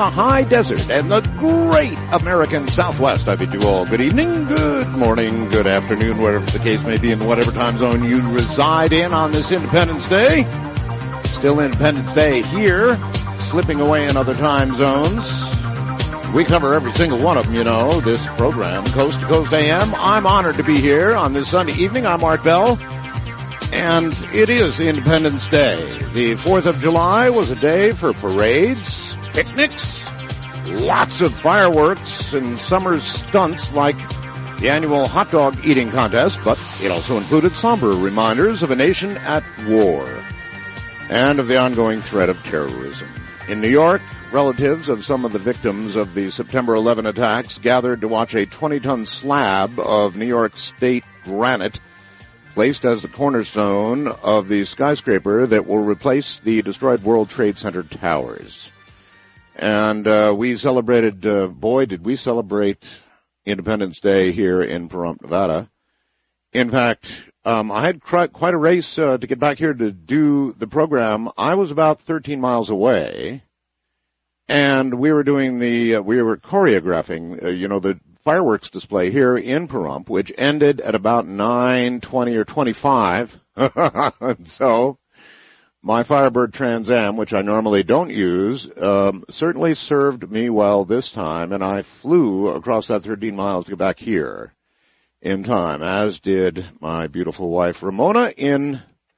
the high desert and the great American Southwest. I bid you all good evening, good morning, good afternoon, wherever the case may be in whatever time zone you reside in on this Independence Day. Still Independence Day here, slipping away in other time zones. We cover every single one of them, you know, this program, Coast to Coast AM. I'm honored to be here on this Sunday evening. I'm Art Bell, and it is Independence Day. The 4th of July was a day for parades, picnics, lots of fireworks, and summer stunts like the annual hot dog eating contest, but it also included somber reminders of a nation at war and of the ongoing threat of terrorism. In New York, relatives of some of the victims of the September 11 attacks gathered to watch a 20-ton slab of New York State granite placed as the cornerstone of the skyscraper that will replace the destroyed World Trade Center towers. And we celebrated, boy, did we celebrate Independence Day here in Pahrump, Nevada. In fact, I had quite a race to get back here to do the program. I was about 13 miles away, and we were doing we were choreographing, the fireworks display here in Pahrump, which ended at about 9:20 or 25. So my Firebird Trans Am, which I normally don't use, certainly served me well this time, and I flew across that 13 miles to get back here in time, as did my beautiful wife Ramona in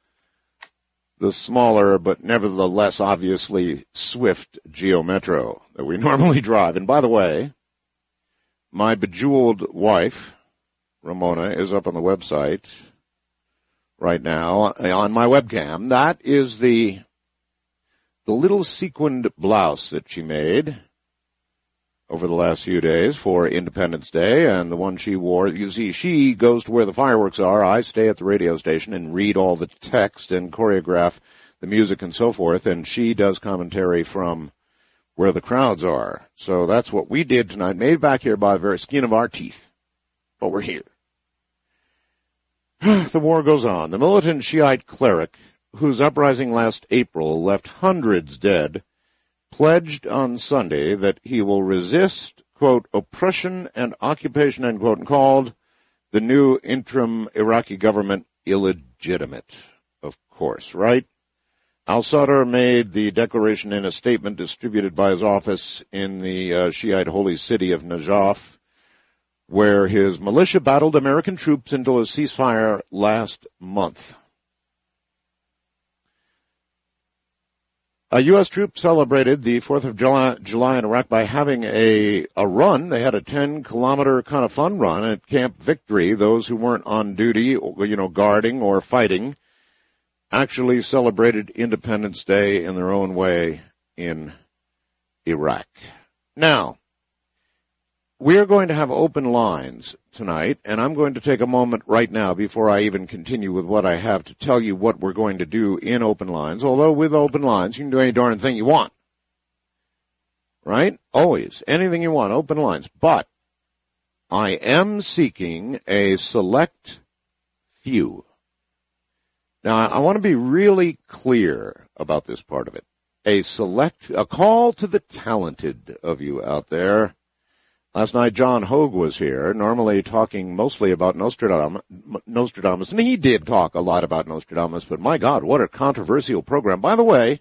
the smaller but nevertheless obviously swift Geo Metro that we normally drive. And by the way, my bejeweled wife Ramona is up on the website right now on my webcam. That is the little sequined blouse that she made over the last few days for Independence Day, and the one she wore. You see, she goes to where the fireworks are. I stay at the radio station and read all the text and choreograph the music and so forth, and she does commentary from where the crowds are. So that's what we did tonight, made back here by the very skin of our teeth. But we're here. The war goes on. The militant Shiite cleric, whose uprising last April left hundreds dead, pledged on Sunday that he will resist, quote, oppression and occupation, end quote, and called the new interim Iraqi government illegitimate. Of course, right? Al-Sadr made the declaration in a statement distributed by his office in the Shiite holy city of Najaf, where his militia battled American troops until a ceasefire last month. U.S. troops celebrated the 4th of July in Iraq by having a run. They had a 10-kilometer kind of fun run at Camp Victory. Those who weren't on duty, guarding or fighting, actually celebrated Independence Day in their own way in Iraq. Now, we are going to have open lines tonight, and I'm going to take a moment right now before I even continue with what I have to tell you what we're going to do in open lines. Although with open lines, you can do any darn thing you want. Right? Always. Anything you want. Open lines. But I am seeking a select few. Now, I want to be really clear about this part of it. A call to the talented of you out there. Last night, John Hogue was here, normally talking mostly about Nostradamus, and he did talk a lot about Nostradamus, but my God, what a controversial program. By the way,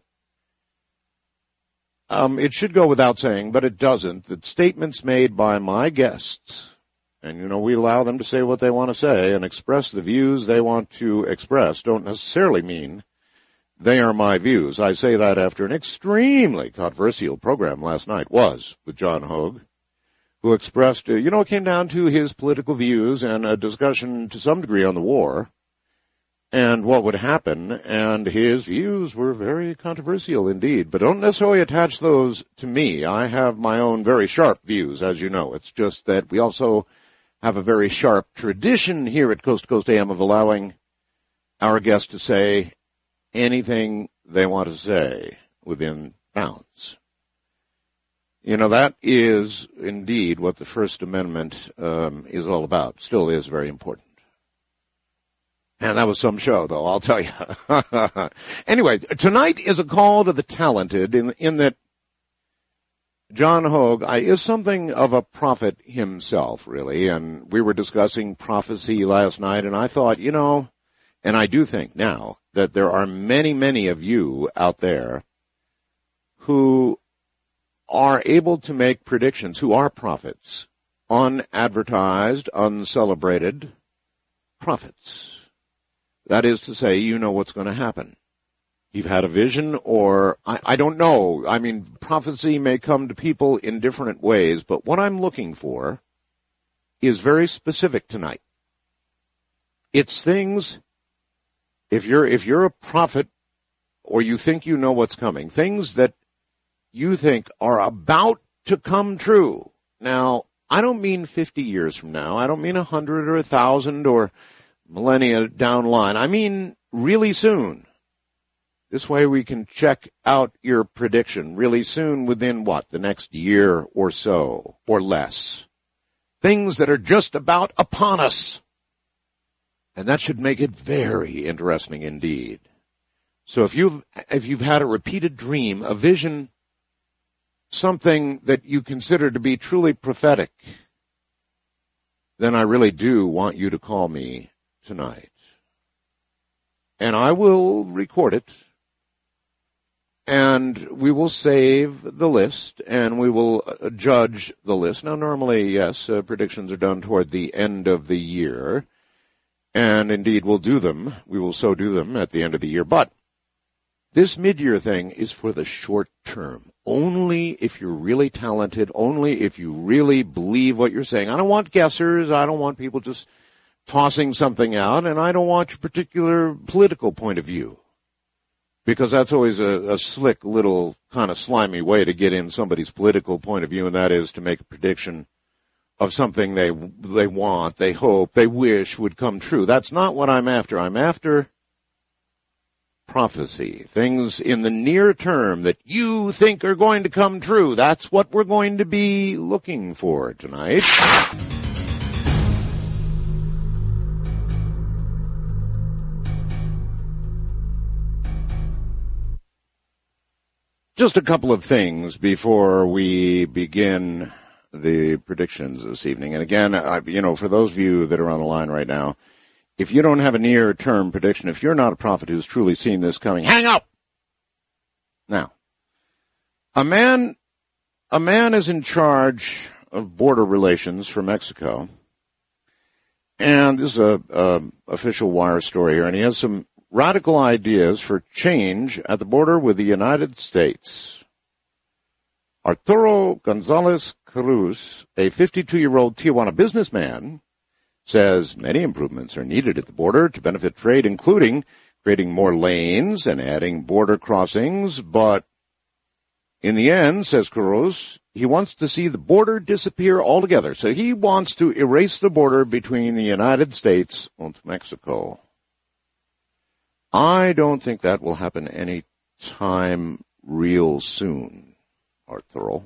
it should go without saying, but it doesn't, that statements made by my guests, and we allow them to say what they want to say and express the views they want to express, don't necessarily mean they are my views. I say that after an extremely controversial program last night was with John Hogue, who expressed, it came down to his political views and a discussion to some degree on the war and what would happen, and his views were very controversial indeed. But don't necessarily attach those to me. I have my own very sharp views, as you know. It's just that we also have a very sharp tradition here at Coast to Coast AM of allowing our guests to say anything they want to say within bounds. That is indeed what the First Amendment is all about. Still is very important. And that was some show, though, I'll tell you. Anyway, tonight is a call to the talented in that John Hogue is something of a prophet himself, really, and we were discussing prophecy last night, and I thought, and I do think now that there are many, many of you out there who are able to make predictions, who are prophets, unadvertised, uncelebrated prophets. That is to say, you know what's going to happen. You've had a vision, or I don't know. I mean, prophecy may come to people in different ways, but what I'm looking for is very specific tonight. It's things, if you're a prophet, or you think you know what's coming, things that you think are about to come true. Now, I don't mean 50 years from now. I don't mean 100 or 1,000 or millennia down the line. I mean really soon. This way we can check out your prediction really soon, within the next year or so, or less. Things that are just about upon us. And that should make it very interesting indeed. So if you've had a repeated dream, a vision, something that you consider to be truly prophetic, then I really do want you to call me tonight. And I will record it. And we will save the list, and we will judge the list. Now, normally, yes, predictions are done toward the end of the year. And indeed, we'll do them. We will so do them at the end of the year. But this mid-year thing is for the short term. Only if you're really talented, only if you really believe what you're saying. I don't want guessers. I don't want people just tossing something out. And I don't want your particular political point of view. Because that's always a slick little kind of slimy way to get in somebody's political point of view, and that is to make a prediction of something they want, they hope, they wish would come true. That's not what I'm after. I'm after prophecy, things in the near term that you think are going to come true. That's what we're going to be looking for tonight. Just a couple of things before we begin the predictions this evening. And again, for those of you that are on the line right now, if you don't have a near-term prediction, if you're not a prophet who's truly seen this coming, hang up! Now, a man is in charge of border relations for Mexico. And this is a official wire story here, and he has some radical ideas for change at the border with the United States. Arturo Gonzalez Cruz, a 52-year-old Tijuana businessman, says many improvements are needed at the border to benefit trade, including creating more lanes and adding border crossings. But in the end, says Cruz, he wants to see the border disappear altogether. So he wants to erase the border between the United States and Mexico. I don't think that will happen any time real soon, Arturo.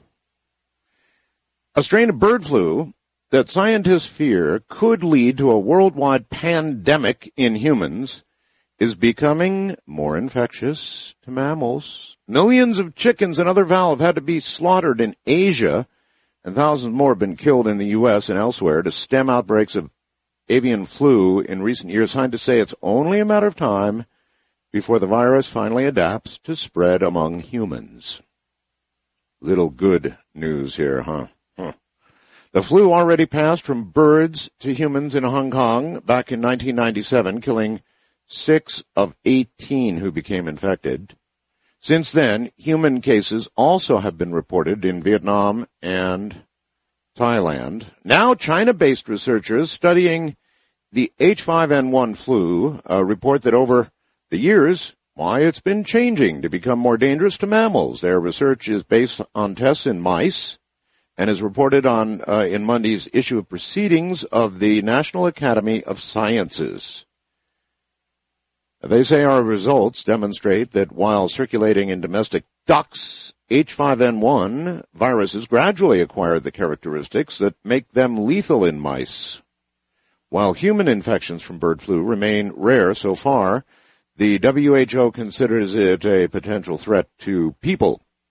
A strain of bird flu that scientists fear could lead to a worldwide pandemic in humans is becoming more infectious to mammals. Millions of chickens and other fowl have had to be slaughtered in Asia, and thousands more have been killed in the U.S. and elsewhere to stem outbreaks of avian flu in recent years. Scientists say it's only a matter of time before the virus finally adapts to spread among humans. Little good news here, huh? The flu already passed from birds to humans in Hong Kong back in 1997, killing 6 of 18 who became infected. Since then, human cases also have been reported in Vietnam and Thailand. Now, China-based researchers studying the H5N1 flu report that over the years, why it's been changing to become more dangerous to mammals. Their research is based on tests in mice and is reported on in Monday's issue of Proceedings of the National Academy of Sciences. They say our results demonstrate that while circulating in domestic ducks, H5N1 viruses gradually acquired the characteristics that make them lethal in mice. While human infections from bird flu remain rare so far, the WHO considers it a potential threat to people.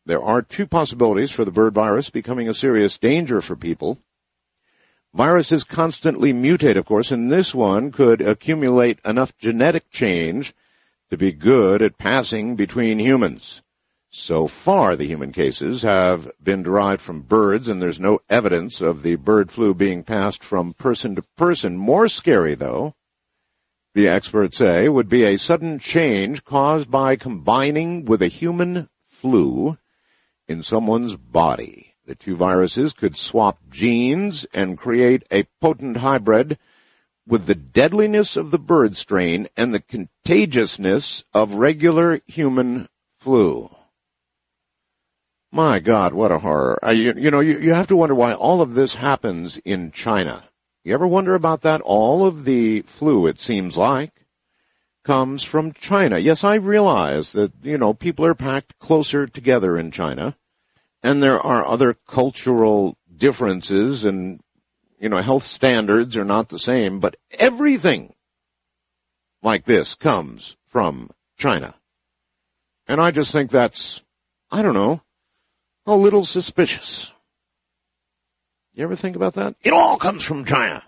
there are two possibilities for the bird virus becoming a serious danger for people. Viruses constantly mutate, of course, and this one could accumulate enough genetic change to be good at passing between humans. So far, the human cases have been derived from birds, and there's no evidence of the bird flu being passed from person to person. More scary, though, the experts say, would be a sudden change caused by combining with a human flu in someone's body. The two viruses could swap genes and create a potent hybrid with the deadliness of the bird strain and the contagiousness of regular human flu. My God, what a horror. You have to wonder why all of this happens in China. You ever wonder about that? All of the flu, it seems like, comes from China. Yes, I realize that, people are packed closer together in China, and there are other cultural differences, and, health standards are not the same, but everything like this comes from China. And I just think that's, a little suspicious. You ever think about that? It all comes from China.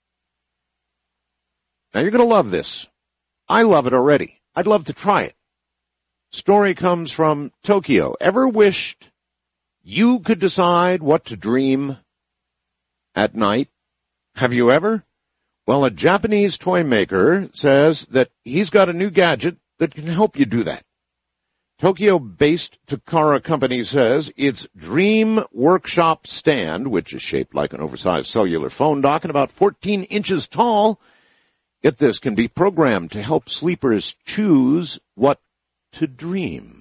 Now you're going to love this. I love it already. I'd love to try it. Story comes from Tokyo. Ever wished you could decide what to dream at night? Have you ever? Well, a Japanese toy maker says that he's got a new gadget that can help you do that. Tokyo-based Takara company says its Dream Workshop stand, which is shaped like an oversized cellular phone dock and about 14 inches tall, get this, can be programmed to help sleepers choose what to dream.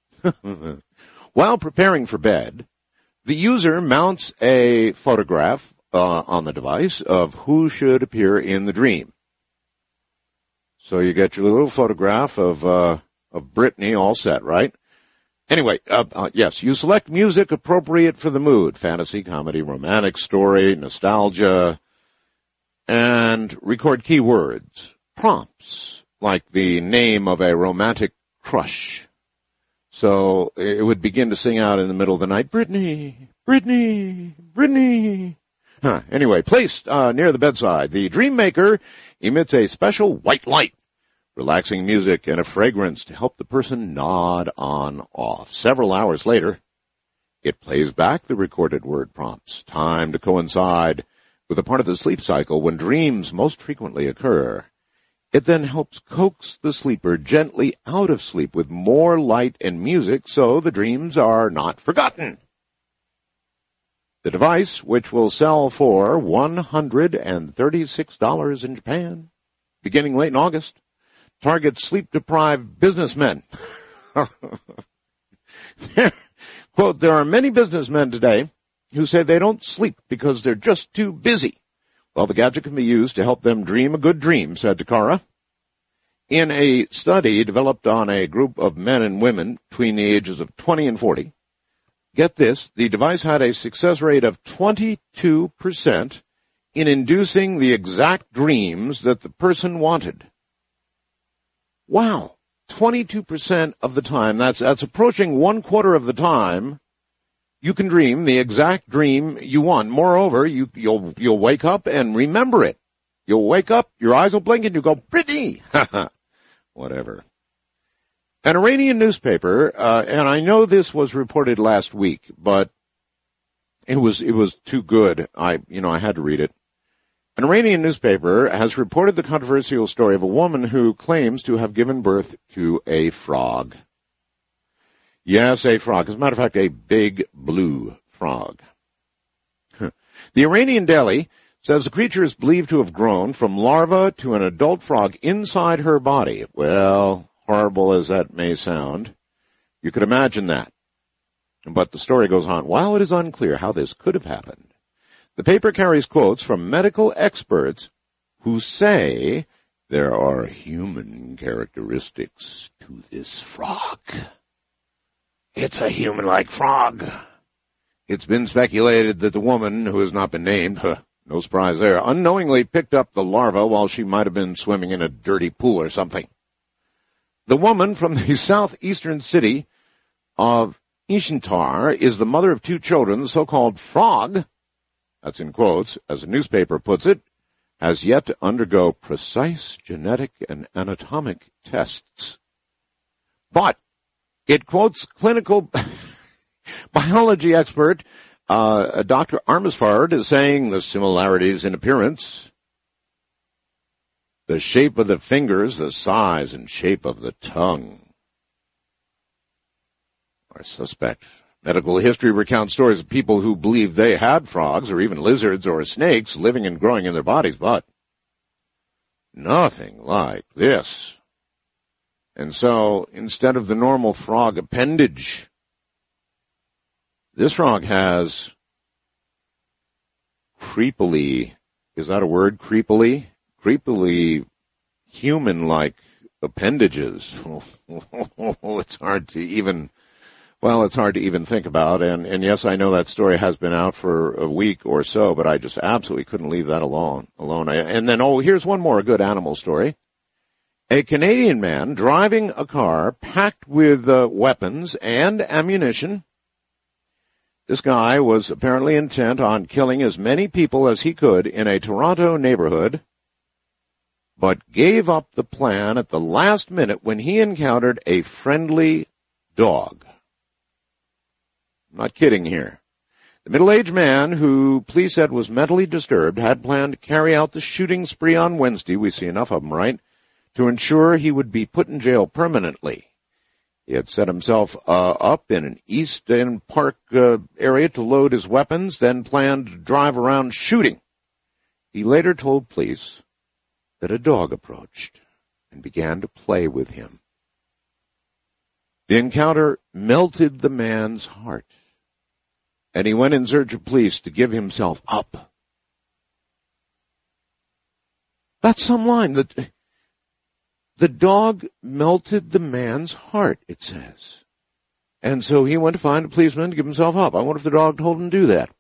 While preparing for bed, the user mounts a photograph on the device of who should appear in the dream. So you get your little photograph of Britney all set, right? Anyway, yes, you select music appropriate for the mood. Fantasy, comedy, romantic story, nostalgia, and record keywords. Prompts, like the name of a romantic crush. So it would begin to sing out in the middle of the night, Britney, Britney, Britney. Anyway, placed near the bedside, the Dream Maker emits a special white light, relaxing music and a fragrance to help the person nod on off. Several hours later, it plays back the recorded word prompts, timed to coincide with a part of the sleep cycle when dreams most frequently occur. It then helps coax the sleeper gently out of sleep with more light and music so the dreams are not forgotten. The device, which will sell for $136 in Japan, beginning late in August, targets sleep-deprived businessmen. Quote, there are many businessmen today who say they don't sleep because they're just too busy. Well, the gadget can be used to help them dream a good dream, said Takara. In a study developed on a group of men and women between the ages of 20 and 40, get this, the device had a success rate of 22% in inducing the exact dreams that the person wanted. Wow, 22% of the time, that's approaching 1/4 of the time, you can dream the exact dream you want. Moreover, you'll wake up and remember it. You'll wake up, your eyes will blink, and you go, Britney! Whatever. An Iranian newspaper, and I know this was reported last week, but it was too good. I had to read it. An Iranian newspaper has reported the controversial story of a woman who claims to have given birth to a frog. Yes, a frog. As a matter of fact, a big blue frog. The Iranian Daily says the creature is believed to have grown from larva to an adult frog inside her body. Well, horrible as that may sound, you could imagine that. But the story goes on. While it is unclear how this could have happened, the paper carries quotes from medical experts who say there are human characteristics to this frog. It's a human-like frog. It's been speculated that the woman, who has not been named, no surprise there, unknowingly picked up the larva while she might have been swimming in a dirty pool or something. The woman from the southeastern city of Ishintar is the mother of 2 children. The so-called frog, that's in quotes, as a newspaper puts it, has yet to undergo precise genetic and anatomic tests. But it quotes clinical biology expert Dr. Armisfard is saying the similarities in appearance, the shape of the fingers, the size and shape of the tongue are suspect. Medical history recounts stories of people who believed they had frogs or even lizards or snakes living and growing in their bodies, but nothing like this. And so, instead of the normal frog appendage, this frog has creepily, is that a word, creepily? Creepily human-like appendages. It's hard to even think about. And yes, I know that story has been out for a week or so, but I just absolutely couldn't leave that alone. And then, here's one more good animal story. A Canadian man driving a car packed with weapons and ammunition. This guy was apparently intent on killing as many people as he could in a Toronto neighborhood, but gave up the plan at the last minute when he encountered a friendly dog. I'm not kidding here. The middle-aged man, who police said was mentally disturbed, had planned to carry out the shooting spree on Wednesday. We see enough of them, right? To ensure he would be put in jail permanently. He had set himself up in an East End Park area to load his weapons, then planned to drive around shooting. He later told police that a dog approached and began to play with him. The encounter melted the man's heart, and he went in search of police to give himself up. That's some line. The dog melted the man's heart, it says. And so he went to find a policeman to give himself up. I wonder if the dog told him to do that.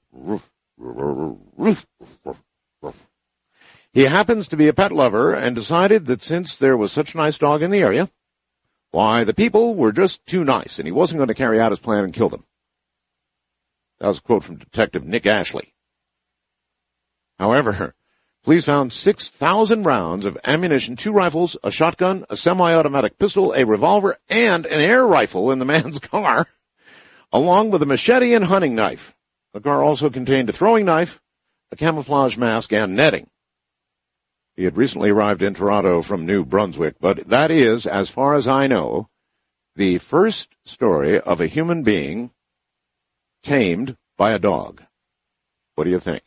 He happens to be a pet lover and decided that since there was such a nice dog in the area, why, the people were just too nice, and he wasn't going to carry out his plan and kill them. That was a quote from Detective Nick Ashley. However, police found 6,000 rounds of ammunition, 2 rifles, a shotgun, a semi-automatic pistol, a revolver, and an air rifle in the man's car, along with a machete and hunting knife. The car also contained a throwing knife, a camouflage mask, and netting. He had recently arrived in Toronto from New Brunswick, but that is, as far as I know, the first story of a human being tamed by a dog. What do you think?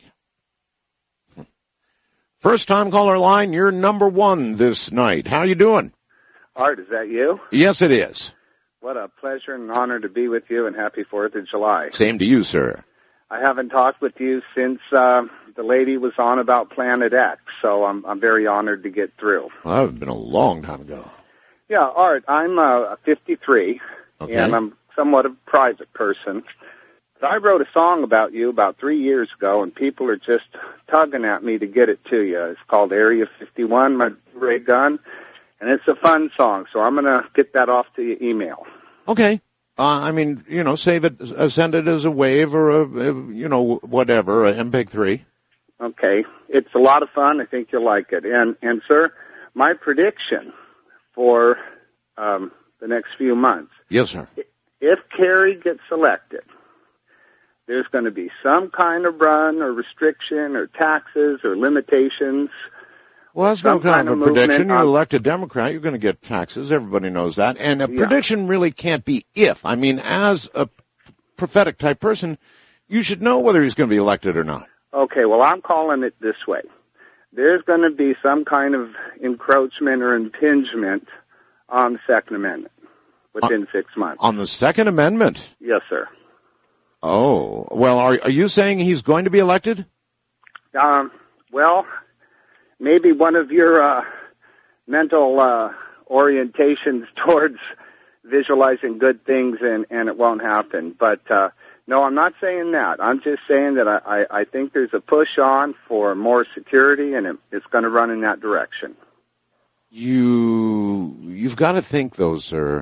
First time caller line, you're number 1 this night. How you doing? Art, is that you? Yes, it is. What a pleasure and honor to be with you, and happy 4th of July. Same to you, sir. I haven't talked with you since the lady was on about Planet X, so I'm very honored to get through. Well, that would have been a long time ago. Yeah, Art, I'm 53, okay. And I'm somewhat a private person. But I wrote a song about you about 3 years ago, and people are just tugging at me to get it to you. It's called Area 51, My Ray Gun, and it's a fun song, so I'm going to get that off to your email. Okay. Save it, send it as a wave or whatever, a MPEG-3. Okay. It's a lot of fun. I think you'll like it. And sir, my prediction for the next few months. Yes, sir. If Kerry gets elected, there's going to be some kind of run or restriction or taxes or limitations. Well, that's no kind of a prediction. You elect a Democrat, you're going to get taxes. Everybody knows that. And a prediction really can't be if. I mean, as a prophetic type person, you should know whether he's going to be elected or not. Okay, well, I'm calling it this way. There's going to be some kind of encroachment or impingement on the Second Amendment within 6 months. On the Second Amendment? Yes, sir. Oh, well, are you saying he's going to be elected? Well, maybe one of your mental orientations towards visualizing good things and it won't happen. But no, I'm not saying that. I'm just saying that I think there's a push on for more security, and it's going to run in that direction. You've got to think, though, sir.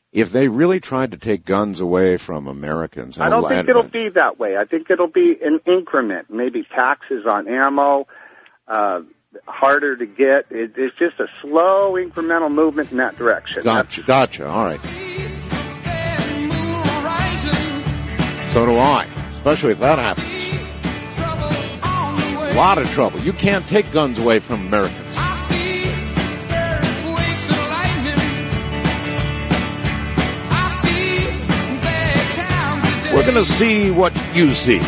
if they really tried to take guns away from Americans. I don't think it'll be that way. I think it'll be an increment, maybe taxes on ammo, harder to get. It's just a slow, incremental movement in that direction. Gotcha. All right. So do I, especially if that happens. A lot of trouble. You can't take guns away from Americans. We're going to see what you see.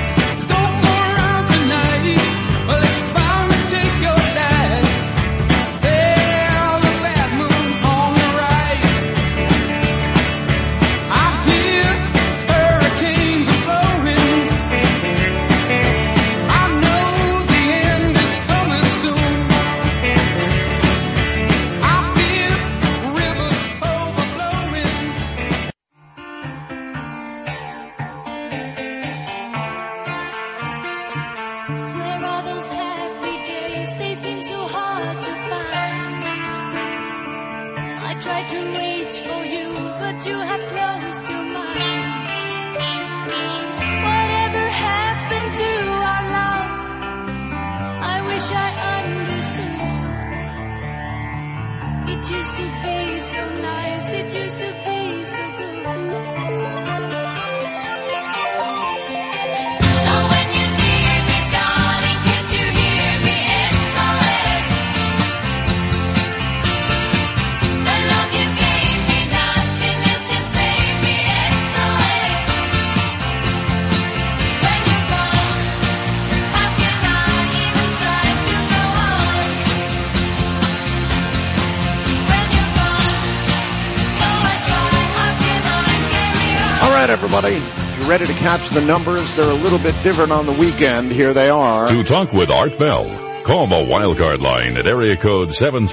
Everybody, you ready to catch the numbers? They're a little bit different on the weekend. Here they are. To talk with Art Bell, call the Wildcard line at area code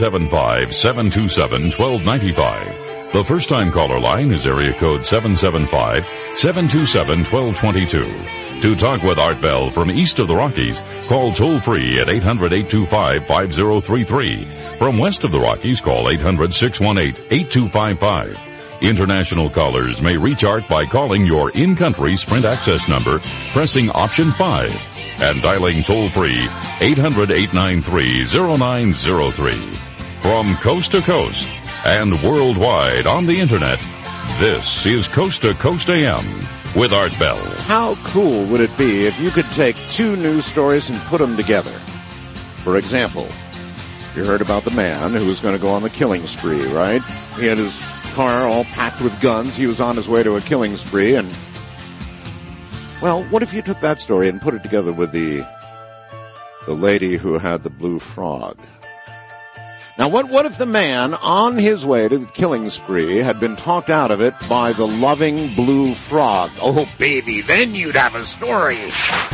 775-727-1295. The first-time caller line is area code 775-727-1222. To talk with Art Bell from east of the Rockies, call toll-free at 800-825-5033. From west of the Rockies, call 800-618-8255. International callers may reach Art by calling your in-country Sprint access number, pressing option 5, and dialing toll-free 800-893-0903. From coast to coast and worldwide on the Internet, this is Coast to Coast AM with Art Bell. How cool would it be if you could take two news stories and put them together? For example, you heard about the man who was going to go on the killing spree, right? He had his car all packed with guns. He was on his way to a killing spree, and well, what if you took that story and put it together with the lady who had the blue frog? Now, what if the man on his way to the killing spree had been talked out of it by the loving blue frog? Oh, baby, then you'd have a story.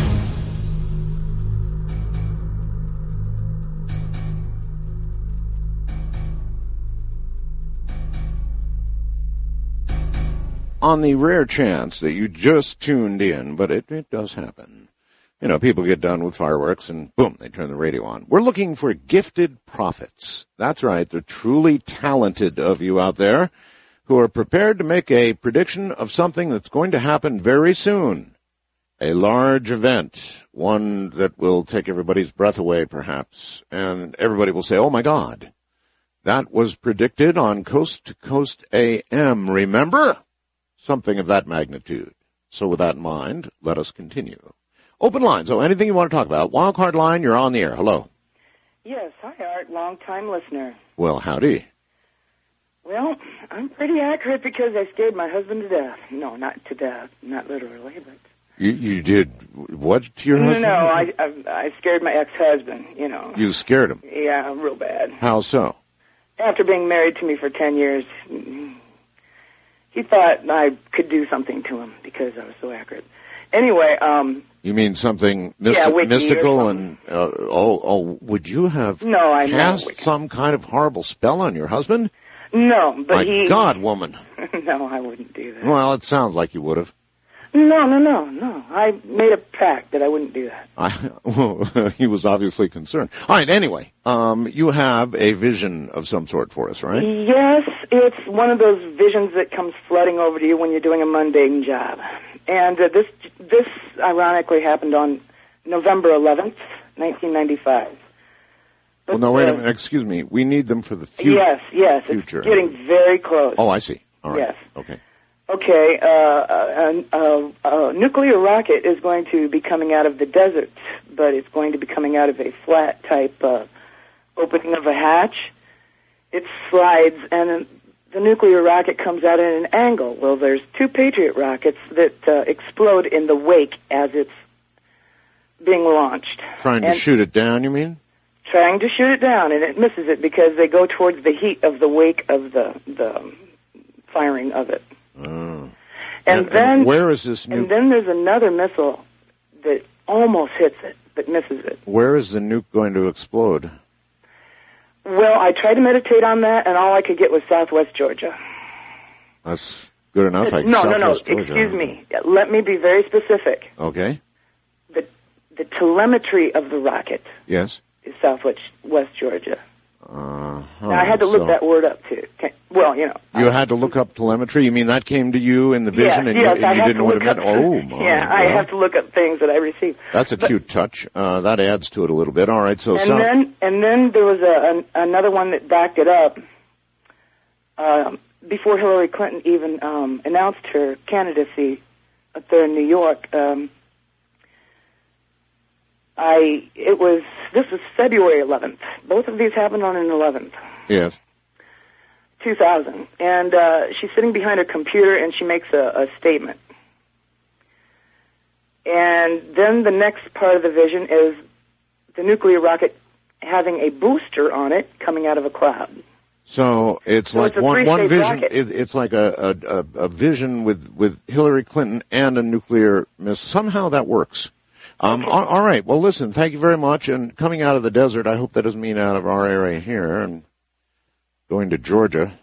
On the rare chance that you just tuned in, but it does happen. You know, people get done with fireworks and boom, they turn the radio on. We're looking for gifted prophets. That's right, the truly talented of you out there who are prepared to make a prediction of something that's going to happen very soon. A large event, one that will take everybody's breath away perhaps, and everybody will say, oh my God, that was predicted on Coast to Coast AM, remember? Something of that magnitude. So with that in mind, let us continue. Open line. So anything you want to talk about. Wildcard line, you're on the air. Hello. Yes. Hi, Art. Long-time listener. Well, howdy. Well, I'm pretty accurate because I scared my husband to death. No, not to death. Not literally, but... You did what to your husband? No, I scared my ex-husband, you know. You scared him? Yeah, real bad. How so? After being married to me for 10 years... he thought I could do something to him because I was so accurate. Anyway, you mean something mystical and, would you have cast some kind of horrible spell on your husband? No, but My God, woman. No, I wouldn't do that. Well, it sounds like you would have. No. I made a pact that I wouldn't do that. He was obviously concerned. All right, anyway, you have a vision of some sort for us, right? Yes, it's one of those visions that comes flooding over to you when you're doing a mundane job. And this ironically happened on November 11th, 1995. Well, no, wait a minute. Excuse me. We need them for the future. Yes. Future. It's getting very close. Oh, I see. All right. Yes. Okay. Okay, a nuclear rocket is going to be coming out of the desert, but it's going to be coming out of a flat type opening of a hatch. It slides, and the nuclear rocket comes out at an angle. Well, there's two Patriot rockets that explode in the wake as it's being launched. Trying to shoot it down, you mean? Trying to shoot it down, and it misses it because they go towards the heat of the wake of the firing of it. And then where is this nuke? And then there's another missile that almost hits it, but misses it. Where is the nuke going to explode? Well, I tried to meditate on that, and all I could get was Southwest Georgia. That's good enough. No. Excuse me. Let me be very specific. Okay. The telemetry of the rocket. Yes. Is Southwest Georgia. Now, I had to look that word up, too. Well, you know. You had to look up telemetry? You mean that came to you in the vision and you didn't know what it meant? I have to look up things that I receive. That's a cute touch. That adds to it a little bit. All right, so... And then there was another one that backed it up. Before Hillary Clinton even announced her candidacy up there in New York, this was February 11th. Both of these happened on an 11th. Yes. 2000. And she's sitting behind her computer and she makes a statement. And then the next part of the vision is the nuclear rocket having a booster on it coming out of a cloud. So it's like one vision. It's like a vision with Hillary Clinton and a nuclear missile. Somehow that works. All right. Well, listen, thank you very much. And coming out of the desert, I hope that doesn't mean out of our area here and going to Georgia.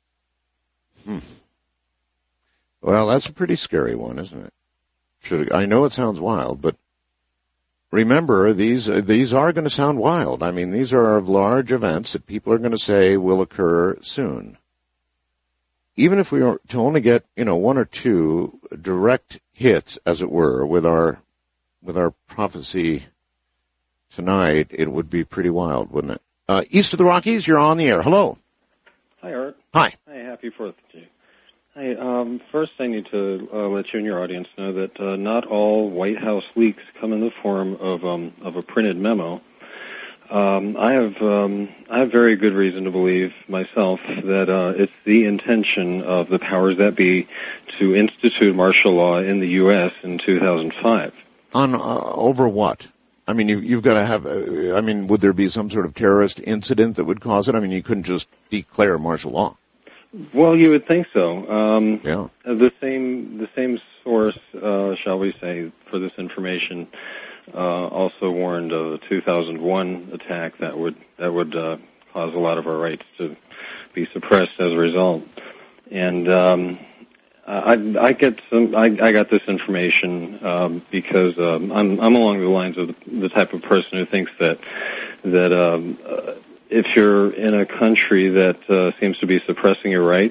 Well, that's a pretty scary one, isn't it? I know it sounds wild, but remember, these are going to sound wild. I mean, these are large events that people are going to say will occur soon. Even if we were to only get, one or two direct hits, as it were, with our prophecy tonight, it would be pretty wild, wouldn't it? East of the Rockies, you're on the air. Hello. Hi, Art. Hi. Hi, happy 4th to you. Hi, first I need to let you and your audience know that not all White House leaks come in the form of a printed memo. I have very good reason to believe myself that it's the intention of the powers that be to institute martial law in the U.S. in 2005. On over what? I mean, you've got to have. Would there be some sort of terrorist incident that would cause it? I mean, you couldn't just declare martial law. Well, you would think so. Yeah. The same source, shall we say, for this information, also warned of a 2001 attack that would cause a lot of our rights to be suppressed as a result. And I got this information because I'm along the lines of the type of person who thinks that if you're in a country that seems to be suppressing your rights,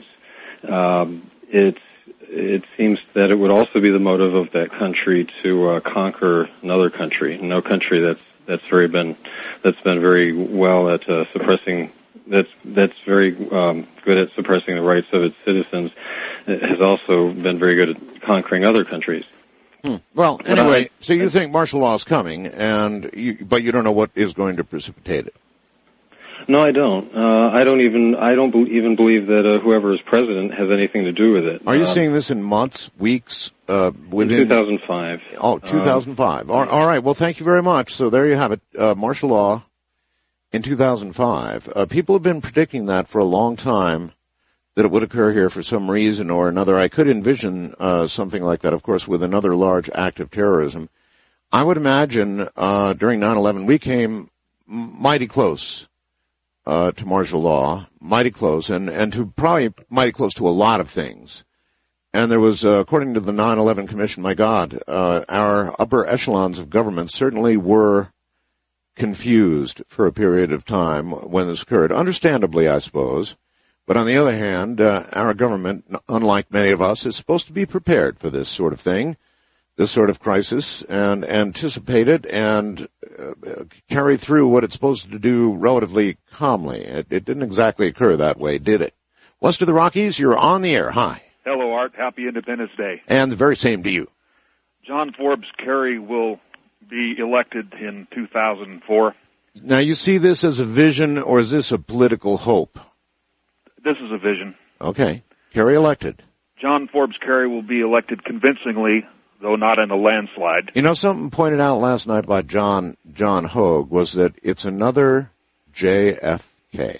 it seems that it would also be the motive of that country to conquer another country. No country that's been very well at suppressing. That's very good at suppressing the rights of its citizens. It has also been very good at conquering other countries. Well, anyway, so you think martial law is coming, but you don't know what is going to precipitate it. No, I don't. I don't even believe that whoever is president has anything to do with it. Are you seeing this in months, weeks, within 2005? Oh, 2005. All right. Well, thank you very much. So there you have it. Martial law in 2005. People have been predicting that for a long time, that it would occur here for some reason or another. I could envision something like that, of course, with another large act of terrorism. I would imagine during 9/11 we came mighty close to martial law, mighty close, and to probably mighty close to a lot of things. And there was, according to the 9/11 Commission, my God, our upper echelons of government certainly were confused for a period of time when this occurred. Understandably, I suppose. But on the other hand, our government, unlike many of us, is supposed to be prepared for this sort of thing, this sort of crisis, and anticipate it and carry through what it's supposed to do relatively calmly. It didn't exactly occur that way, did it? West of the Rockies, you're on the air. Hi. Hello, Art. Happy Independence Day. And the very same to you. John Forbes Kerry will be elected in 2004. Now, you see this as a vision, or is this a political hope? This is a vision. Okay. Kerry elected. John Forbes Kerry will be elected convincingly, though not in a landslide. You know, something pointed out last night by John Hogue was that it's another JFK.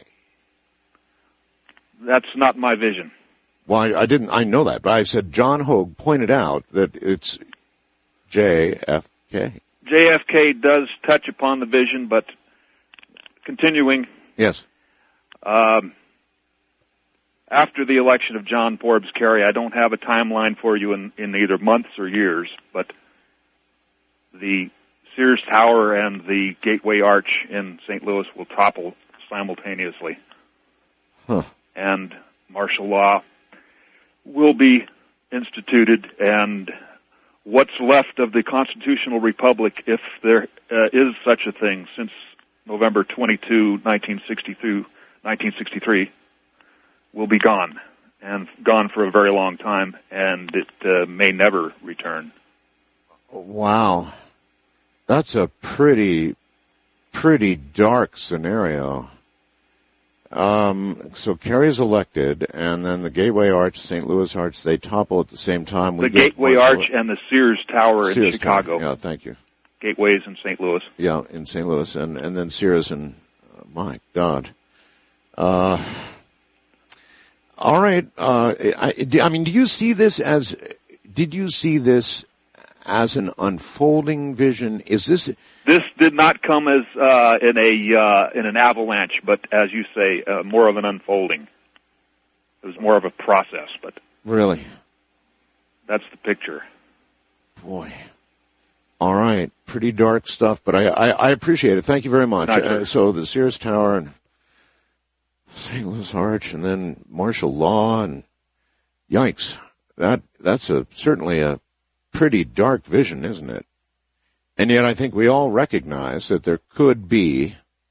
That's not my vision. Well, I know that, but I said John Hogue pointed out that it's JFK. JFK does touch upon the vision, but continuing. Yes. After the election of John Forbes Kerry, I don't have a timeline for you in either months or years, but the Sears Tower and the Gateway Arch in St. Louis will topple simultaneously. Huh. And martial law will be instituted, and what's left of the constitutional republic, if there is such a thing, since November 22, 1963, will be gone, and gone for a very long time, and it may never return. Wow. That's a pretty dark scenario. So Kerry's elected, and then the Gateway Arch, St. Louis Arch, they topple at the same time. The Gateway Arch and the Sears Tower in Chicago. Yeah, thank you. Gateways in St. Louis. Yeah, in St. Louis, and then Sears and, my God. All right. I mean, did you see this as an unfolding vision? This did not come as in an avalanche, but as you say, more of an unfolding. It was more of a process, but really, that's the picture. Boy, all right, pretty dark stuff, but I appreciate it. Thank you very much. So the Sears Tower and St. Louis Arch, and then martial law, and yikes, that's certainly a pretty dark vision, isn't it? And yet I think we all recognize that there could be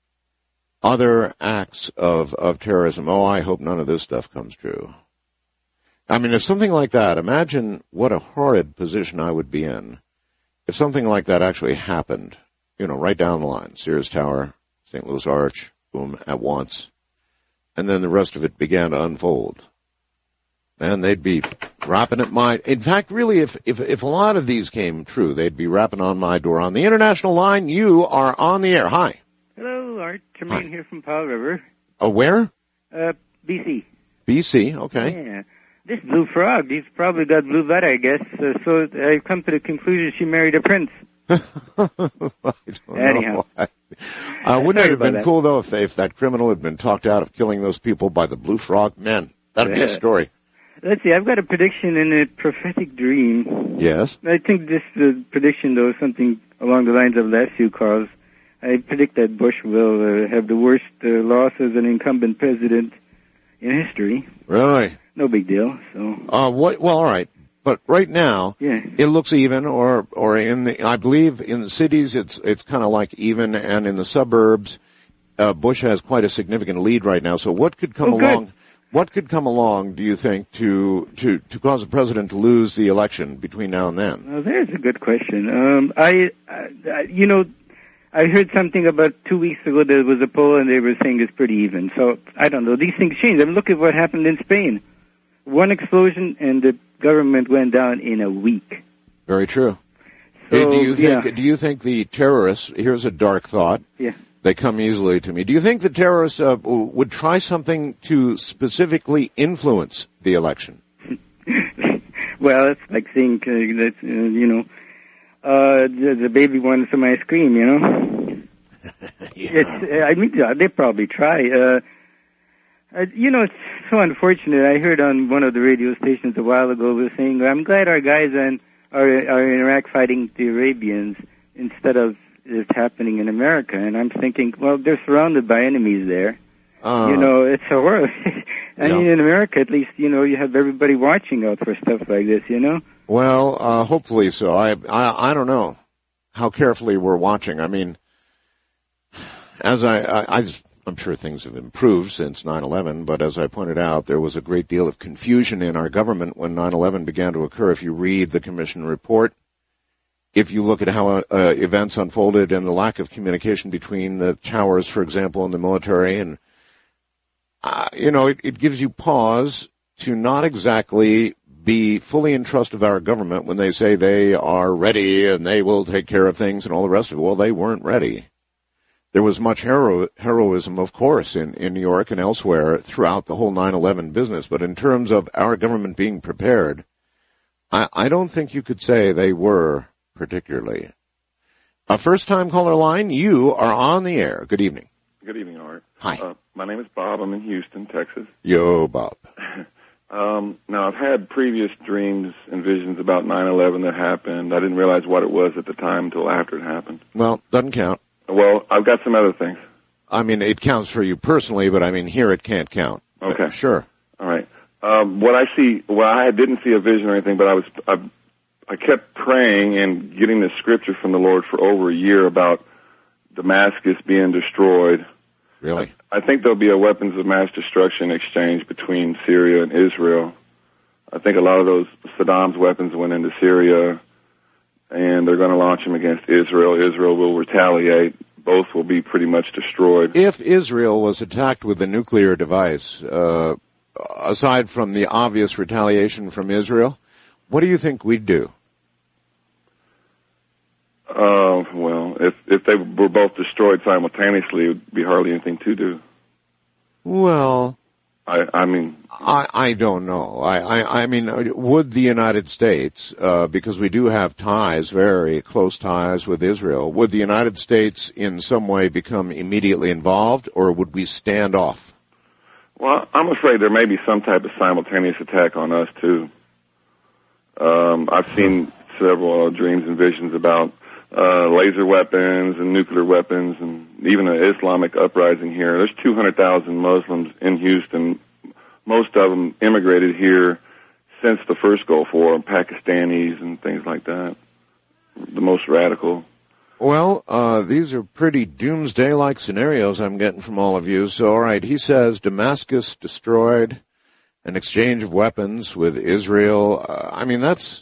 other acts of terrorism. Oh, I hope none of this stuff comes true. I mean, if something like that, imagine what a horrid position I would be in if something like that actually happened, right down the line. Sears Tower, St. Louis Arch, boom, at once. And then the rest of it began to unfold. And they'd be rapping at in fact, really, if a lot of these came true, they'd be rapping on my door. On the international line, you are on the air. Hi. Hello, Art. Jermaine here from Powell River. Where? BC. BC, okay. Yeah. This Blue Frog, he's probably got blue blood, I guess. So I've come to the conclusion she married a prince. I don't know. Wouldn't it have been cool, though, if that criminal had been talked out of killing those people by the Blue Frog? Man, that'd be a story. Let's see, I've got a prediction in a prophetic dream. Yes? I think this prediction, though, is something along the lines of last few calls. I predict that Bush will have the worst loss as an incumbent president in history. Really? No big deal, so... Well, all right. But right now, It looks even, or I believe in the cities it's kind of like even, and in the suburbs, Bush has quite a significant lead right now. So what could come along? Good. What could come along, do you think, to cause the president to lose the election between now and then? Well, there's a good question. I heard something about 2 weeks ago. There was a poll, and they were saying it's pretty even. So I don't know. These things change. I mean, look at what happened in Spain. One explosion, and the government went down in a week. Very true. So, do you think the terrorists? Here's a dark thought. Yeah. They come easily to me. Do you think the terrorists would try something to specifically influence the election? Well, it's like saying the baby wanted some ice cream. Yeah. They probably try. It's so unfortunate. I heard on one of the radio stations a while ago was saying, I'm glad our guys are in Iraq fighting the Arabians instead of it's happening in America. And I'm thinking, well, they're surrounded by enemies there. It's a horror. I mean, in America, at least, you have everybody watching out for stuff like this, Well, hopefully so. I don't know how carefully we're watching. I mean, as I'm sure things have improved since 9/11, but as I pointed out, there was a great deal of confusion in our government when 9/11 began to occur. If you read the Commission report, if you look at how events unfolded and the lack of communication between the towers, for example, and the military, and it gives you pause to not exactly be fully in trust of our government when they say they are ready and they will take care of things and all the rest of it. Well, they weren't ready. There was much heroism, of course, in New York and elsewhere throughout the whole 9/11 business. But in terms of our government being prepared, I don't think you could say they were particularly. A first-time caller line, you are on the air. Good evening. Good evening, Art. Hi. My name is Bob. I'm in Houston, Texas. Yo, Bob. Now, I've had previous dreams and visions about 9/11 that happened. I didn't realize what it was at the time until after it happened. Well, doesn't count. Well, I've got some other things. I mean, it counts for you personally, but I mean, here it can't count. Okay. But sure. All right. What I see, well, I didn't see a vision or anything, but I kept praying and getting the scripture from the Lord for over a year about Damascus being destroyed. Really? I think there'll be a weapons of mass destruction exchange between Syria and Israel. I think a lot of those Saddam's weapons went into Syria, and they're going to launch them against Israel. Israel will retaliate. Both will be pretty much destroyed. If Israel was attacked with a nuclear device, aside from the obvious retaliation from Israel, what do you think we'd do? Well, if they were both destroyed simultaneously, it would be hardly anything to do. Well, I mean, I don't know. I mean, would the United States, because we do have ties, very close ties with Israel, would the United States in some way become immediately involved, or would we stand off? Well, I'm afraid there may be some type of simultaneous attack on us too. I've seen several dreams and visions about laser weapons and nuclear weapons, and even an Islamic uprising here. There's 200,000 Muslims in Houston. Most of them immigrated here since the first Gulf War, Pakistanis and things like that. The most radical. Well, these are pretty doomsday-like scenarios I'm getting from all of you. So, all right, he says Damascus destroyed, an exchange of weapons with Israel. I mean, that's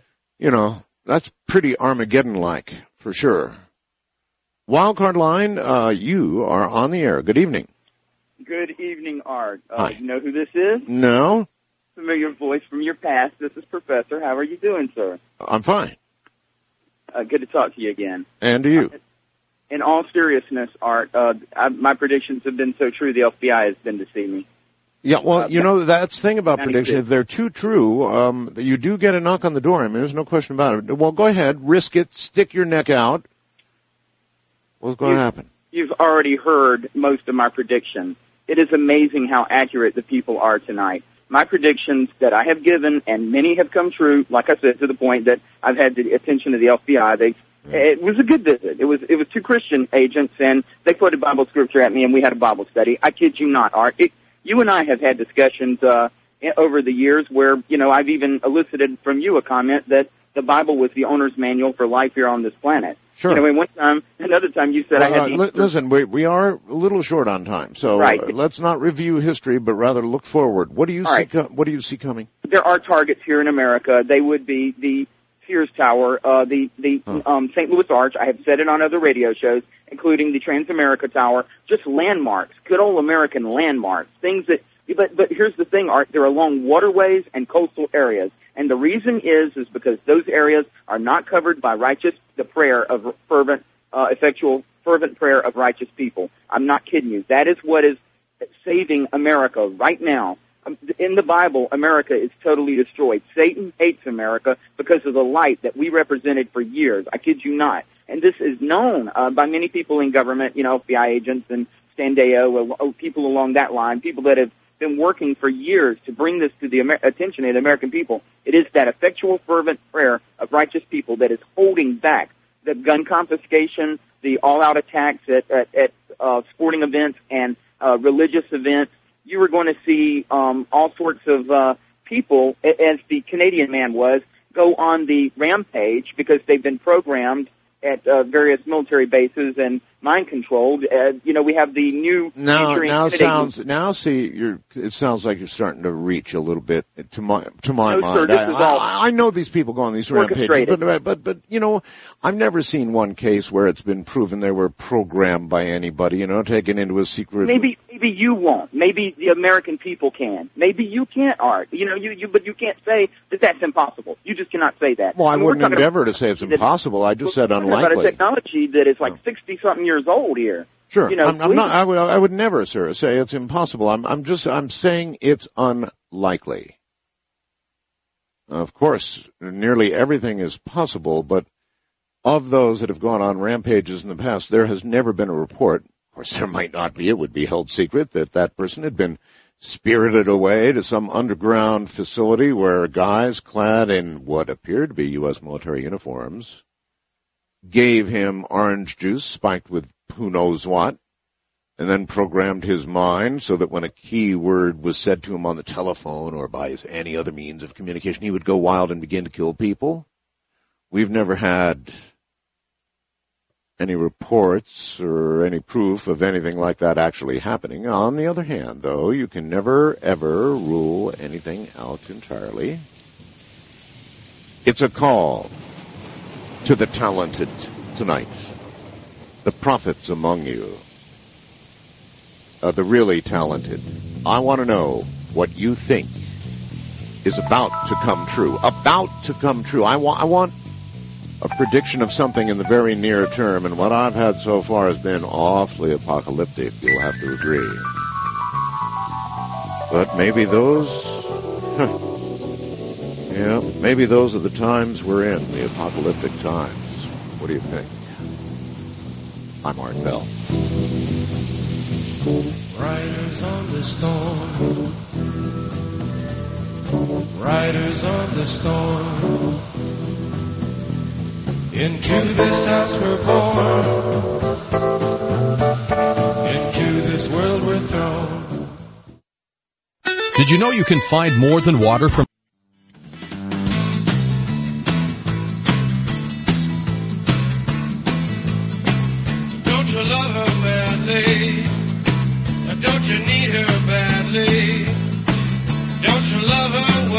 pretty Armageddon-like, for sure. Wildcard line, you are on the air. Good evening. Good evening, Art. Hi. You know who this is? No. Familiar voice from your past. This is Professor. How are you doing, sir? I'm fine. Good to talk to you again. And to you. In all seriousness, Art, my predictions have been so true, the FBI has been to see me. Yeah, well, that's the thing about predictions. If they're too true, you do get a knock on the door. I mean, there's no question about it. Well, go ahead, risk it, stick your neck out. What's going to happen? You've already heard most of my predictions. It is amazing how accurate the people are tonight. My predictions that I have given, and many have come true, like I said, to the point that I've had the attention of the FBI. It was a good visit. It was two Christian agents, and they put a Bible scripture at me, and we had a Bible study. I kid you not, Art. You and I have had discussions over the years where, I've even elicited from you a comment that the Bible was the owner's manual for life here on this planet. Sure. Another time you said I had the... Listen, we are a little short on time, so right. Let's not review history, but rather look forward. What do you see coming? There are targets here in America. They would be the Sears Tower, the St. Louis Arch. I have said it on other radio shows, including the Transamerica Tower. Just landmarks, good old American landmarks, things that. But here's the thing, Art. They're along waterways and coastal areas, and the reason is because those areas are not covered by the prayer of effectual fervent prayer of righteous people. I'm not kidding you. That is what is saving America right now. In the Bible, America is totally destroyed. Satan hates America because of the light that we represented for years. I kid you not. And this is known by many people in government, FBI agents and Standeo, people along that line, people that have been working for years to bring this to the attention of the American people. It is that effectual, fervent prayer of righteous people that is holding back the gun confiscation, the all-out attacks at sporting events and religious events. You were going to see all sorts of people, as the Canadian man was, go on the rampage because they've been programmed at various military bases and mind controlled. We have the new it sounds like you're starting to reach a little bit to my mind. Sir, I know these people go on these rampages, but I've never seen one case where it's been proven they were programmed by anybody, taken into a secret. Maybe you won't. Maybe the American people can. Maybe you can't, Art. But you can't say that that's impossible. You just cannot say that. Well, I wouldn't endeavor to say it's impossible. I just said unlikely. About a technology that is like 60-something years old here. Sure. I would never, sir, say it's impossible. I'm saying it's unlikely. Of course, nearly everything is possible, but of those that have gone on rampages in the past, there has never been a report. Of course, there might not be. It would be held secret that person had been spirited away to some underground facility where guys clad in what appeared to be U.S. military uniforms gave him orange juice spiked with who knows what, and then programmed his mind so that when a key word was said to him on the telephone or by any other means of communication, he would go wild and begin to kill people. We've never had any reports or any proof of anything like that actually happening. On the other hand, though, you can never, ever rule anything out entirely. It's a call to the talented tonight, the prophets among you, the really talented. I want to know what you think is about to come true. About to come true. I want a prediction of something in the very near term, and what I've had so far has been awfully apocalyptic, you'll have to agree. But maybe maybe those are the times we're in, the apocalyptic times. What do you think? I'm Art Bell. Riders on the storm. Riders on the storm. Into this house we're born. Into this world we're thrown. Did you know you can find more than water from... Don't you love her badly? Don't you need her badly? Don't you love her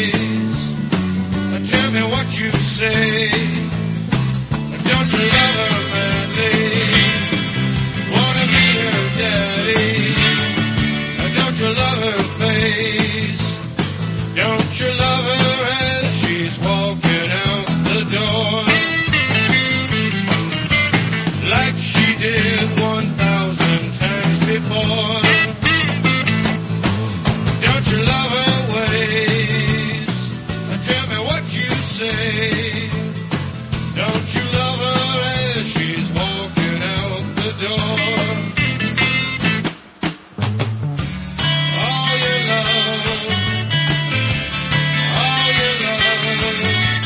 ways? Tell me what you say. Don't you love her badly? Wanna be her daddy? Don't you love her face? Don't you love her as she's walking out the door? Like she did 1,000 times before. Don't you love her ways? Tell me what you say. Don't you love her as she's walking out the door? All your love, all your love,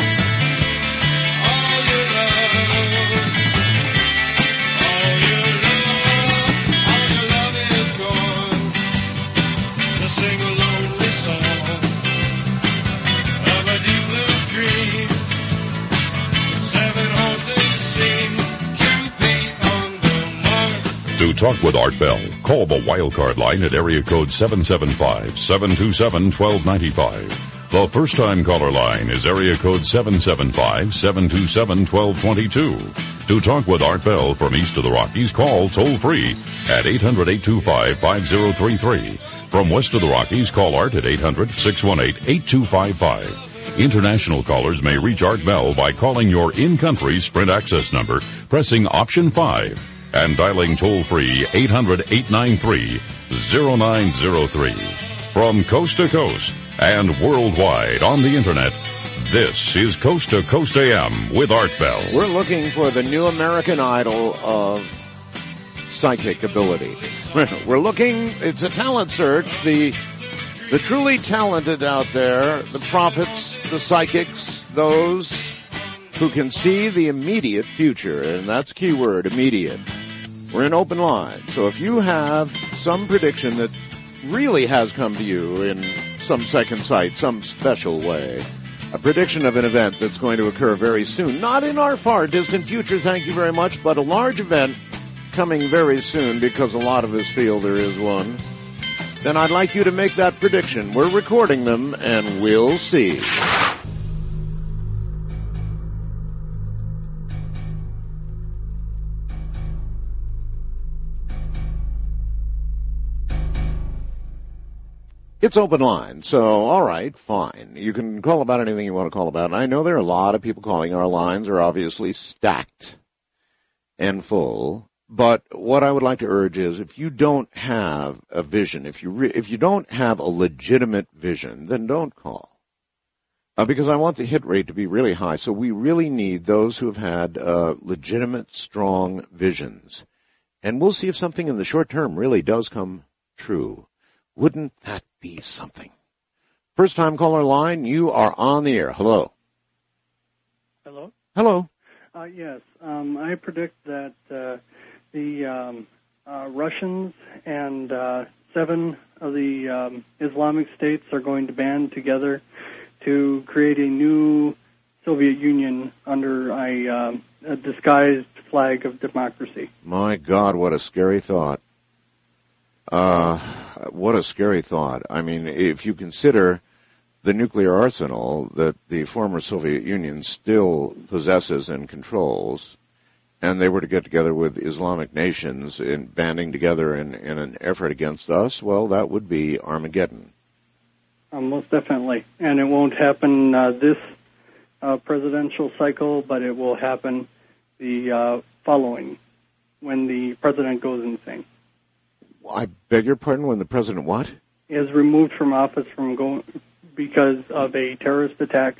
all your love, all your love is gone. To sing a lonely song of a deep blue dream. To talk with Art Bell, call the wildcard line at area code 775-727-1295. The first-time caller line is area code 775-727-1222. To talk with Art Bell from east of the Rockies, call toll-free at 800-825-5033. From west of the Rockies, call Art at 800-618-8255. International callers may reach Art Bell by calling your in-country Sprint access number, pressing option 5, and dialing toll-free 800-893-0903. From coast to coast and worldwide on the Internet, this is Coast to Coast AM with Art Bell. We're looking for the new American Idol of psychic ability. We're looking, it's a talent search. The truly talented out there, the prophets, the psychics, those who can see the immediate future, and that's key word, immediate. We're in open line. So if you have some prediction that really has come to you in some second sight, some special way, a prediction of an event that's going to occur very soon, not in our far distant future, thank you very much, but a large event coming very soon because a lot of us feel there is one, then I'd like you to make that prediction. We're recording them, and we'll see. It's open line, so all right, fine. You can call about anything you want to call about. And I know there are a lot of people calling. Our lines are obviously stacked and full. But what I would like to urge is, if you don't have a vision, if you don't have a legitimate vision, then don't call. Because I want the hit rate to be really high. So we really need those who have had legitimate, strong visions. And we'll see if something in the short term really does come true. Wouldn't that be something? First time caller line, you are on the air. Hello. Hello? Hello. Yes. I predict that the Russians and 7 of the Islamic states are going to band together to create a new Soviet Union under a disguised flag of democracy. My God, what a scary thought. What a scary thought. I mean, if you consider the nuclear arsenal that the former Soviet Union still possesses and controls, and they were to get together with Islamic nations in banding together in an effort against us, well, that would be Armageddon. Most definitely. And it won't happen this presidential cycle, but it will happen the following, when the president goes insane. I beg your pardon, when the president what? Is removed from office because of a terrorist attack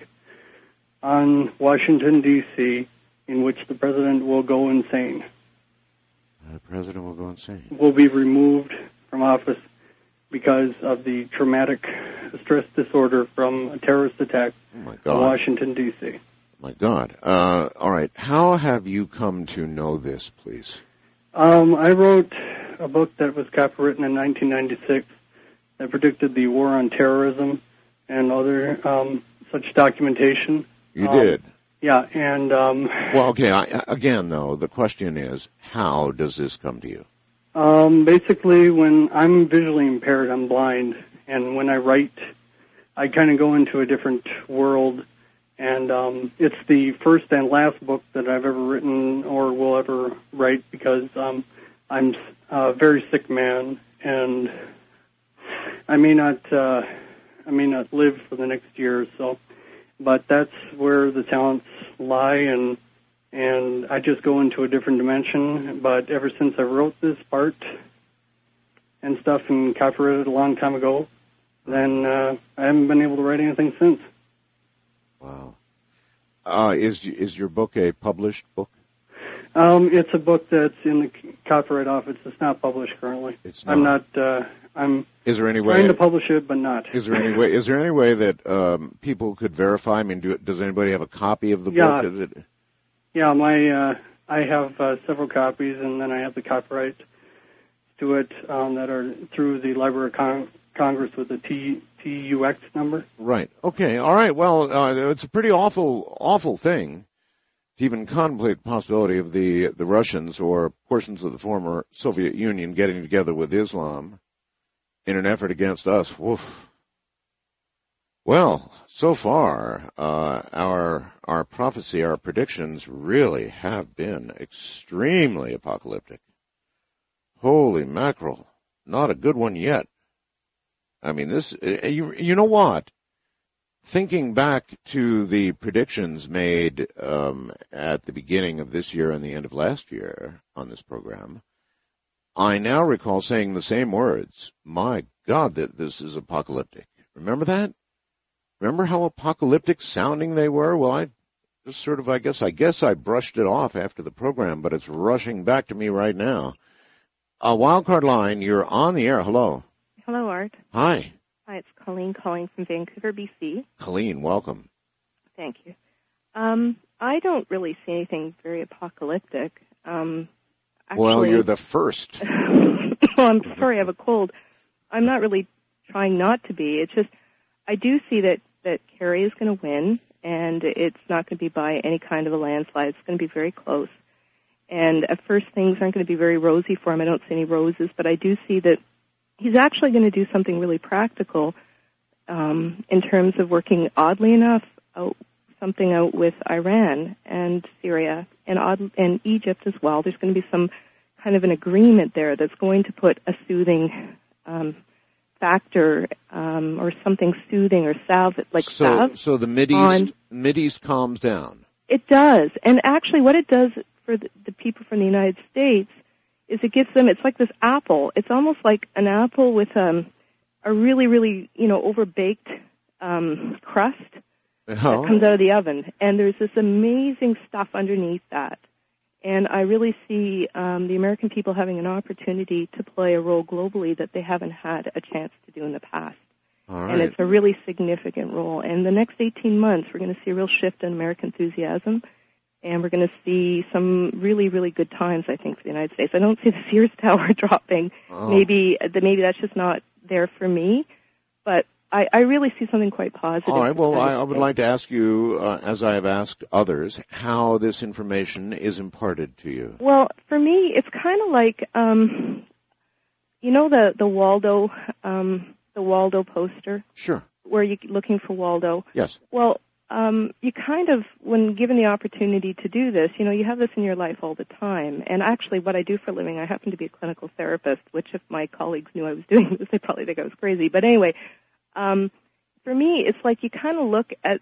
on Washington, D.C., in which the president will go insane. The president will go insane. Will be removed from office because of the traumatic stress disorder from a terrorist attack in Washington, D.C. My God. All right. How have you come to know this, please? I wrote a book that was copywritten in 1996 that predicted the war on terrorism and other such documentation. You did? Yeah, and... well, okay, again, though, the question is, how does this come to you? Basically, when I'm visually impaired, I'm blind, and when I write, I kind of go into a different world, and it's the first and last book that I've ever written or will ever write because I'm a very sick man, and I may not live for the next year or so, but that's where the talents lie, and I just go into a different dimension. But ever since I wrote this part and stuff and copyrighted a long time ago, then I haven't been able to write anything since. Wow. Is your book a published book? It's a book that's in the copyright office. It's not published currently. It's not. I'm not. I'm is there any way trying to publish it, but not. Is there any way that people could verify? I mean, does anybody have a copy of the book? Is it... Yeah, I have several copies, and then I have the copyright to it that are through the Library of Congress with the TUX number. Right. Okay. All right. Well, it's a pretty awful thing to even contemplate the possibility of the Russians or portions of the former Soviet Union getting together with Islam in an effort against us. Woof. Well, so far, our prophecy, our predictions really have been extremely apocalyptic. Holy mackerel. Not a good one yet. I mean, this, you know what? Thinking back to the predictions made at the beginning of this year and the end of last year on this program, I now recall saying the same words. My God, that this is apocalyptic. Remember that? Remember how apocalyptic sounding they were? Well, I just sort of, I guess I brushed it off after the program, but it's rushing back to me right now. Wildcard line, you're on the air. Hello. Hello, Art. Hi. Hi, it's Colleen calling from Vancouver, BC. Colleen, welcome. Thank you. I don't really see anything very apocalyptic. Actually, well, you're the first. Well, I'm sorry, I have a cold. I'm not really trying not to be. It's just, I do see that Kerry is going to win, and it's not going to be by any kind of a landslide. It's going to be very close. And at first, things aren't going to be very rosy for him. I don't see any roses, but I do see that he's actually going to do something really practical in terms of working, oddly enough, something out with Iran and Syria and Egypt as well. There's going to be some kind of an agreement there that's going to put a soothing factor or something soothing or salve, like salve. So the Mideast calms down. It does. And actually what it does for the people from the United States is it gives them, it's like this apple. It's almost like an apple with a really, really, overbaked crust that comes out of the oven. And there's this amazing stuff underneath that. And I really see the American people having an opportunity to play a role globally that they haven't had a chance to do in the past. All right. And it's a really significant role. And the next 18 months, we're going to see a real shift in American enthusiasm. And we're going to see some really, really good times, I think, for the United States. I don't see the Sears Tower dropping. Oh. Maybe that's just not there for me. But I really see something quite positive. All right. Well, I would like to ask you, as I have asked others, how this information is imparted to you. Well, for me, it's kind of like, the Waldo poster? Sure. Where you're looking for Waldo? Yes. Well, you kind of, when given the opportunity to do this, you have this in your life all the time. And actually, what I do for a living, I happen to be a clinical therapist, which if my colleagues knew I was doing this, they'd probably think I was crazy. But anyway, for me, it's like you kind of look at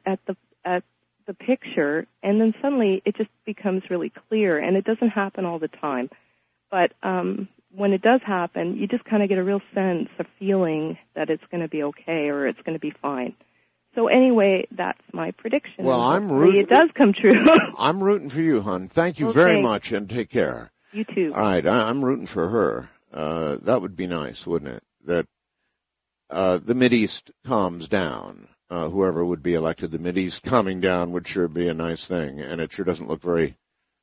the picture, and then suddenly it just becomes really clear. And it doesn't happen all the time. But when it does happen, you just kind of get a real sense, a feeling that it's going to be okay or it's going to be fine. So anyway, that's my prediction. Well, I'm rooting. It does come true. I'm rooting for you, hon. Thank you very much, and take care. You too. All right, I'm rooting for her. That would be nice, wouldn't it? That the Mideast calms down. Whoever would be elected, the Mideast calming down would sure be a nice thing, and it sure doesn't look very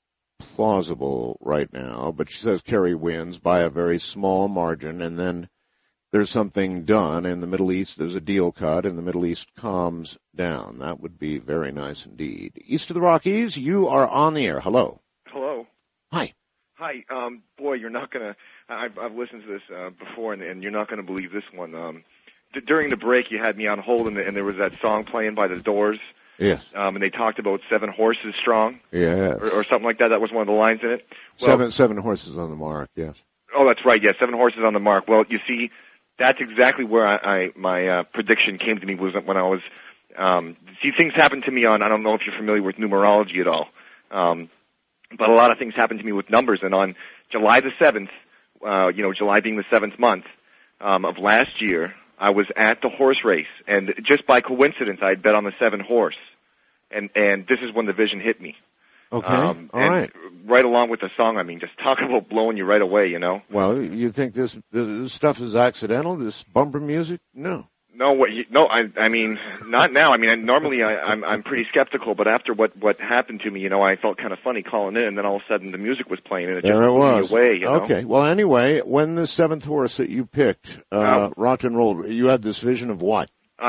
plausible right now. But she says Kerry wins by a very small margin, and then there's something done in the Middle East. There's a deal cut, and the Middle East calms down. That would be very nice indeed. East of the Rockies, you are on the air. Hello. Hello. Hi. Hi. Boy, you're not gonna. I've listened to this before, and you're not gonna believe this one. During the break, you had me on hold, and there was that song playing by the Doors. Yes. And they talked about 7 horses strong. Yeah. Or something like that. That was one of the lines in it. Well, seven horses on the mark. Yes. Oh, that's right. Yeah, 7 horses on the mark. Well, you see, that's exactly where my prediction came to me was when I was. See, things happen to me on. I don't know if you're familiar with numerology at all, but a lot of things happen to me with numbers. And on July the 7th, July being the 7th month of last year, I was at the horse race, and just by coincidence, I had bet on the 7 horse, and this is when the vision hit me. Okay, all right. Right along with the song, I mean, just talk about blowing you right away, Well, you think this stuff is accidental, this bumper music? No. No, I mean, not now. I mean, normally I'm pretty skeptical, but after what happened to me, I felt kind of funny calling in, and then all of a sudden the music was playing, and it just blew me away, Okay, well, anyway, when the 7th horse that you picked rocked and rolled, you had this vision of what?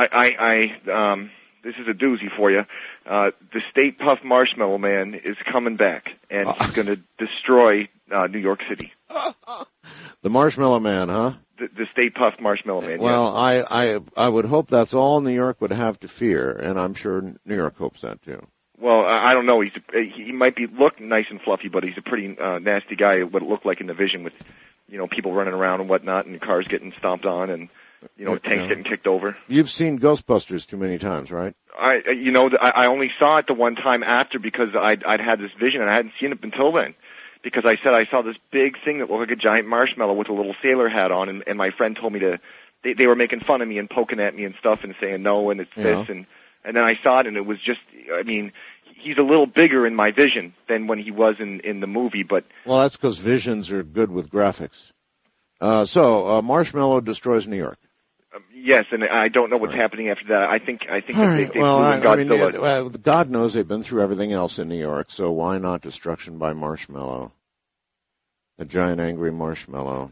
This is a doozy for you. The State Puff Marshmallow Man is coming back, and he's going to destroy New York City. The Marshmallow Man, huh? The State Puff Marshmallow Man. Well, yes. I would hope that's all New York would have to fear, and I'm sure New York hopes that too. Well, I don't know. He might look nice and fluffy, but he's a pretty nasty guy. What it looked like in the vision with, people running around and whatnot, and cars getting stomped on, and tanks getting kicked over. You've seen Ghostbusters too many times, right? I only saw it the one time after because I'd had this vision and I hadn't seen it until then. Because I said I saw this big thing that looked like a giant marshmallow with a little sailor hat on, and my friend told me they were making fun of me and poking at me and stuff and saying no and it's this and then I saw it and it was just, I mean, he's a little bigger in my vision than when he was in the movie, but. Well, that's because visions are good with graphics. So Marshmallow destroys New York. Yes, and I don't know what's happening after that. I think All that right. they've Well, proven Godzilla. God knows they've been through everything else in New York, so why not destruction by marshmallow? A giant angry marshmallow.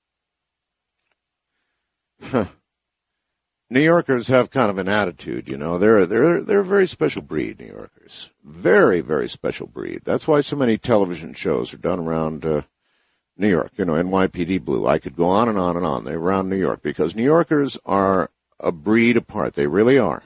New Yorkers have kind of an attitude, you know. They're a very special breed, New Yorkers. Very, very special breed. That's why so many television shows are done around New York, you know, NYPD Blue. I could go on and on and on. They're around New York because New Yorkers are a breed apart. They really are.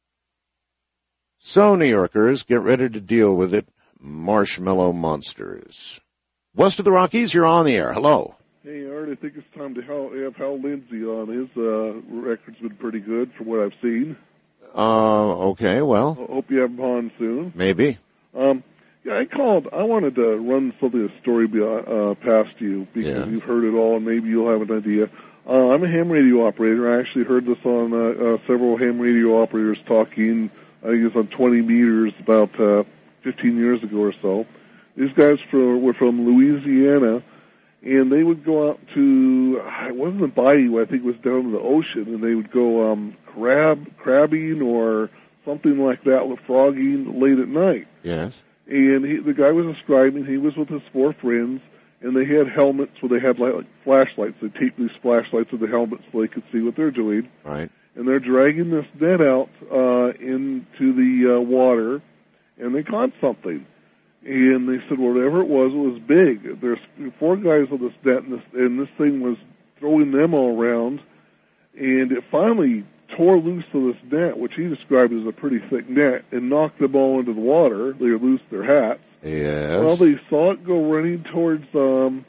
So, New Yorkers, get ready to deal with it. Marshmallow monsters. West of the Rockies, you're on the air. Hello. Hey, Art, I think it's time to have Hal Lindsey on. His record's been pretty good from what I've seen. Okay, well. I hope you have him on soon. Maybe. Yeah, I called. I wanted to run a story past you because you've heard it all and maybe you'll have an idea. I'm a ham radio operator. I actually heard this on several ham radio operators talking, I think it was on 20 meters about 15 years ago or so. These guys were from Louisiana, and they would go out to, it wasn't the bayou, I think it was down in the ocean, and they would go crabbing or something like that, with frogging late at night. Yes. And the guy was describing, he was with his 4 friends, and they had helmets where they had like flashlights. They taped these flashlights to the helmets so they could see what they're doing. Right. And they're dragging this net out into the water, and they caught something. And they said, whatever it was big. There's 4 guys on this net, and this thing was throwing them all around. And it finally tore loose of this net, which he described as a pretty thick net, and knocked them all into the water. They loosed their hats. Yes. Well, they saw it go running towards the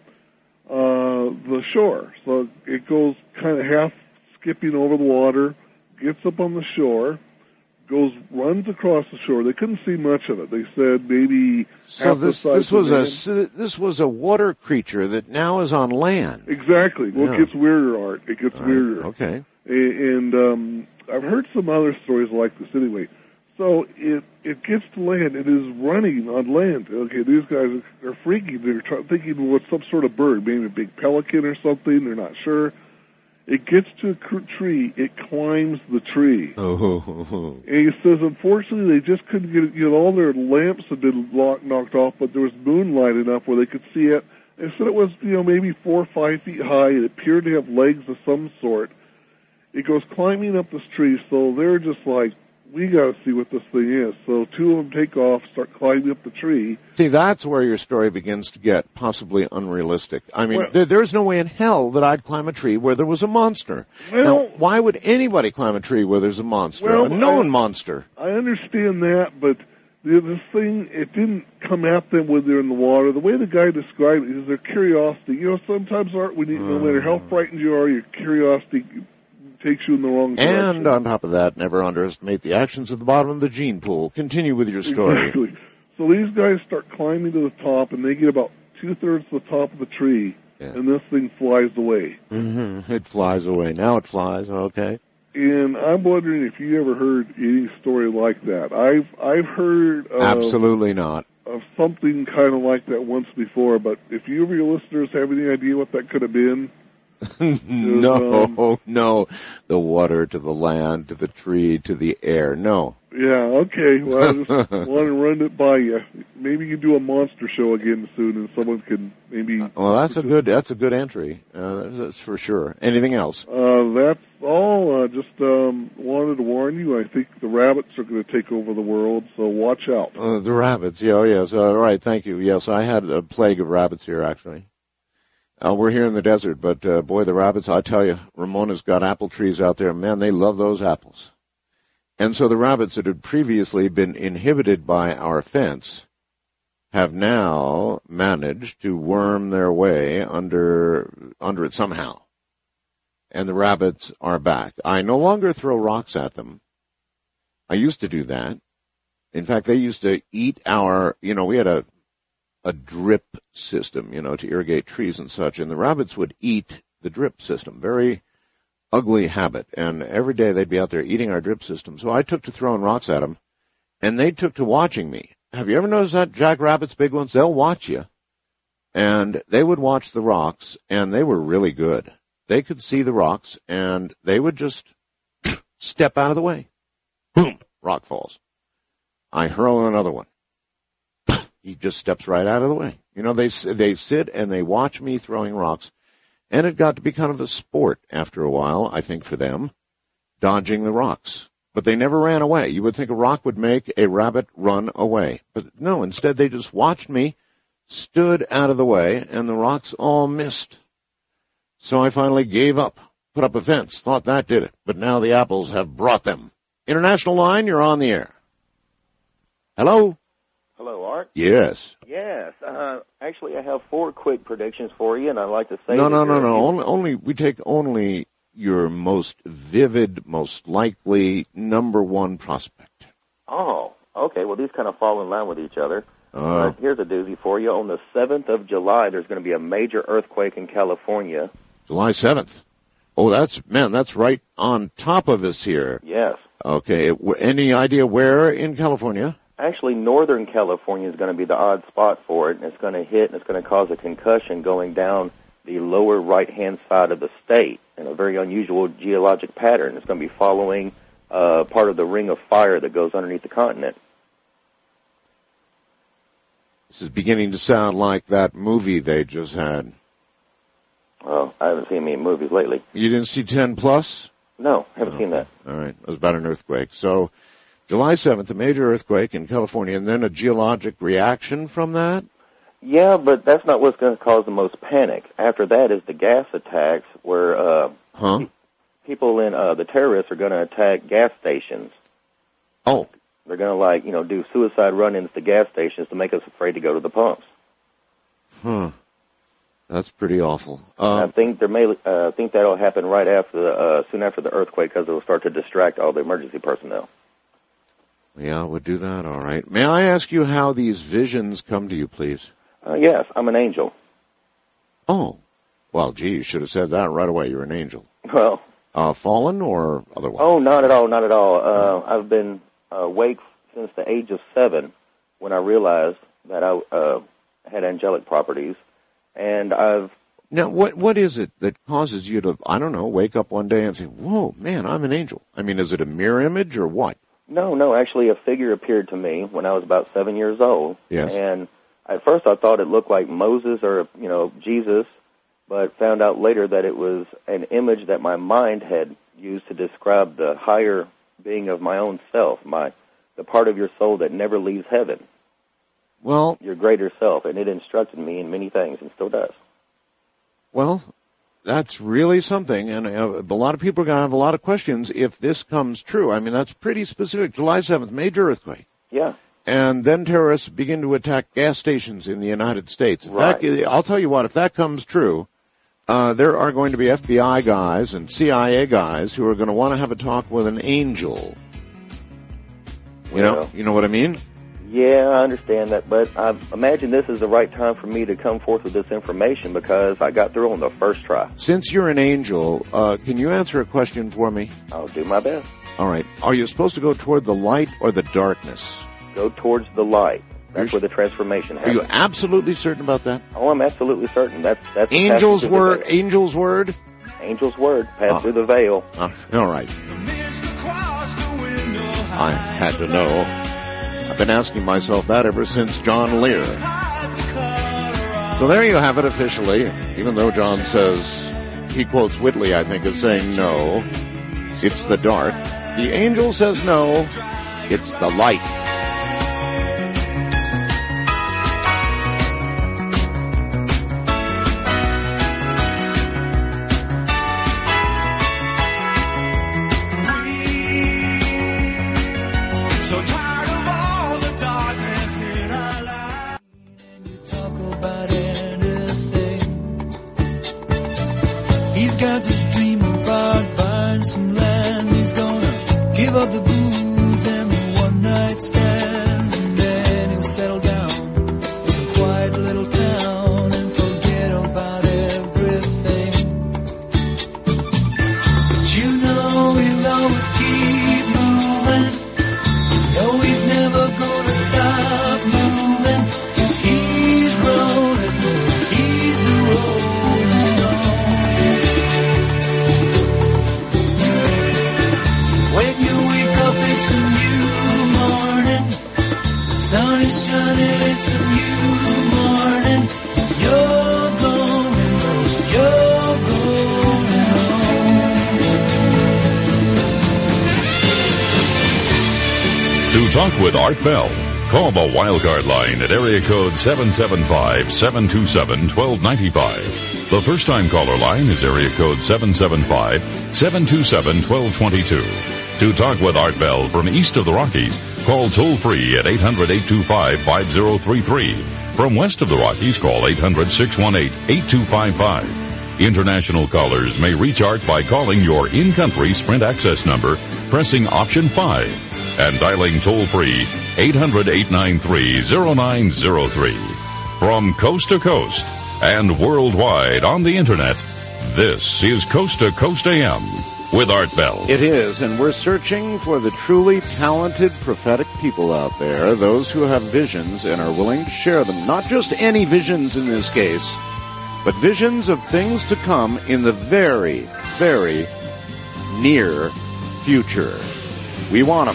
shore. So it goes kind of half skipping over the water, gets up on the shore, runs across the shore. They couldn't see much of it. They said maybe half the size of man. This was a water creature that now is on land. Exactly. Well, It gets weirder, Art. It gets weirder. Okay. And I've heard some other stories like this anyway. So it gets to land. It is running on land. Okay, these guys are freaking. They're thinking it was some sort of bird, maybe a big pelican or something. They're not sure. It gets to a tree. It climbs the tree. Oh. And he says, unfortunately, they just couldn't get it. You know, all their lamps had been knocked off, but there was moonlight enough where they could see it. They said it was, maybe 4 or 5 feet high. It appeared to have legs of some sort. It goes climbing up this tree, so they're just like, we got to see what this thing is. So 2 of them take off, start climbing up the tree. See, that's where your story begins to get possibly unrealistic. I mean, there's no way in hell that I'd climb a tree where there was a monster. Now, why would anybody climb a tree where there's a monster, a known monster? I understand that, but this thing, it didn't come at them when they're in the water. The way the guy described it is their curiosity. Sometimes, Art, no matter how frightened you are, your curiosity takes you in the wrong direction. And on top of that, never underestimate the actions at the bottom of the gene pool. Continue with your story. Exactly. So these guys start climbing to the top, and they get about 2/3 to the top of the tree, and this thing flies away. Mm-hmm. It flies away. Now it flies. Okay. And I'm wondering if you ever heard any story like that. I've heard absolutely not of something kind of like that once before. But if you or your listeners have any idea what that could have been. No. The water to the land, to the tree, to the air. No. Yeah, okay. Well, I just want to run it by you. Maybe you do a monster show again soon and someone can maybe... Well, that's a good entry. That's for sure. Anything else? That's all. Just wanted to warn you. I think the rabbits are going to take over the world, so watch out. The rabbits, yes. All right, thank you. Yes, I had a plague of rabbits here, actually. We're here in the desert, but boy, the rabbits, I tell you, Ramona's got apple trees out there. Man, they love those apples. And so the rabbits that had previously been inhibited by our fence have now managed to worm their way under it somehow. And the rabbits are back. I no longer throw rocks at them. I used to do that. In fact, they used to eat we had a drip system, to irrigate trees and such, and the rabbits would eat the drip system. Very ugly habit, and every day they'd be out there eating our drip system. So I took to throwing rocks at them, and they took to watching me. Have you ever noticed that, jackrabbits, big ones? They'll watch you. And they would watch the rocks, and they were really good. They could see the rocks, and they would just step out of the way. Boom, rock falls. I hurl another one. He just steps right out of the way. You know, they sit and they watch me throwing rocks, and it got to be kind of a sport after a while, I think, for them, dodging the rocks. But they never ran away. You would think a rock would make a rabbit run away. But no, instead they just watched me, stood out of the way, and the rocks all missed. So I finally gave up, put up a fence, thought that did it. But now the apples have brought them. International line, you're on the air. Hello? Hello, Art? Yes. Yes. Actually, I have 4 quick predictions for you, and I'd like to say... No. Only we take only your most vivid, most likely, number one prospect. Oh, okay. Well, these kind of fall in line with each other. Here's a doozy for you. On the 7th of July, there's going to be a major earthquake in California. July 7th. Oh, that's right on top of us here. Yes. Okay. Any idea where in California? Actually, Northern California is going to be the odd spot for it, and it's going to hit, and it's going to cause a concussion going down the lower right-hand side of the state in a very unusual geologic pattern. It's going to be following part of the ring of fire that goes underneath the continent. This is beginning to sound like that movie they just had. Well, I haven't seen many movies lately. You didn't see 10 Plus? No, haven't seen that. All right. It was about an earthquake. So, July 7th, a major earthquake in California, and then a geologic reaction from that? Yeah, but that's not what's going to cause the most panic. After that is the gas attacks where people in the terrorists are going to attack gas stations. Oh. They're going to, do suicide run-ins to gas stations to make us afraid to go to the pumps. That's pretty awful. I think think that'll happen right after soon after the earthquake, because it'll start to distract all the emergency personnel. Yeah, we'll do that. All right. May I ask you how these visions come to you, please? Yes, I'm an angel. Oh. Well, gee, you should have said that right away. You're an angel. Well. Fallen or otherwise? Oh, not at all. I've been awake since the age of 7 when I realized that I had angelic properties. And Now, what is it that causes you to, I don't know, wake up one day and say, whoa, man, I'm an angel? I mean, is it a mirror image or what? No, actually a figure appeared to me when I was about 7 years old. Yes. And at first I thought it looked like Moses or, Jesus, but found out later that it was an image that my mind had used to describe the higher being of my own self, the part of your soul that never leaves heaven. Well, your greater self, and it instructed me in many things and still does. Well, that's really something, and a lot of people are going to have a lot of questions if this comes true. I mean, that's pretty specific. July 7th, major earthquake. Yeah. And then terrorists begin to attack gas stations in the United States. Right. I'll tell you what, if that comes true, there are going to be FBI guys and CIA guys who are going to want to have a talk with an angel. You know what I mean? Yeah, I understand that, but I imagine this is the right time for me to come forth with this information because I got through on the first try. Since you're an angel, can you answer a question for me? I'll do my best. All right. Are you supposed to go toward the light or the darkness? Go towards the light. That's where the transformation happens. Are you absolutely certain about that? Oh, I'm absolutely certain. That's Angel's word. Angel's word. Angel's word. Pass through the veil. All right. I had to know. I've been asking myself that ever since John Lear. So there you have it officially, even though John says, he quotes Whitley, I think, as saying no, it's the dark. The angel says no, it's the light. Up the booze and the one night stand. To talk with Art Bell, call the Wildcard line at area code 775-727-1295. The first-time caller line is area code 775-727-1222. To talk with Art Bell from east of the Rockies, call toll-free at 800-825-5033. From west of the Rockies, call 800-618-8255. International callers may reach Art by calling your in-country Sprint access number, pressing option 5, and dialing toll-free 800-893-0903. From coast to coast and worldwide on the Internet, this is Coast to Coast AM with Art Bell. It is, and we're searching for the truly talented prophetic people out there, those who have visions and are willing to share them. Not just any visions in this case, but visions of things to come in the very, very near future. We want them.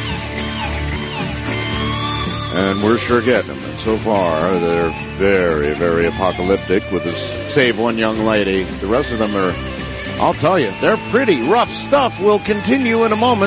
And we're sure getting them. And so far, they're very, very apocalyptic with this save one young lady. The rest of them are, I'll tell you, they're pretty rough stuff. We'll continue in a moment.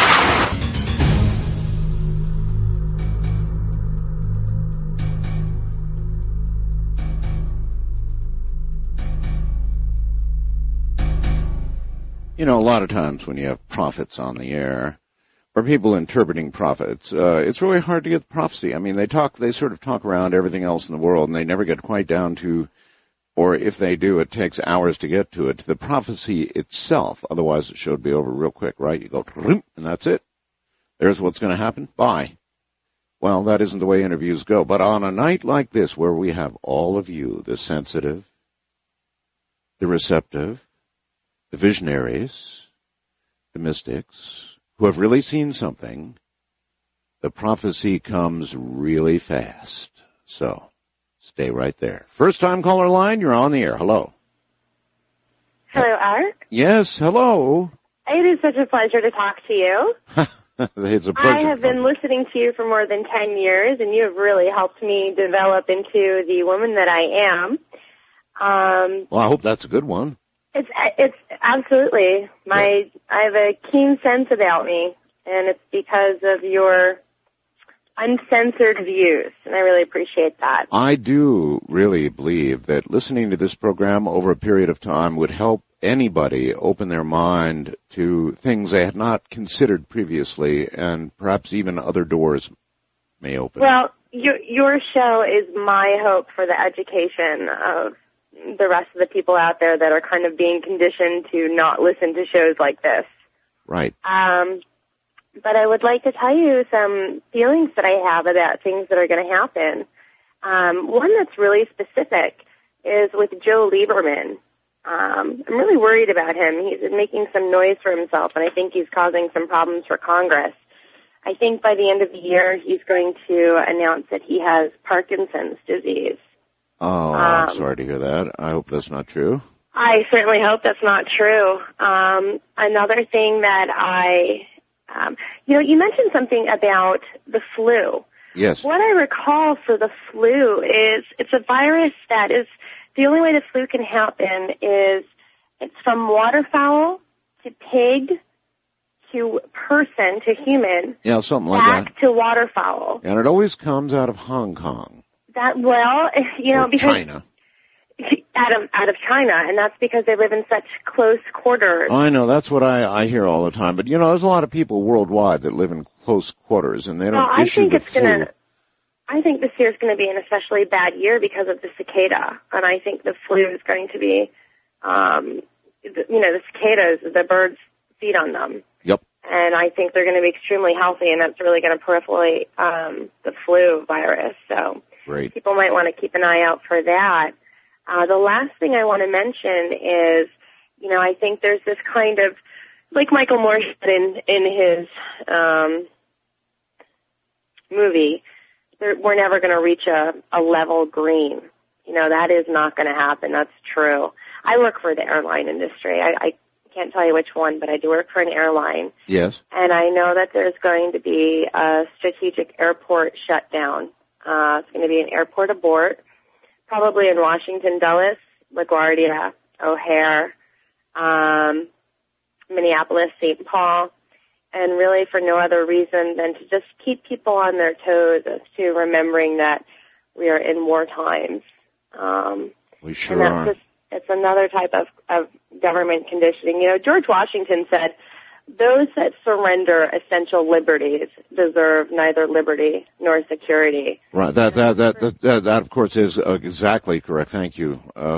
You know, a lot of times when you have prophets on the air, or people interpreting prophets, it's really hard to get the prophecy. I mean, they sort of talk around everything else in the world, and they never get quite down to, or if they do, it takes hours to get to it, to the prophecy itself. Otherwise, the show would be over real quick, right? You go, and that's it. There's what's going to happen. Bye. Well, that isn't the way interviews go. But on a night like this, where we have all of you, the sensitive, the receptive, the visionaries, the mystics, who have really seen something, the prophecy comes really fast. So, stay right there. First time caller line, you're on the air. Hello. Hello, Art. Yes, hello. It is such a pleasure to talk to you. It's a pleasure. I have been listening to you for more than 10 years, and you have really helped me develop into the woman that I am. Well, I hope that's a good one. It's absolutely I have a keen sense about me, and it's because of your uncensored views, and I really appreciate that. I do really believe that listening to this program over a period of time would help anybody open their mind to things they had not considered previously, and perhaps even other doors may open. Well, your show is my hope for the education of the rest of the people out there that are kind of being conditioned to not listen to shows like this. Right. But I would like to tell you some feelings that I have about things that are going to happen. One that's really specific is with Joe Lieberman. I'm really worried about him. He's making some noise for himself, and I think he's causing some problems for Congress. I think by the end of the year, he's going to announce that he has Parkinson's disease. Oh, I'm sorry to hear that. I hope that's not true. I certainly hope that's not true. Another thing that you mentioned something about the flu. Yes. What I recall for the flu is it's a virus that is, the only way the flu can happen is it's from waterfowl to pig to person to human. Yeah, something like that. Back to waterfowl. And it always comes out of Hong Kong. Because China. out of China, and that's because they live in such close quarters. I know, that's what I hear all the time. But there's a lot of people worldwide that live in close quarters, and they don't issue the flu. I think this year's going to be an especially bad year because of the cicada, and I think the flu is going to be, the cicadas, the birds feed on them. Yep. And I think they're going to be extremely healthy, and that's really going to proliferate the flu virus. So Great. People might want to keep an eye out for that. The last thing I want to mention is, I think there's this kind of, like Michael Moore said in his movie, we're never going to reach a level green. That is not going to happen. That's true. I work for the airline industry. I can't tell you which one, but I do work for an airline. Yes. And I know that there's going to be a strategic airport shutdown. It's going to be an airport abort, probably in Washington, Dulles, LaGuardia, O'Hare, Minneapolis, St. Paul. and really for no other reason than to just keep people on their toes as to remembering that we are in war times. We sure and are. Just, it's another type of government conditioning. You know, George Washington said, those that surrender essential liberties deserve neither liberty nor security. Right. That of course is exactly correct. Thank you.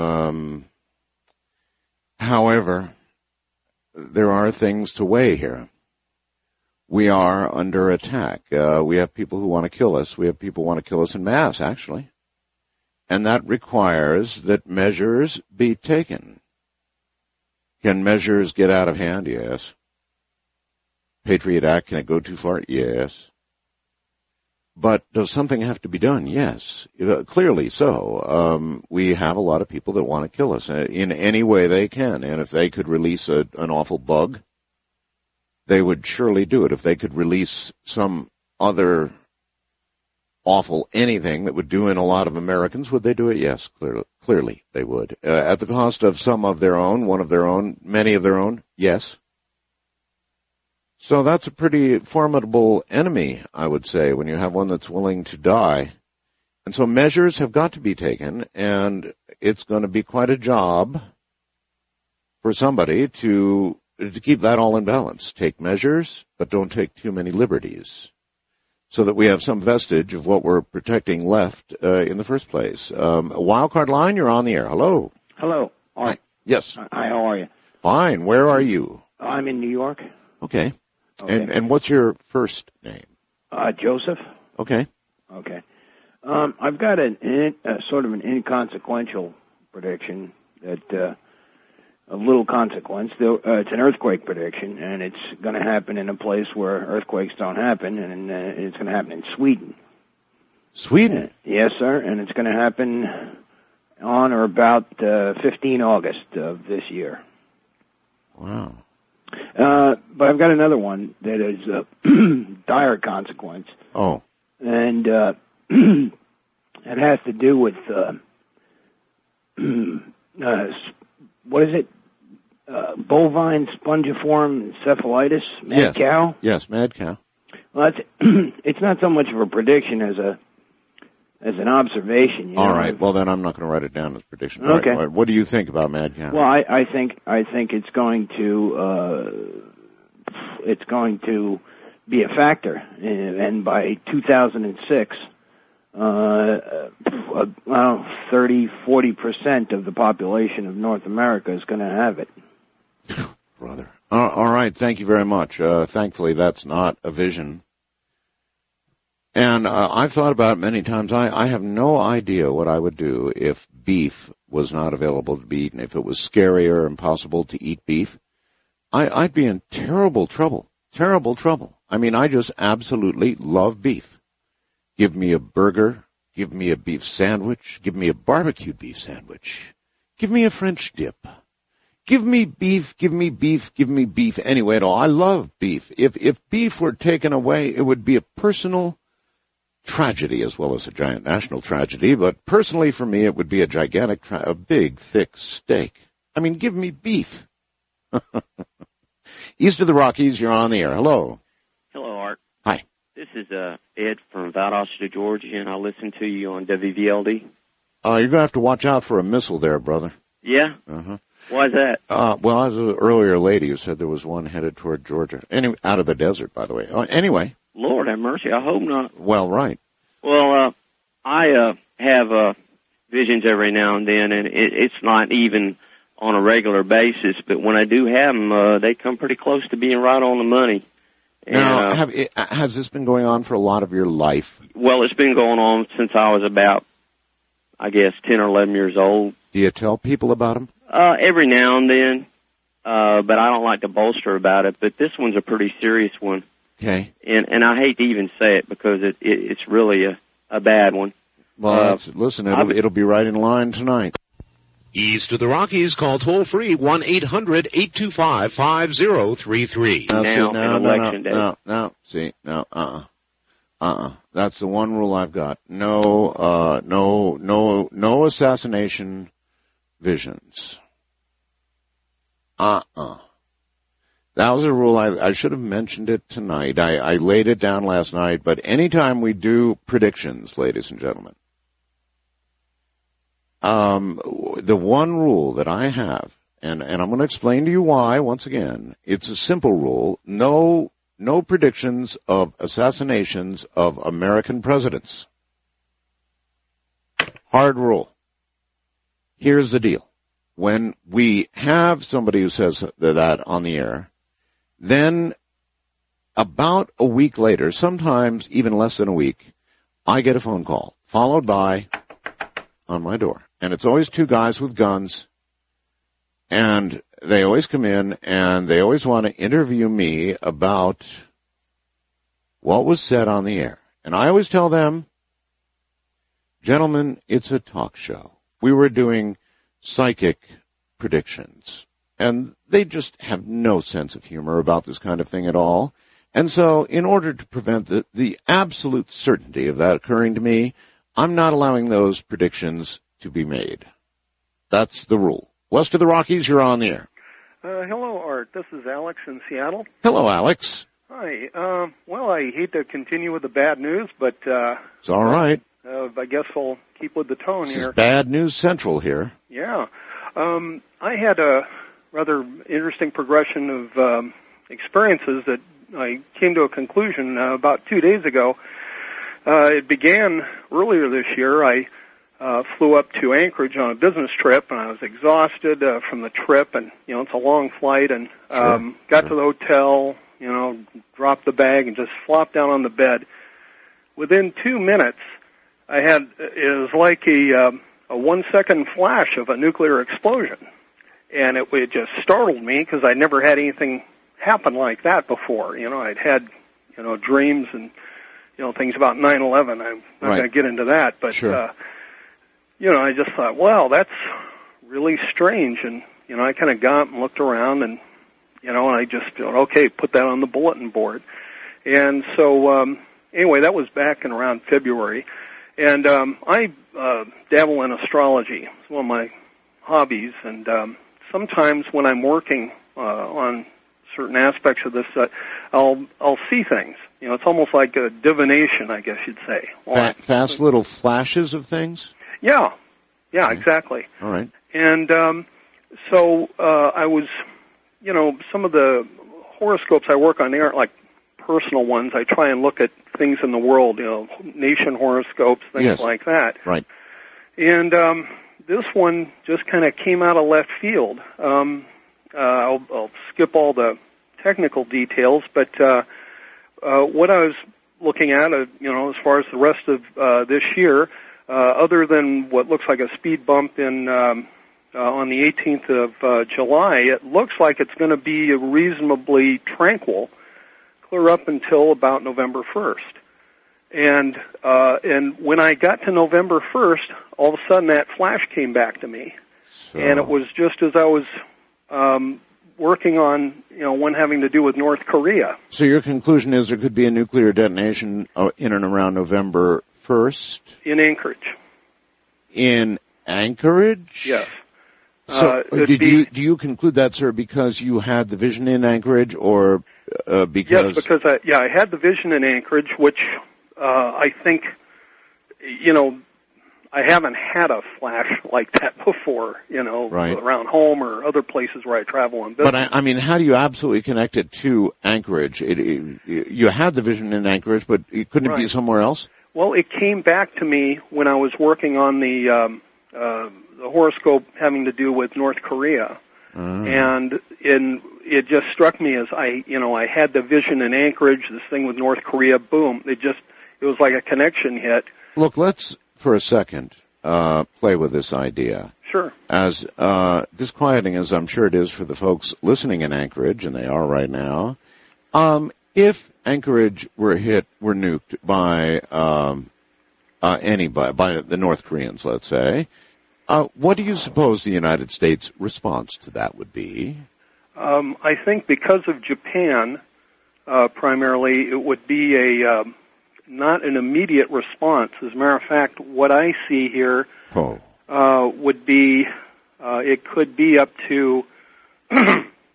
However, there are things to weigh here. We are under attack. We have people who want to kill us. We have people who want to kill us in mass, actually. And that requires that measures be taken. Can measures get out of hand? Yes. Patriot Act, can it go too far? Yes. But does something have to be done? Yes. Clearly so. We have a lot of people that want to kill us in any way they can. And if they could release an awful bug, they would surely do it. If they could release some other awful anything that would do in a lot of Americans, would they do it? Yes, clearly they would. At the cost of some of their own, one of their own, many of their own? Yes. So that's a pretty formidable enemy, I would say, when you have one that's willing to die. And so measures have got to be taken, and it's going to be quite a job for somebody to keep that all in balance. Take measures, but don't take too many liberties, so that we have some vestige of what we're protecting left in the first place. Wildcard line, you're on the air. Hello. Hello. Hi. Yes. Hi, how are you? Fine. Where are you? I'm in New York. Okay. And what's your first name? Joseph. Okay. Okay. I've got sort of an inconsequential prediction that of little consequence. It's an earthquake prediction, and it's going to happen in a place where earthquakes don't happen, and it's going to happen in Sweden. Sweden? Yes, sir, and it's going to happen on or about 15 August of this year. Wow. But I've got another one that is dire consequence. Oh. And it has to do with what is it? Bovine spongiform encephalitis, mad cow? Yes, mad cow. Well, it's not so much of a prediction as an observation. You know? All right. Well, then I'm not going to write it down as a prediction. Okay. All right. What do you think about mad cow? Well, I think it's going to be a factor, and by 2006. 30-40% of the population of North America is going to have it. Brother. All right. Thank you very much. Thankfully, that's not a vision. And I've thought about it many times. I have no idea what I would do if beef was not available to be eaten. If it was scary or impossible to eat beef, I'd be in terrible trouble. Terrible trouble. I mean, I just absolutely love beef. Give me a burger, give me a beef sandwich, give me a barbecued beef sandwich, give me a French dip. Give me beef, give me beef, give me beef anyway at all. I love beef. If beef were taken away, it would be a personal tragedy as well as a giant national tragedy, but personally for me it would be a gigantic, a big, thick steak. I mean, give me beef. East of the Rockies, you're on the air. Hello. Hello, Art. Hi. This is Ed from Valdosta, Georgia, and I listen to you on WVLD. You're going to have to watch out for a missile there, brother. Yeah? Uh-huh. Why is that? Well, I was an earlier lady who said there was one headed toward Georgia. Anyway, out of the desert, by the way. Anyway. Lord have mercy, I hope not. Well, right. Well, I have visions every now and then, and it's not even on a regular basis, but when I do have them, they come pretty close to being right on the money. Now, has this been going on for a lot of your life? Well, it's been going on since I was about, I guess, 10 or 11 years old. Do you tell people about them? Every now and then, but I don't like to bolster about it. But this one's a pretty serious one. Okay. And I hate to even say it because it's really a bad one. Well, listen, it'll be right in line tonight. East of the Rockies, call toll-free 1-800-825-5033. That's the one rule I've got. No assassination visions. That was a rule. I should have mentioned it tonight. I laid it down last night, but anytime we do predictions, ladies and gentlemen, the one rule that I have, and I'm going to explain to you why, once again, it's a simple rule. No predictions of assassinations of American presidents. Hard rule. Here's the deal. When we have somebody who says that on the air, then about a week later, sometimes even less than a week, I get a phone call, followed by on my door. And it's always two guys with guns, and they always come in, and they always want to interview me about what was said on the air. And I always tell them, gentlemen, it's a talk show. We were doing psychic predictions. And they just have no sense of humor about this kind of thing at all. And so in order to prevent the absolute certainty of that occurring to me, I'm not allowing those predictions to be made. That's the rule. West of the Rockies, you're on the air. Hello, Art. This is Alex in Seattle. Hello, Alex. Hi. Well, I hate to continue with the bad news, but it's all right. I guess I'll keep with the tone This here. is Bad News Central here. Yeah. I had a rather interesting progression of experiences that I came to a conclusion about 2 days ago. It began earlier this year. I flew up to Anchorage on a business trip, and I was exhausted from the trip, and, it's a long flight, and got to the hotel, dropped the bag, and just flopped down on the bed. Within 2 minutes, it was like a 1 second flash of a nuclear explosion. And it just startled me because I'd never had anything happen like that before. I'd had, dreams and, things about 9/11. I'm not going to get into that, but, sure. I just thought, well, that's really strange. And, I kind of got up and looked around and, and I just thought, okay, put that on the bulletin board. And so, anyway, that was back in around February. And, I dabble in astrology. It's one of my hobbies. And, sometimes when I'm working on certain aspects of this, I'll see things. It's almost like a divination, I guess you'd say. Fast little flashes of things? Yeah, exactly. All right. And so I was, some of the horoscopes I work on, they aren't like personal ones. I try and look at things in the world, nation horoscopes, things like that. Right. And this one just kind of came out of left field. I'll skip all the technical details, but what I was looking at, as far as the rest of this year, other than what looks like a speed bump in on the 18th of July, it looks like it's going to be reasonably tranquil, clear up until about November 1st. And when I got to November 1st, all of a sudden that flash came back to me. So. And it was just as I was working on, one having to do with North Korea. So your conclusion is there could be a nuclear detonation in and around November 1st? In Anchorage. In Anchorage? Yes. So do you conclude that, sir, because you had the vision in Anchorage, or because... Yes, because I had the vision in Anchorage, which I think, I haven't had a flash like that before, right. around home or other places where I travel and visit. But I mean, how do you absolutely connect it to Anchorage? You had the vision in Anchorage, but couldn't it be somewhere else? Well, it came back to me when I was working on the horoscope having to do with North Korea. And it just struck me as I had the vision in Anchorage, this thing with North Korea, boom. It was like a connection hit. Look, let's, for a second, play with this idea. Sure. As disquieting as I'm sure it is for the folks listening in Anchorage, and they are right now, if Anchorage were nuked by anybody, by the North Koreans, let's say, what do you suppose the United States response to that would be? I think because of Japan, primarily, it would be not an immediate response. As a matter of fact, what I see here would be, it could be up to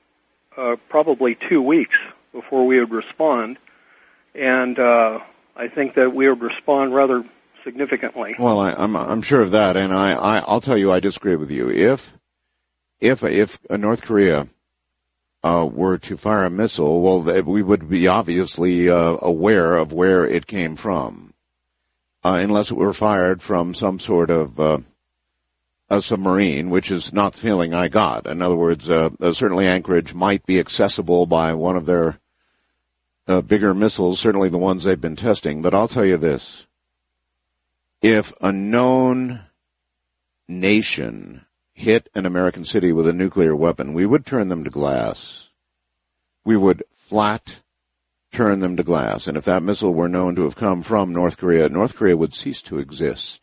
probably 2 weeks before we would respond, and I think that we would respond rather significantly. Well, I'm sure of that, and I'll tell you I disagree with you. If North Korea were to fire a missile, well, we would be obviously aware of where it came from, unless it were fired from some sort of a submarine, which is not the feeling I got. In other words, certainly Anchorage might be accessible by one of their bigger missiles, certainly the ones they've been testing. But I'll tell you this. If a known nation hit an American city with a nuclear weapon, we would turn them to glass. We would flat turn them to glass. And if that missile were known to have come from North Korea would cease to exist.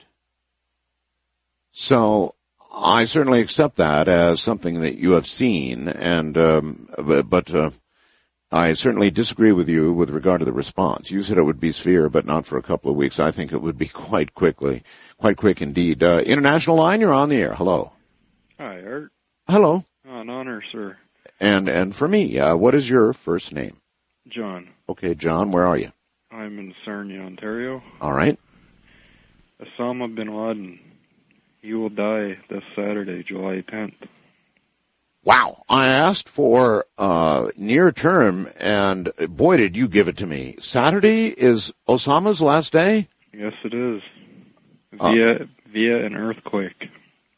So I certainly accept that as something that you have seen, and but I certainly disagree with you with regard to the response. You said it would be severe, but not for a couple of weeks. I think it would be quite quick indeed. International line, you're on the air. Hello. Hi, Art. Hello. An honor, sir. And for me, what is your first name? John. Okay, John, where are you? I'm in Sarnia, Ontario. All right. Osama bin Laden. He will die this Saturday, July 10th. Wow. I asked for near term, and boy, did you give it to me. Saturday is Osama's last day? Yes, it is. Via an earthquake.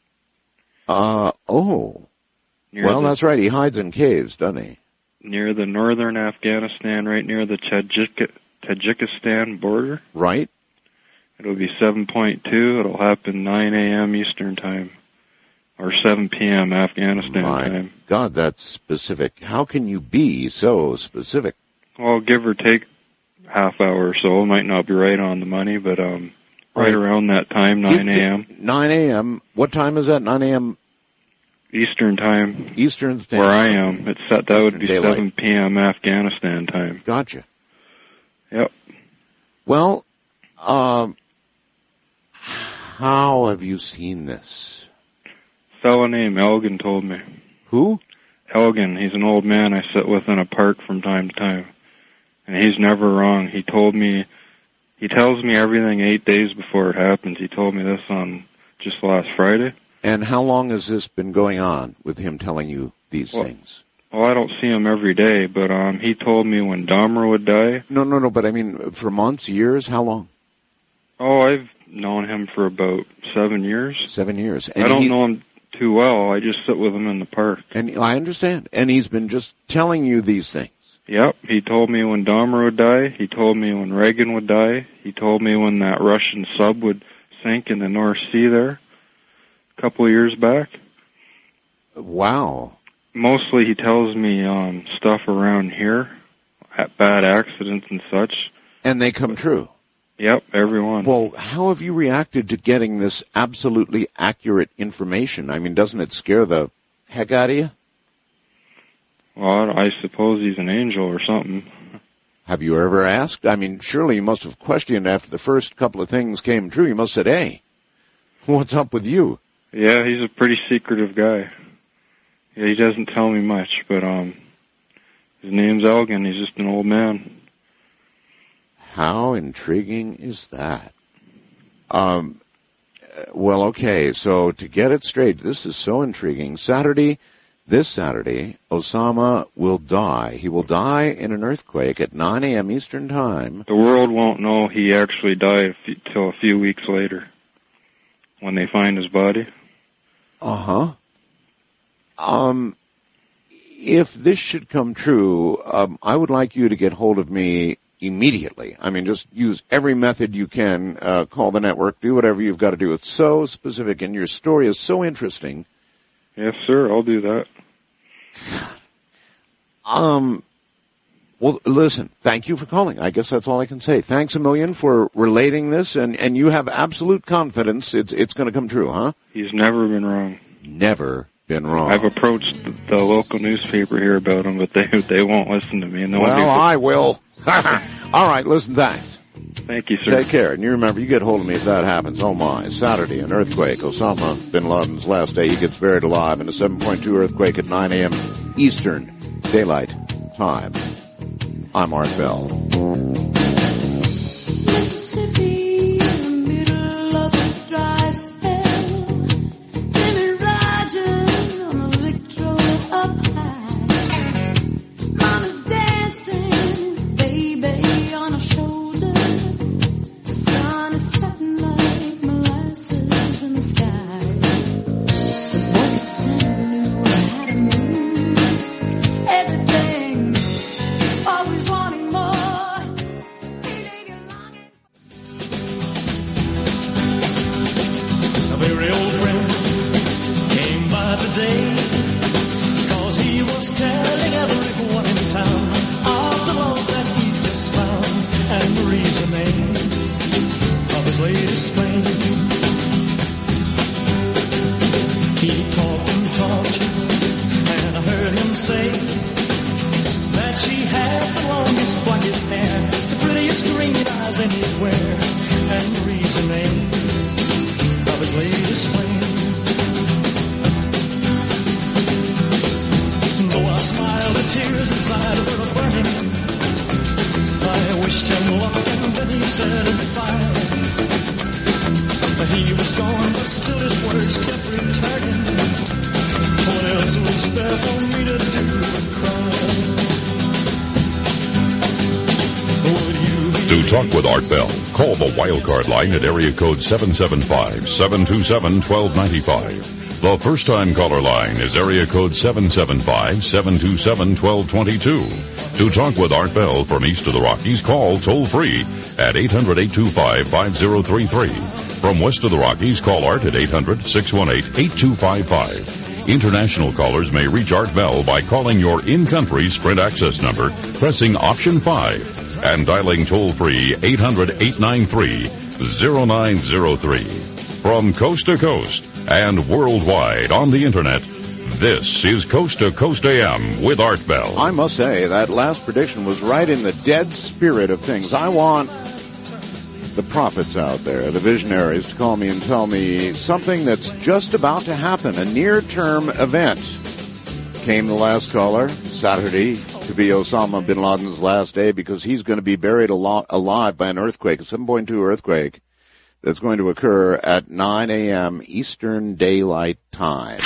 Well, that's right. He hides in caves, doesn't he? Near the northern Afghanistan, right near the Tajikistan border. Right. It'll be 7.2. It'll happen 9 a.m. Eastern Time. Or 7 p.m. Afghanistan time. God, that's specific. How can you be so specific? Well, give or take half hour or so. It might not be right on the money, but right around that time, 9 a.m. 9 a.m. What time is that? 9 a.m. Eastern Time. Eastern Time. Where I am. It's set. That would be daylight. 7 p.m. Afghanistan time. Gotcha. Yep. Well, how have you seen this? Fellow named Elgin told me. Who? Elgin. He's an old man I sit with in a park from time to time. And he's never wrong. He tells me everything 8 days before it happens. He told me this on just last Friday. And how long has this been going on with him telling you these things? Well, I don't see him every day, but he told me when Dahmer would die. No, but I mean for months, years, how long? Oh, I've known him for about 7 years. 7 years. And I don't know him too well. I just sit with him in the park. And I understand. And he's been just telling you these things. Yep. He told me when Dahmer would die. He told me when Reagan would die. He told me when that Russian sub would sink in the North Sea there a couple of years back. Wow. Mostly he tells me stuff around here, bad accidents and such. And they come true. Yep, everyone. Well, how have you reacted to getting this absolutely accurate information? I mean, doesn't it scare the heck out of you? Well, I suppose he's an angel or something. Have you ever asked? I mean, surely you must have questioned after the first couple of things came true. You must have said, hey, what's up with you? Yeah, he's a pretty secretive guy. Yeah, he doesn't tell me much, but his name's Elgin. He's just an old man. How intriguing is that? Well, okay, so to get it straight, this is so intriguing. This Saturday, Osama will die. He will die in an earthquake at 9 a.m. Eastern Time. The world won't know he actually died till a few weeks later when they find his body. Uh-huh. If this should come true, I would like you to get hold of me immediately. I mean, just use every method you can, call the network, do whatever you've got to do. It's so specific, and your story is so interesting. Yes, sir, I'll do that. Well, listen, thank you for calling. I guess that's all I can say. Thanks a million for relating this, and you have absolute confidence it's going to come true, huh? He's never been wrong. Never been wrong. I've approached the local newspaper here about him, but they won't listen to me. And I will. All right, listen, thanks. Thank you, sir. Take care. And you remember, you get hold of me if that happens. Oh, my. Saturday, an earthquake. Osama bin Laden's last day. He gets buried alive in a 7.2 earthquake at 9 a.m. Eastern Daylight Time. I'm Art Bell. Mississippi, in the middle of a dry spell. Jimmy Rogers on the Victrola up high. Mama's dancing, his baby on her shoulder. The sun is setting like molasses in the sky. The boy could sing knew I had a moon. Everything, always wanting more. A very old friend came by today, 'cause he was telling everyone in town of the love that he just found and the reason of his latest flame. He talked and talked, and I heard him say that she had the longest, blackest hair, the prettiest green eyes anywhere, and the reason of his latest flame. Though I smiled, the tears inside were burning. I wished him luck, and then he said goodbye. But he was gone, but still his words kept returning. What else was there for me to do but cry? To talk with Art Bell, call the Wildcard line at area code 775-727-1295. The first-time caller line is area code 775-727-1222. To talk with Art Bell from east of the Rockies, call toll-free at 800-825-5033. From west of the Rockies, call Art at 800-618-8255. International callers may reach Art Bell by calling your in-country Sprint access number, pressing option 5. And dialing toll-free 800-893-0903. From coast to coast and worldwide on the Internet, this is Coast to Coast AM with Art Bell. I must say, that last prediction was right in the dead spirit of things. I want the prophets out there, the visionaries, to call me and tell me something that's just about to happen, a near-term event. Came the last caller, Saturday, to be Osama bin Laden's last day, because he's going to be buried alive by an earthquake, a 7.2 earthquake that's going to occur at 9 a.m. Eastern Daylight Time.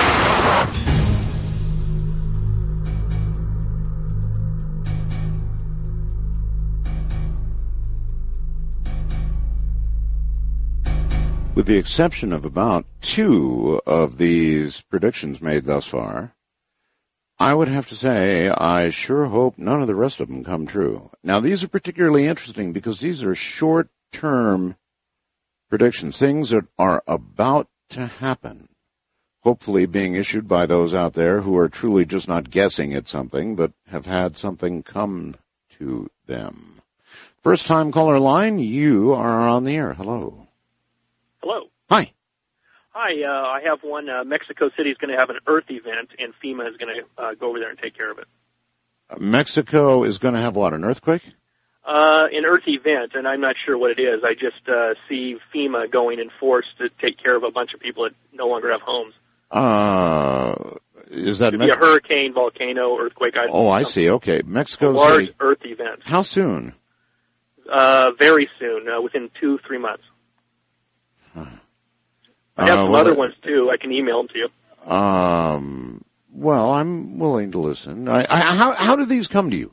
With the exception of about 2 of these predictions made thus far, I would have to say I sure hope none of the rest of them come true. Now, these are particularly interesting because these are short-term predictions, things that are about to happen, hopefully being issued by those out there who are truly just not guessing at something, but have had something come to them. First-time caller line, you are on the air. Hello. Hello. Hi. Hi, I have one. Mexico City is going to have an Earth event, and FEMA is going to go over there and take care of it. Mexico is going to have what, an earthquake? An Earth event, and I'm not sure what it is. I just see FEMA going in force to take care of a bunch of people that no longer have homes. Is that It could be a hurricane, volcano, earthquake. I see. Okay. Mexico City. Large Earth event. How soon? Very soon, within 2-3 months. I have some other ones, too. I can email them to you. Well, I'm willing to listen. How do these come to you?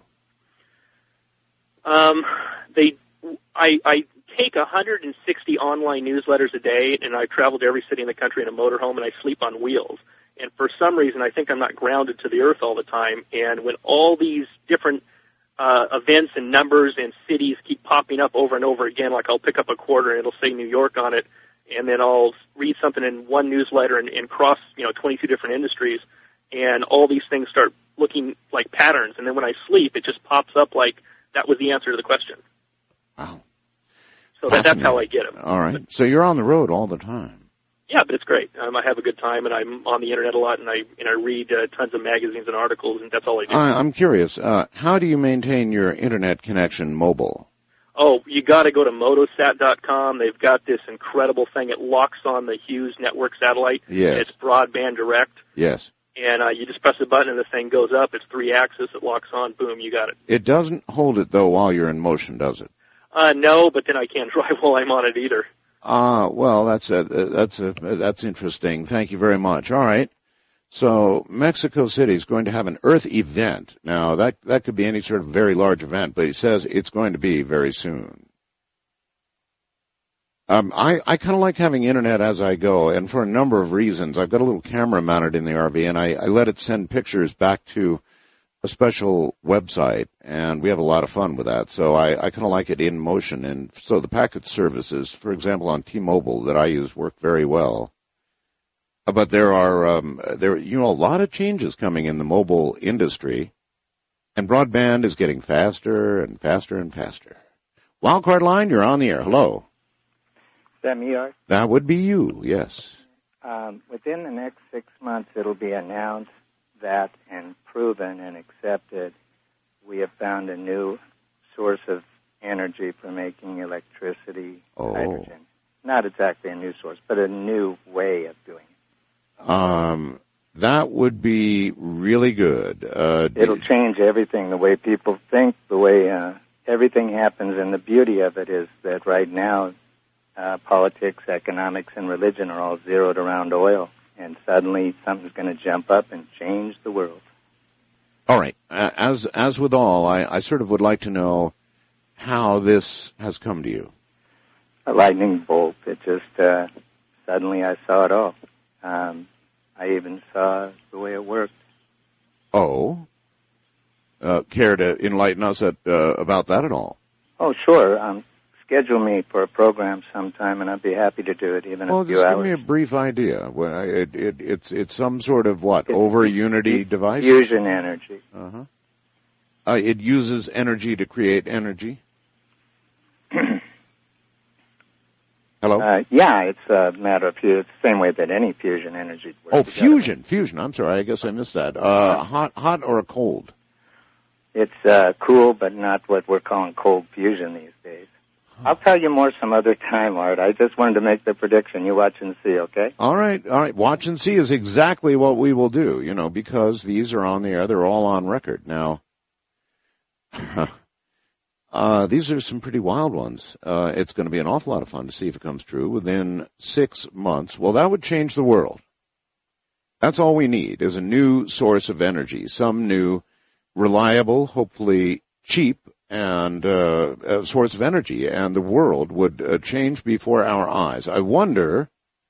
I take 160 online newsletters a day, and I travel to every city in the country in a motorhome, and I sleep on wheels. And for some reason, I think I'm not grounded to the earth all the time. And when all these different events and numbers and cities keep popping up over and over again, like I'll pick up a quarter and it'll say New York on it, and then I'll read something in one newsletter and cross, 22 different industries, and all these things start looking like patterns. And then when I sleep, it just pops up like that was the answer to the question. Wow. So that's how I get them. All right. So you're on the road all the time. Yeah, but it's great. I have a good time, and I'm on the internet a lot, and I read tons of magazines and articles, and that's all I do. I'm curious. How do you maintain your internet connection mobile? Oh, you got to go to Motosat.com. They've got this incredible thing. It locks on the Hughes network satellite. Yes. It's broadband direct. Yes. and you just press the button and the thing goes up. It's 3-axis. It locks on. Boom, you got it. It doesn't hold it, though, while you're in motion, does it? No, but then I can't drive while I'm on it either. Well, that's interesting. Thank you very much. All right. So Mexico City is going to have an Earth event. Now, that could be any sort of very large event, but it says it's going to be very soon. I kind of like having internet as I go, and for a number of reasons. I've got a little camera mounted in the RV, and I let it send pictures back to a special website, and we have a lot of fun with that. So I kind of like it in motion, and so the packet services, for example, on T-Mobile that I use work very well. But there are a lot of changes coming in the mobile industry, and broadband is getting faster and faster and faster. Wildcard line, you're on the air. Hello. Is that me, Art? That would be you, yes. Within the next 6 months, it'll be announced that and proven and accepted we have found a new source of energy for making electricity, hydrogen. Not exactly a new source, but a new way of doing it. That would be really good. It'll change everything, the way people think, the way everything happens, and the beauty of it is that right now politics, economics, and religion are all zeroed around oil, and suddenly something's going to jump up and change the world. All right. As with all, I sort of would like to know how this has come to you. A lightning bolt. It just, suddenly I saw it all. I even saw the way it worked. Oh. Care to enlighten us about that at all? Oh, sure. Schedule me for a program sometime, and I'd be happy to do it, even a few just hours. Give me a brief idea. Well, it's some sort of what? Over unity device? Fusion energy. Uh-huh. It uses energy to create energy? Hello? Yeah, it's a matter of it's the same way that any fusion energy works. Oh, fusion. I'm sorry. I guess I missed that. Hot or a cold? It's cool, but not what we're calling cold fusion these days. I'll tell you more some other time, Art. I just wanted to make the prediction. You watch and see, okay? All right. Watch and see is exactly what we will do, because these are on the air. They're all on record. Now, these are some pretty wild ones. It's going to be an awful lot of fun to see if it comes true within 6 months. Well, that would change the world. That's all we need is a new source of energy, some new, reliable, hopefully cheap, and a source of energy, and the world would change before our eyes. I wonder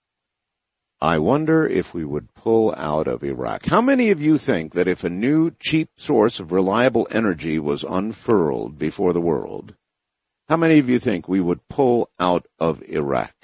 if we would pull out of Iraq. How many of you think that if a new, cheap source of reliable energy was unfurled before the world, how many of you think we would pull out of Iraq?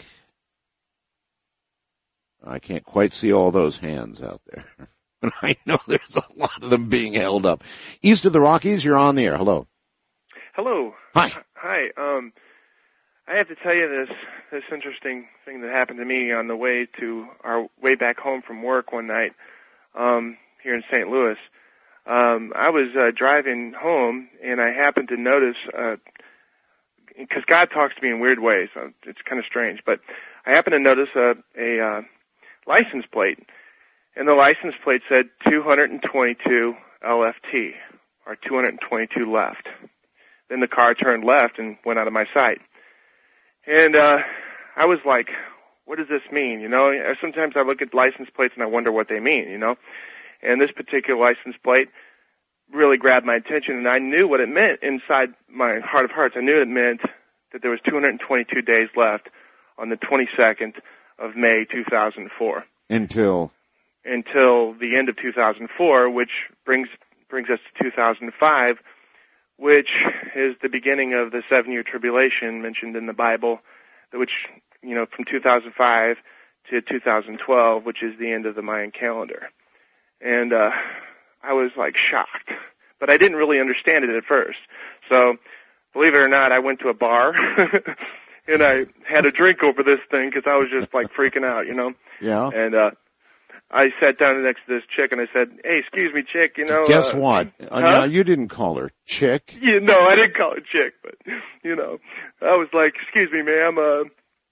I can't quite see all those hands out there. But I know there's a lot of them being held up. East of the Rockies, you're on the air. Hello. Hello. Hi. Hi. I have to tell you this interesting thing that happened to me on the way back home from work one night here in St. Louis. I was driving home, and I happened to notice, because God talks to me in weird ways, so it's kind of strange, but I happened to notice a license plate, and the license plate said 222 LFT, or 222 left. Then the car turned left and went out of my sight. And I was like, what does this mean? Sometimes I look at license plates and I wonder what they mean, And this particular license plate really grabbed my attention, and I knew what it meant inside my heart of hearts. I knew it meant that there was 222 days left on the 22nd of May 2004. Until the end of 2004, which brings us to 2005, which is the beginning of the 7-year tribulation mentioned in the Bible, which, from 2005 to 2012, which is the end of the Mayan calendar. And I was, shocked. But I didn't really understand it at first. So, believe it or not, I went to a bar, and I had a drink over this thing because I was just, freaking out, Yeah. And I sat down next to this chick, and I said, hey, excuse me, chick, Guess what? Huh? You didn't call her chick. No, I didn't call her chick, but, I was like, excuse me, ma'am, do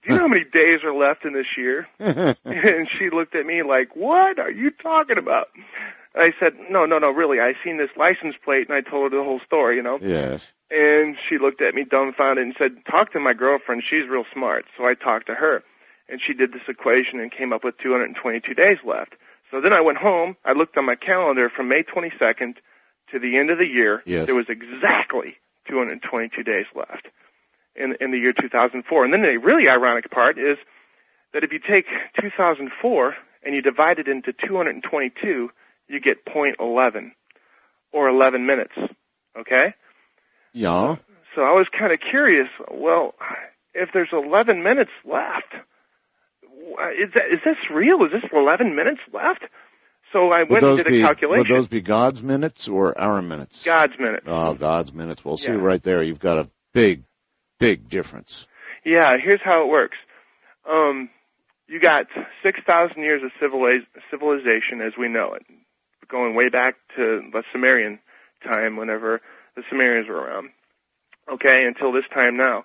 do you know how many days are left in this year? And she looked at me like, what are you talking about? I said, no, really, I seen this license plate, and I told her the whole story, you know. Yes. And she looked at me dumbfounded and said, talk to my girlfriend. She's real smart. So I talked to her, and she did this equation and came up with 222 days left. So then I went home. I looked on my calendar from May 22nd to the end of the year. Yes. There was exactly 222 days left in the year 2004. And then the really ironic part is that if you take 2004 and you divide it into 222, you get 0.11 or 11 minutes. Okay? Yeah. So I was kind of curious. Well, if there's 11 minutes left, is this real? Is this 11 minutes left? So I went and did a calculation. Would those be God's minutes or our minutes? God's minutes. Oh, God's minutes. Well, see Yeah. right there, you've got a big difference. Yeah, here's how it works. You got 6,000 years of civilization as we know it, going way back to the Sumerian time, whenever the Sumerians were around. Okay, until this time now.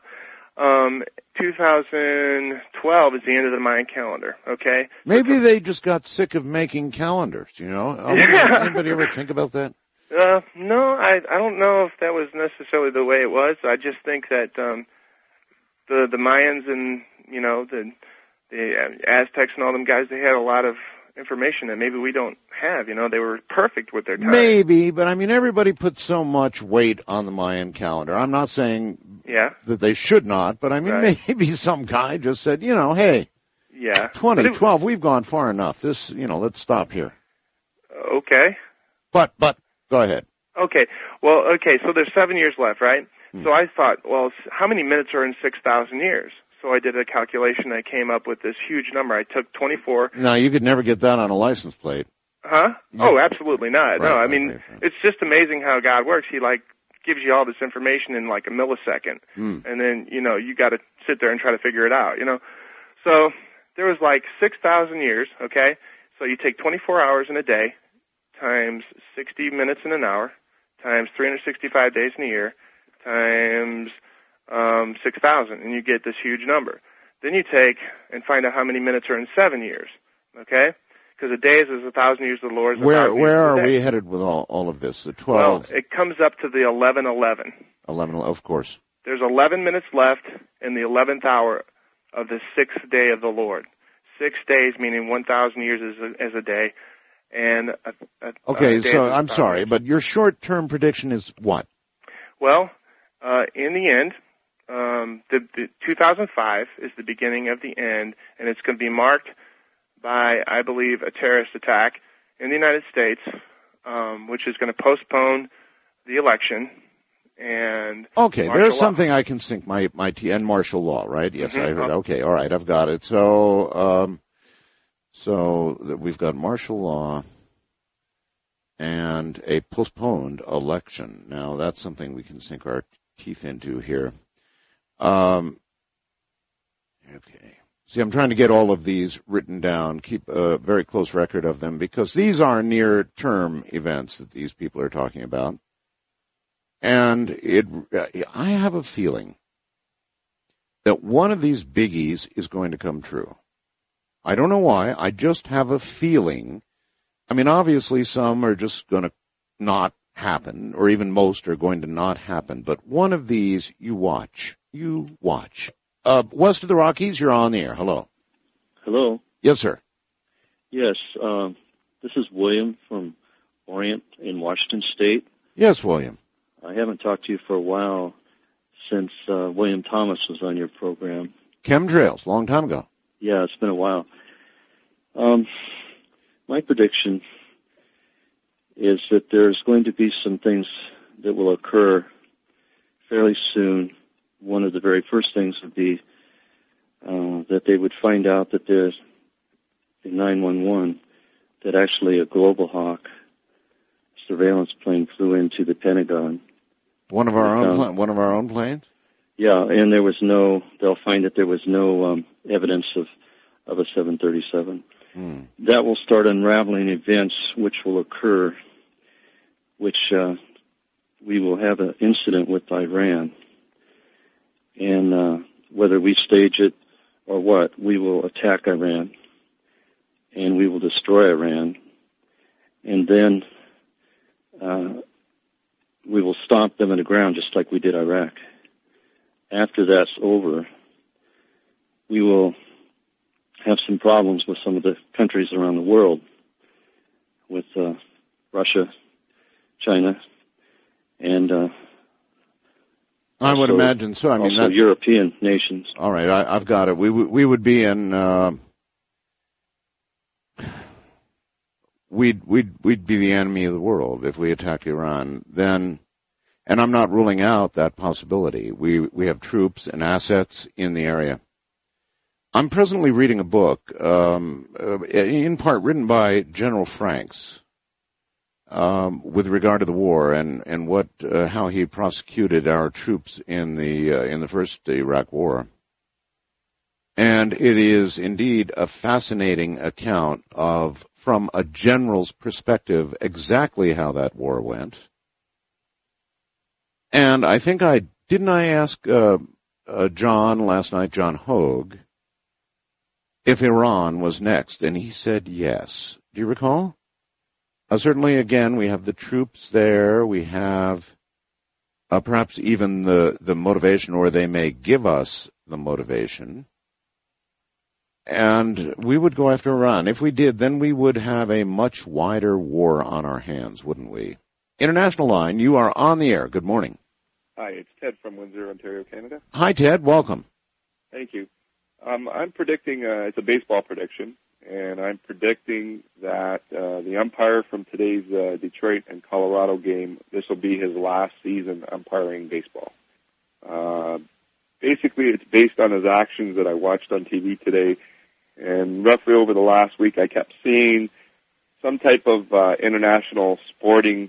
2012 is the end of the Mayan calendar. Okay. Maybe they just got sick of making calendars, you know? Anybody ever think about that? No, I don't know if that was necessarily the way it was. I just think that the Mayans and, you know, the Aztecs and all them guys, they had a lot of information that maybe we don't have. You know, they were perfect with their time. Maybe, but I mean, everybody puts so much weight on the Mayan calendar. I'm not saying that they should not, but I mean, maybe some guy just said, you know, hey, 2012, we've gone far enough. This, you know, let's stop here. Okay. But, go ahead. Okay. Well, okay, so there's 7 years left, right? So I thought, well, how many minutes are in 6,000 years? So I did a calculation. I came up with this huge number. I took 24. No, you could never get that on a license plate. Huh? Oh, absolutely not. No, I mean, right. it's just amazing how God works. He, like, gives you all this information in, like, a millisecond. And then, you know, you got to sit there and try to figure it out, you know. So there was, like, 6,000 years, okay? So you take 24 hours in a day times 60 minutes in an hour times 365 days in a year times 6,000, and you get this huge number. Then you take and find out how many minutes are in 7 years, okay? Because a day is 1,000 years of the Lord. Where are we headed with all of this? The 12? Well, it comes up to the 11:11. 11, of course. There's 11 minutes left in the 11th hour of the 6th day of the Lord. 6 days, meaning 1,000 years as a day. And okay, so I'm sorry, but your short-term prediction is what? Well, in the end, the 2005 is the beginning of the end, and it's going to be marked by, I believe, a terrorist attack in the United States, which is going to postpone the election. And okay, there's something I can sink my and martial law, right? Yes, I heard. Okay, all right, I've got it. So we've got martial law and a postponed election. Now that's something we can sink our teeth into here. Okay. See, I'm trying to get all of these written down, keep a very close record of them, because these are near-term events that these people are talking about. And I have a feeling that one of these biggies is going to come true. I don't know why. I just have a feeling. I mean, obviously some are just going to not happen, or even most are going to not happen. But one of these, you watch. You watch. West of the Rockies, you're on the air. Hello. Hello. Yes, sir. Yes, this is William from Orient in Washington State. Yes, William. I haven't talked to you for a while since William Thomas was on your program. Chemtrails, long time ago. Yeah, it's been a while. My prediction is that there's going to be some things that will occur fairly soon. One of the very first things would be that they would find out that there's the 911, that actually a Global Hawk surveillance plane flew into the Pentagon. One of our own planes? Yeah, and they'll find that there was no evidence of a 737. That will start unraveling events which will occur, which we will have an incident with Iran. And whether we stage it or what, we will attack Iran, and we will destroy Iran, and then we will stomp them in the ground just like we did Iraq. After that's over, we will have some problems with some of the countries around the world, with Russia, China, and I would imagine so. I mean, also European nations. All right, I've got it. We would be in. We'd be the enemy of the world if we attacked Iran. Then, and I'm not ruling out that possibility. We have troops and assets in the area. I'm presently reading a book, in part written by General Franks, with regard to the war and what how he prosecuted our troops in the first Iraq War. And it is indeed a fascinating account of, from a general's perspective, exactly how that war went. And I think I ask John last night, John Hogue, if Iran was next, and he said yes. Do you recall? Certainly, again, we have the troops there. We have perhaps even the motivation, or they may give us the motivation. And we would go after Iran. If we did, then we would have a much wider war on our hands, wouldn't we? International line, you are on the air. Good morning. Hi, it's Ted from Windsor, Ontario, Canada. Hi, Ted. Welcome. Thank you. I'm predicting, it's a baseball prediction, and I'm predicting that the umpire from today's Detroit and Colorado game, this will be his last season umpiring baseball. Basically, it's based on his actions that I watched on TV today, and roughly over the last week, I kept seeing some type of international sporting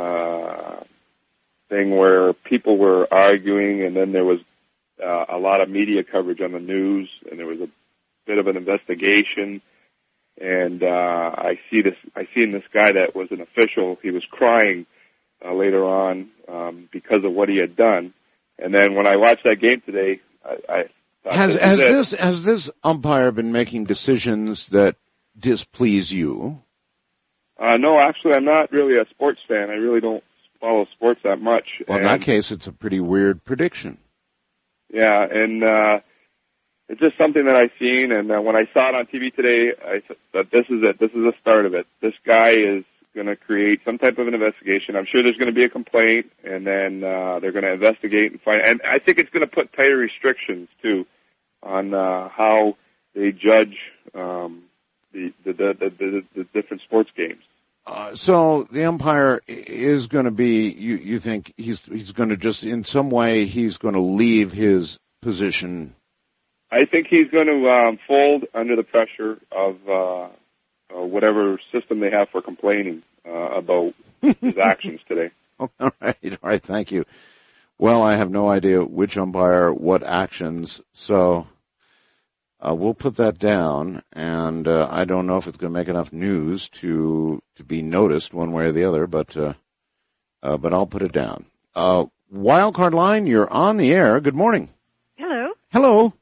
thing where people were arguing, and then there was a lot of media coverage on the news, and there was a bit of an investigation. And I seen this guy that was an official. He was crying later on because of what he had done. And then when I watched that game today, I thought, has this umpire been making decisions that displease you? No, actually, I'm not really a sports fan. I really don't follow sports that much. Well, in that case, it's a pretty weird prediction. Yeah, and it's just something that I've seen, and when I saw it on TV today, I thought, this is it. This is the start of it. This guy is going to create some type of an investigation. I'm sure there's going to be a complaint, and then they're going to investigate and find. And I think it's going to put tighter restrictions too on how they judge the different sports games. So the umpire is going to be. You think he's going to just in some way he's going to leave his position? I think he's going to fold under the pressure of whatever system they have for complaining about his actions today. All right, thank you. Well, I have no idea which umpire, what actions, so we'll put that down, and I don't know if it's going to make enough news to be noticed one way or the other, but I'll put it down. Wildcard line, you're on the air. Good morning. Hello. Hello.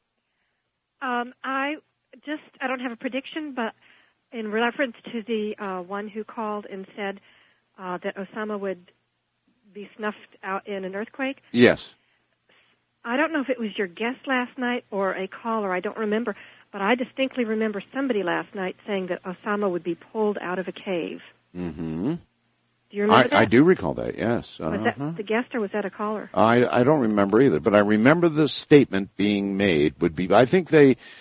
I don't have a prediction, but in reference to the one who called and said that Osama would be snuffed out in an earthquake. Yes. I don't know if it was your guest last night or a caller. I don't remember, but I distinctly remember somebody last night saying that Osama would be pulled out of a cave. Mm-hmm. Do you remember that? I do recall that, yes. Was that the guest or was that a caller? I don't remember either, but I remember the statement being made would be, I think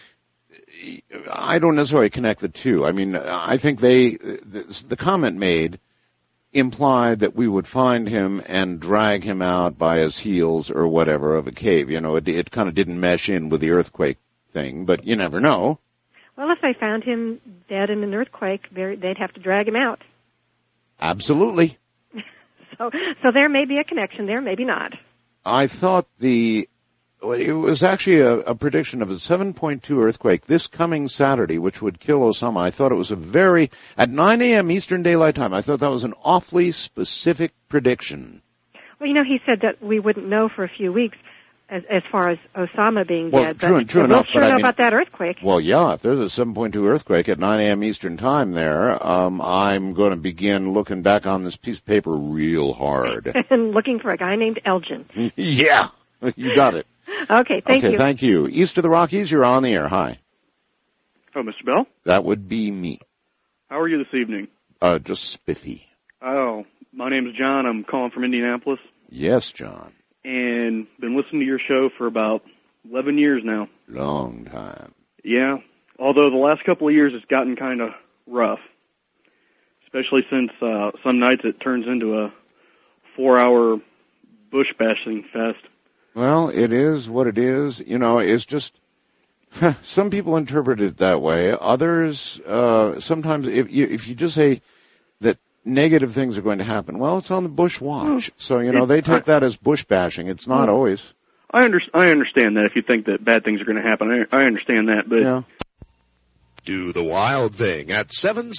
I don't necessarily connect the two. I mean, I think the comment made implied that we would find him and drag him out by his heels or whatever of a cave. You know, it kind of didn't mesh in with the earthquake thing, but you never know. Well, if they found him dead in an earthquake, they'd have to drag him out. Absolutely. So there may be a connection there, maybe not. I thought it was actually a prediction of a 7.2 earthquake this coming Saturday, which would kill Osama. I thought it was at 9 a.m. Eastern Daylight Time. I thought that was an awfully specific prediction. Well, he said that we wouldn't know for a few weeks. as far as Osama being Well, dead. true But enough, we'll sure but I know mean- about that earthquake. Well, yeah, if there's a 7.2 earthquake at 9 a.m. Eastern Time there, I'm going to begin looking back on this piece of paper real hard. And looking for a guy named Elgin. Yeah, you got it. Okay, thank you. Thank you. East of the Rockies, you're on the air. Hi. Oh, Mr. Bell? That would be me. How are you this evening? Just spiffy. Oh, my name is John. I'm calling from Indianapolis, Yes, John. and been listening to your show for about 11 years now. Long time. Yeah, although the last couple of years it's gotten kind of rough, especially since some nights it turns into a 4-hour bush bashing fest. Well, it is what it is. You know, it's just, some people interpret it that way. Others, sometimes if you just say that negative things are going to happen, well, it's on the Bush watch. So, you know, they take that as bush bashing. It's not always. I understand that if you think that bad things are going to happen. I understand that, but Yeah. Do the wild thing at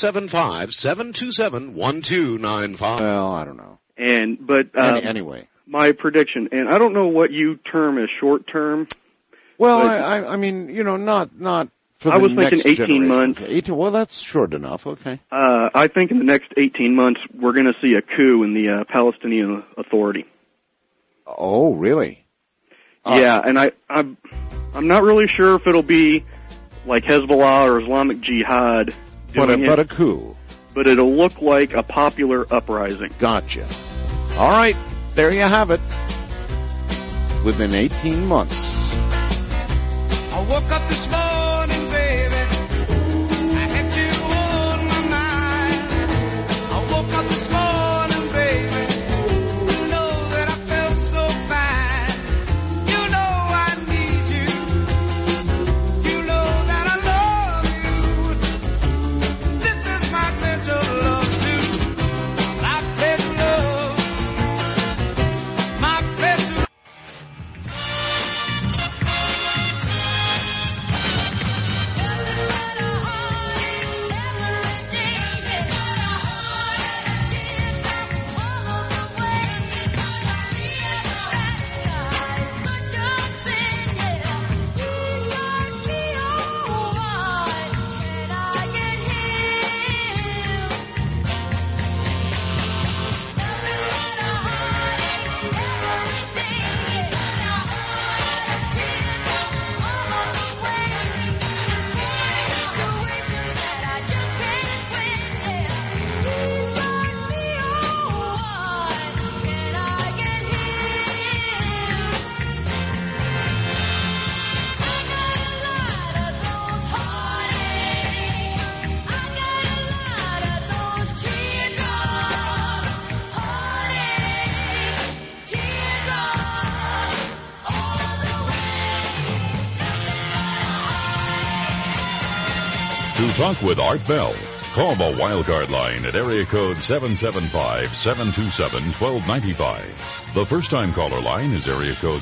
775-727-1295. Well, I don't know. but Anyway. my prediction, and I don't know what you term as short term. Well, but I mean, you know, not for the I was thinking next 18 generation. months. 18, well, that's short enough. Okay. I think in the next 18 months we're going to see a coup in the Palestinian Authority. Oh, really? Yeah, and I'm not really sure if it'll be like Hezbollah or Islamic Jihad doing But a it, coup. but it'll look like a popular uprising. Gotcha. All right, there you have it. Within 18 months. I woke up this morning, baby. I had you on my mind. I woke up this morning, baby. You know that I felt so fine. You know I need you. You know that I love you. This is my pledge of love too. I pledge love. My pledge of To talk with Art Bell, call the Wildcard line at area code 775-727-1295. The first-time caller line is area code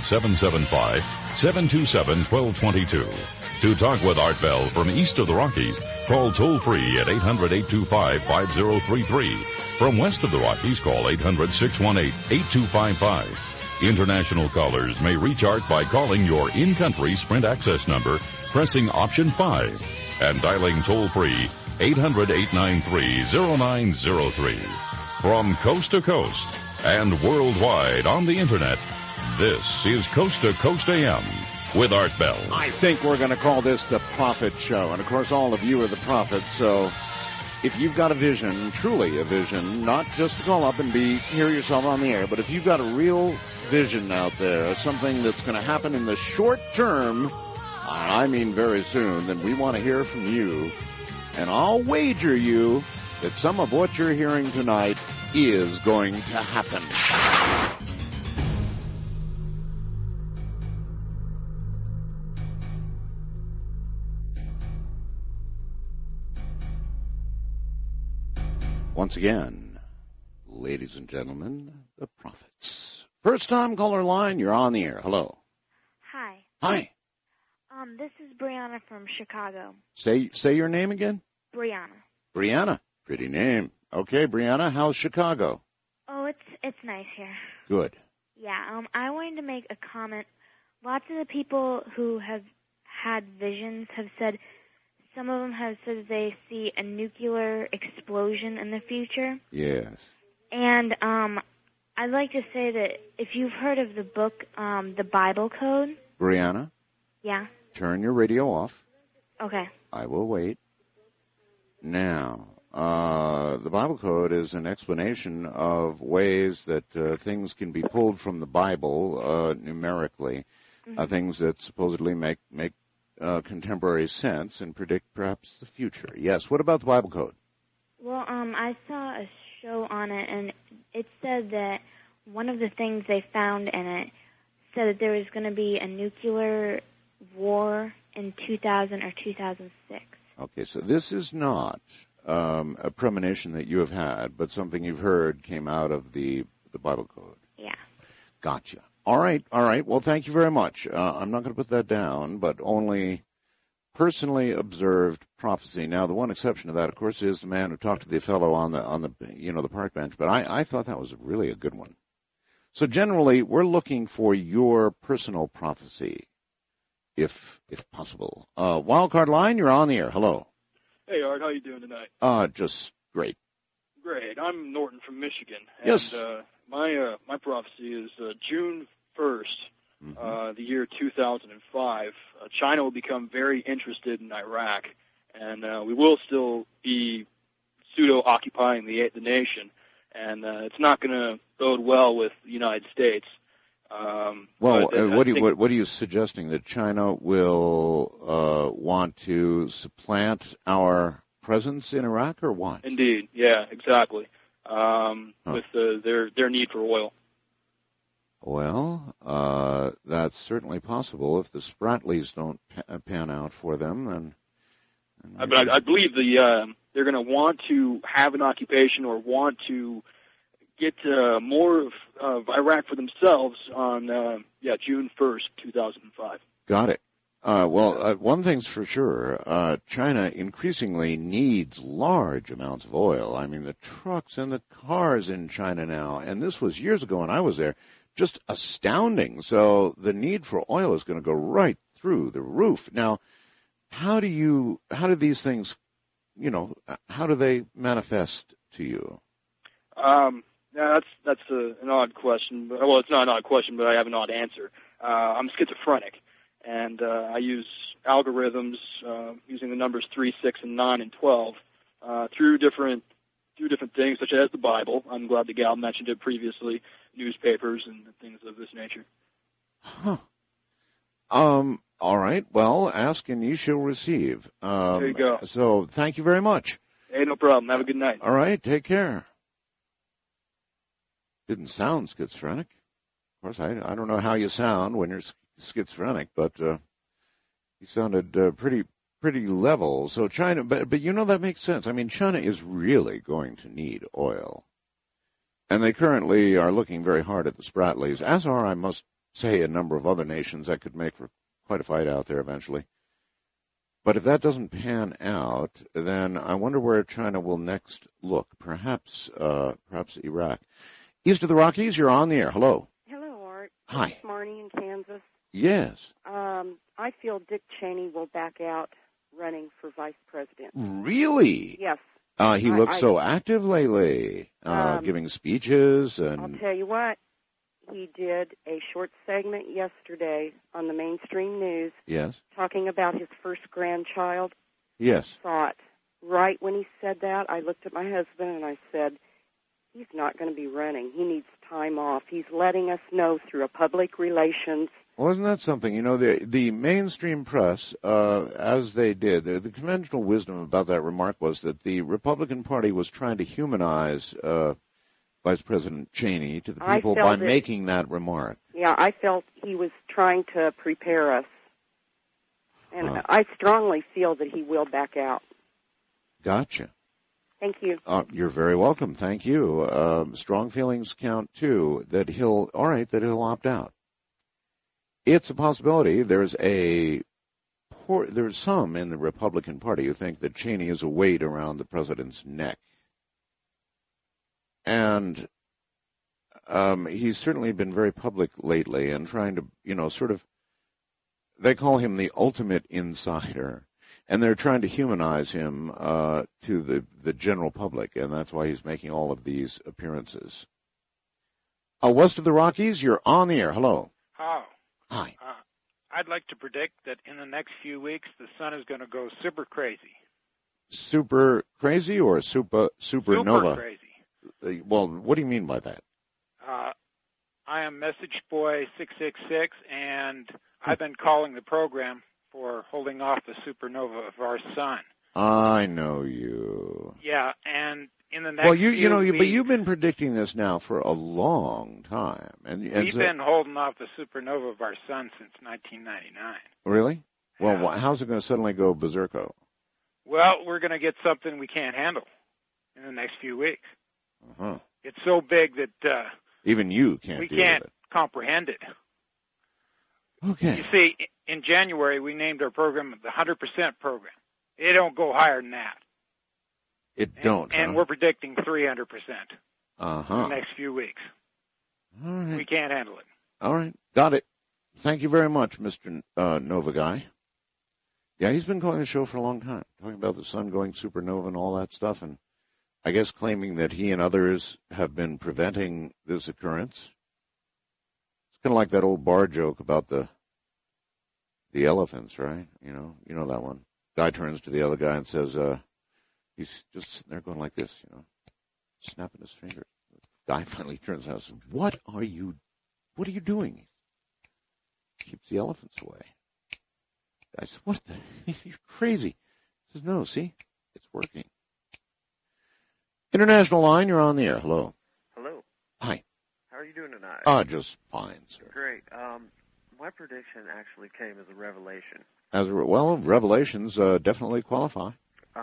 775-727-1222. To talk with Art Bell from east of the Rockies, call toll-free at 800-825-5033. From west of the Rockies, call 800-618-8255. International callers may reach Art by calling your in-country Sprint access number, pressing option 5, and dialing toll-free 800-893-0903. From coast to coast and worldwide on the Internet, this is Coast to Coast AM with Art Bell. I think we're going to call this the Prophet Show. And, of course, all of you are the prophets, so if you've got a vision, truly a vision, not just to call up and hear yourself on the air, but if you've got a real vision out there, something that's going to happen in the short term, I mean very soon, then we want to hear from you. And I'll wager you that some of what you're hearing tonight is going to happen. Once again, ladies and gentlemen, the prophets. First time caller line, you're on the air. Hello. Hi. Hi. This is Brianna from Chicago. Say your name again. Brianna. Brianna. Pretty name. Okay, Brianna, how's Chicago? Oh, it's nice here. Good. Yeah, I wanted to make a comment lots of the people who have had visions have said, some of them have said they see a nuclear explosion in the future. Yes. And I'd like to say that if you've heard of the book, The Bible Code. Brianna, Yeah. turn your radio off. Okay. I will wait. Now, the Bible Code is an explanation of ways that things can be pulled from the Bible numerically, things that supposedly make contemporary sense and predict perhaps the future. Yes, what about the Bible Code? Well, I saw a show on it, and it said that one of the things they found in it said that there was going to be a nuclear war in 2000 or 2006. Okay, so this is not a premonition that you have had, but something you've heard came out of the Bible Code. Yeah. Gotcha. All right. Well, thank you very much. I'm not going to put that down, but only personally observed prophecy. Now, the one exception to that, of course, is the man who talked to the fellow on the the park bench. But I thought that was really a good one. So generally, we're looking for your personal prophecy, if possible. Wildcard line, you're on the air. Hello. Hey, Art, how you doing tonight? Just great. Great. I'm Norton from Michigan. Yes. And my prophecy is June 1st, the year 2005. China will become very interested in Iraq, and we will still be pseudo-occupying the nation, and it's not going to bode well with the United States. What are you suggesting, that China will want to supplant our presence in Iraq, or what? Indeed, yeah, exactly. With their need for oil. Well, that's certainly possible if the Spratlys don't pan out for them. Then But I believe they're going to want to have an occupation or want to get more of Iraq for themselves on June 1st, 2005. Got it. One thing's for sure, China increasingly needs large amounts of oil. I mean, the trucks and the cars in China now, and this was years ago when I was there, just astounding. So the need for oil is going to go right through the roof. Now, how do these things, how do they manifest to you? That's an odd question. Well, it's not an odd question, but I have an odd answer. I'm schizophrenic. And I use algorithms using the numbers 3, 6, and 9, and 12 through different things, such as the Bible. I'm glad the gal mentioned it previously, newspapers and things of this nature. Huh. All right. Well, ask and ye shall receive. There you go. So thank you very much. Hey, no problem. Have a good night. All right. Take care. Didn't sound schizophrenic. Of course, I don't know how you sound when you're schizophrenic, but he sounded pretty level. So China, but that makes sense. I mean, China is really going to need oil, and they currently are looking very hard at the Spratlys, as are, I must say, a number of other nations that could make for quite a fight out there eventually. But if that doesn't pan out, then I wonder where China will next look. Perhaps Iraq. East of the Rockies, you're on the air. Hello. Hello, Art. Hi. It's Marnie in Kansas. Yes. I feel Dick Cheney will back out running for vice president. Really? Yes. He looks so active lately, giving speeches and... I'll tell you what, he did a short segment yesterday on the mainstream news. Yes. Talking about his first grandchild. Yes. Thought, right when he said that, I looked at my husband and I said, he's not going to be running. He needs time off. He's letting us know through a public relations. Well, isn't that something? The mainstream press, as they did, the conventional wisdom about that remark was that the Republican Party was trying to humanize Vice President Cheney to the people by making that remark. Yeah, I felt he was trying to prepare us. And I strongly feel that he will back out. Gotcha. Thank you. You're very welcome. Thank you. Strong feelings count, too, that he'll opt out. It's a possibility. There's some in the Republican Party who think that Cheney is a weight around the president's neck. And he's certainly been very public lately and trying to, sort of They call him the ultimate insider, and they're trying to humanize him to the general public, and that's why he's making all of these appearances. West of the Rockies, you're on the air. Hello. How? Hi. I'd like to predict that in the next few weeks the sun is going to go super crazy. Super crazy or supernova? Super crazy. Well, what do you mean by that? I am Message Boy 666, and I've been calling the program for holding off the supernova of our sun. I know you. Yeah, and in the next few weeks, but you've been predicting this now for a long time, and we've been holding off the supernova of our sun since 1999. Really? Well, how's it going to suddenly go berserko? Well, we're going to get something we can't handle in the next few weeks. Uh-huh. It's so big that even you can't. We deal can't with it. comprehend it. Okay. You see, in January we named our program the 100% program. It don't go higher than that. And we're predicting 300%. Uh-huh. In the next few weeks. All right. We can't handle it. All right. Got it. Thank you very much, Mr. Nova Guy. Yeah, he's been calling the show for a long time, talking about the sun going supernova and all that stuff, and I guess claiming that he and others have been preventing this occurrence. It's kind of like that old bar joke about the elephants, right? You know that one. Guy turns to the other guy and says, he's just sitting there going like this, snapping his finger. The guy finally turns around and says, What are you doing? He keeps the elephants away. I said, what the? You're crazy. He says, no, see? It's working. International line, you're on the air. Hello. Hello. Hi. How are you doing tonight? Just fine, sir. Great. My prediction actually came as a revelation. Revelations definitely qualify.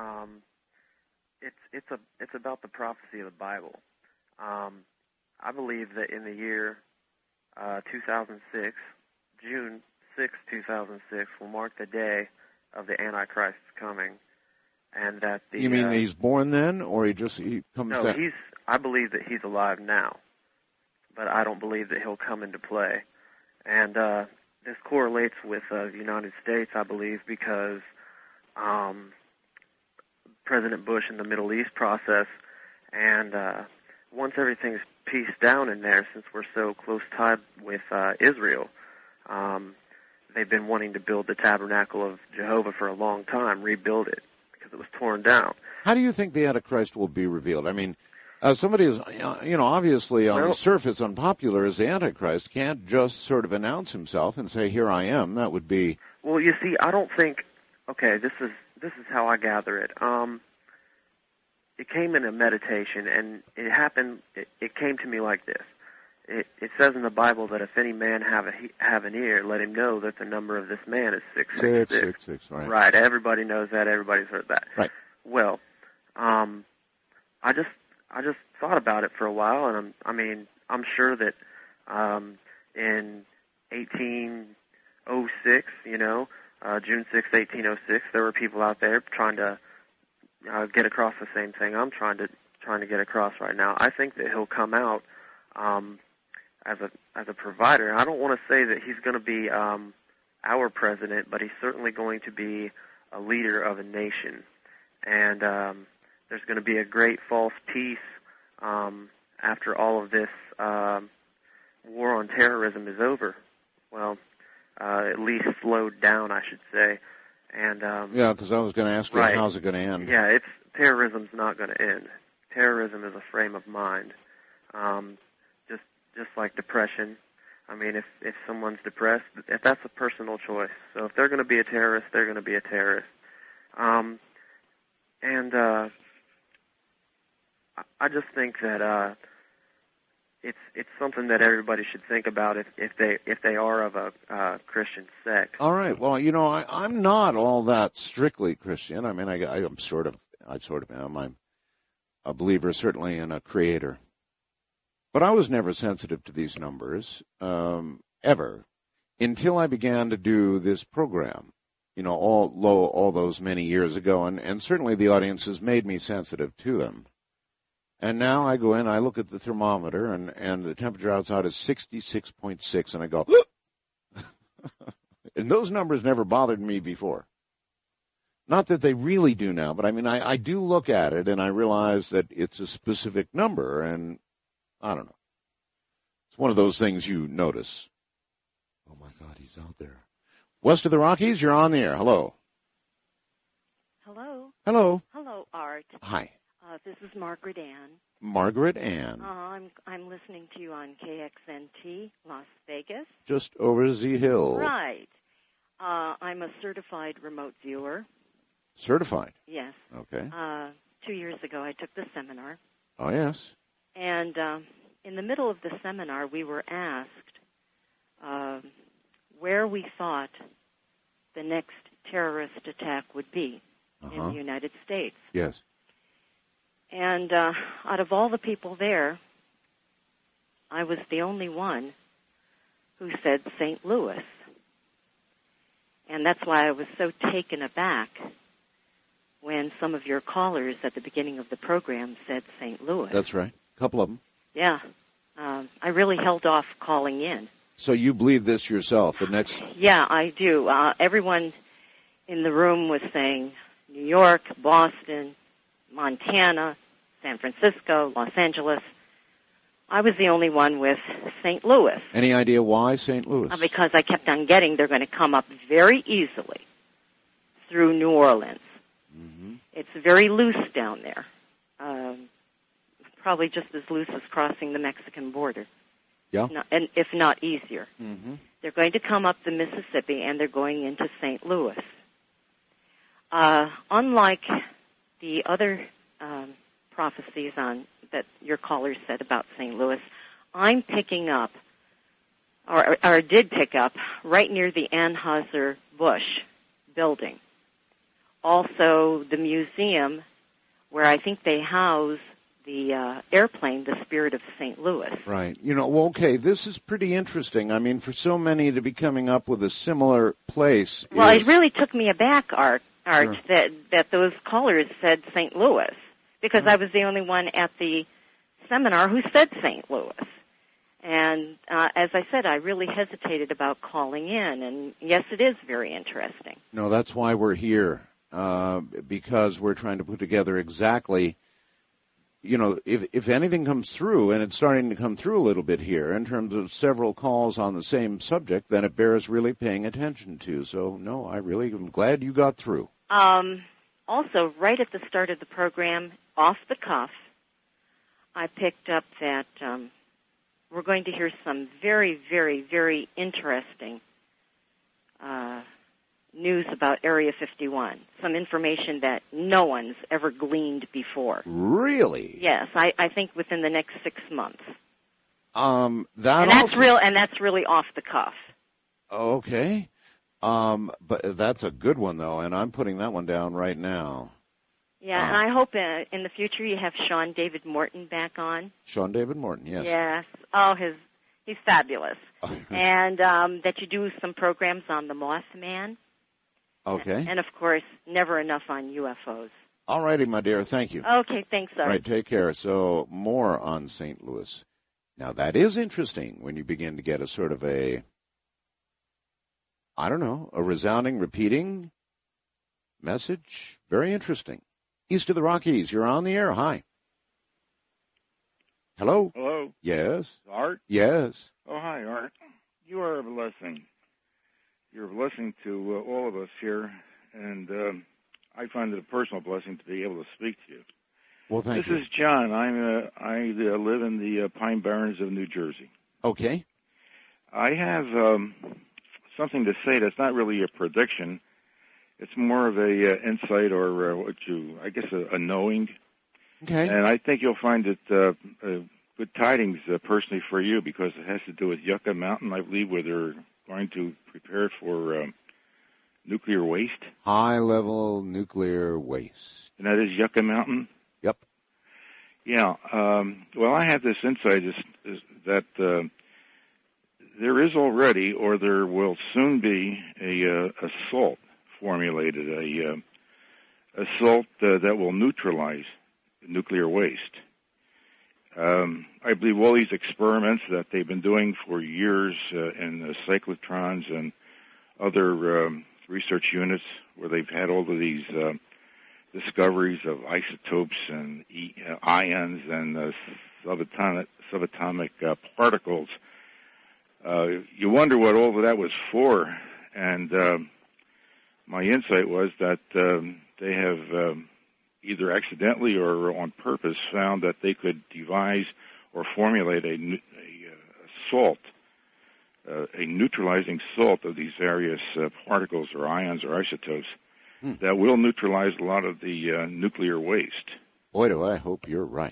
It's about the prophecy of the Bible. I believe that in the year 2006, June 6, 2006, will mark the day of the Antichrist's coming, and that the. You mean he's born then, or he comes? No, I believe that he's alive now, but I don't believe that he'll come into play, and this correlates with the United States, I believe, because President Bush and the Middle East process, and once everything's pieced down in there, since we're so close tied with Israel. They've been wanting to build the Tabernacle of Jehovah for a long time, rebuild it, because it was torn down. How do you think the Antichrist will be revealed? I mean, somebody is, obviously on the surface unpopular as the Antichrist can't just sort of announce himself and say, here I am. That would be... Well, you see, I don't think... Okay, this is how I gather it. It came in a meditation, and it happened... It came to me like this. It says in the Bible that if any man have an ear, let him know that the number of this man is 666. 666, right. Right. Everybody knows that. Everybody's heard that. Right. Well, I just thought about it for a while, and I'm sure that in 1806, June 6, 1806, there were people out there trying to get across the same thing I'm trying to get across right now. I think that he'll come out as a provider. I don't want to say that he's going to be our president, but he's certainly going to be a leader of a nation. And there's going to be a great false peace after all of this war on terrorism is over. Well, at least slowed down, I should say. And yeah, because I was going to ask you, right. How's it going to end? Yeah, terrorism's not going to end. Terrorism is a frame of mind. Just like depression. I mean, if someone's depressed, if that's a personal choice. So if they're going to be a terrorist, they're going to be a terrorist. And I just think that it's something that everybody should think about if they are of a Christian sect. All right. Well, I'm not all that strictly Christian. I mean, I sort of am. I'm a believer, certainly, in a creator. But I was never sensitive to these numbers, ever, until I began to do this program, all those many years ago, and certainly the audience has made me sensitive to them. And now I go in, I look at the thermometer, and the temperature outside is 66.6, and I go, And those numbers never bothered me before. Not that they really do now, but I mean, I do look at it and I realize that it's a specific number, and I don't know. It's one of those things you notice. Oh my God, he's out there. West of the Rockies, you're on the air. Hello. Hello. Hello. Hello, Art. Hi. This is Margaret Ann. Margaret Ann. I'm listening to you on KXNT, Las Vegas. Just over Z Hill. Right. I'm a certified remote viewer. Certified? Yes. Okay. 2 years ago, I took the seminar. Oh, yes. And in the middle of the seminar, we were asked where we thought the next terrorist attack would be in the United States. Yes. And out of all the people there, I was the only one who said St. Louis. And that's why I was so taken aback when some of your callers at the beginning of the program said St. Louis. That's right. A couple of them. Yeah. I really held off calling in. So you believe this yourself? The next. Yeah, I do. Everyone in the room was saying New York, Boston, Montana, San Francisco, Los Angeles. I was the only one with St. Louis. Any idea why St. Louis? Because I kept on getting they're going to come up very easily through New Orleans. Mm-hmm. It's very loose down there. Probably just as loose as crossing the Mexican border. Yeah. And if not easier. Mm-hmm. They're going to come up the Mississippi, and they're going into St. Louis. Unlike the other prophecies that your callers said about St. Louis, I'm picking up, or did pick up, right near the Anheuser-Busch building. Also, the museum where I think they house the airplane, the Spirit of St. Louis. Right. You know, well, okay, this is pretty interesting. I mean, for so many to be coming up with a similar place. Well, it really took me aback, Art, Sure. that those callers said St. Louis, because I was the only one at the seminar who said St. Louis. And as I said, I really hesitated about calling in, and yes, it is very interesting. No, that's why we're here, because we're trying to put together exactly, you know, if anything comes through, and it's starting to come through a little bit here in terms of several calls on the same subject, then it bears really paying attention to. So, no, I really am glad you got through. Also, right at the start of the program, off the cuff, I picked up that we're going to hear some very, very, very interesting news about Area 51, some information that no one's ever gleaned before. Really? Yes, I think within the next 6 months. That's really off the cuff. Okay. But that's a good one, though, and I'm putting that one down right now. Yeah, and I hope in the future you have Sean David Morton back on. Sean David Morton, yes. Yes. Oh, he's fabulous. And that you do some programs on the Mothman. Okay. And, of course, never enough on UFOs. All righty, my dear. Thank you. Okay, thanks, Art. All right, take care. So more on St. Louis. Now, that is interesting when you begin to get a sort of a resounding, repeating message. Very interesting. East of the Rockies, you're on the air. Hi. Hello? Hello? Yes? Art? Yes. Oh, hi, Art. You are a blessing. You're a blessing to all of us here, and I find it a personal blessing to be able to speak to you. Well, thank you. This is John. I live in the Pine Barrens of New Jersey. Okay. I have something to say that's not really a prediction. It's more of a insight or a knowing. Okay. And I think you'll find it good tidings personally for you because it has to do with Yucca Mountain, I believe, where they're going to prepare for nuclear waste. High-level nuclear waste. And that is Yucca Mountain? Yep. Yeah. Well, I have this insight is that there is already, or there will soon be, a salt formulated, a salt that will neutralize nuclear waste. I believe all these experiments that they've been doing for years in the cyclotrons and other research units where they've had all of these discoveries of isotopes and ions and subatomic particles. You wonder what all of that was for, and my insight was that they have either accidentally or on purpose found that they could devise or formulate a salt, a neutralizing salt of these various particles or ions or isotopes that will neutralize a lot of the nuclear waste. Boy, do I hope you're right.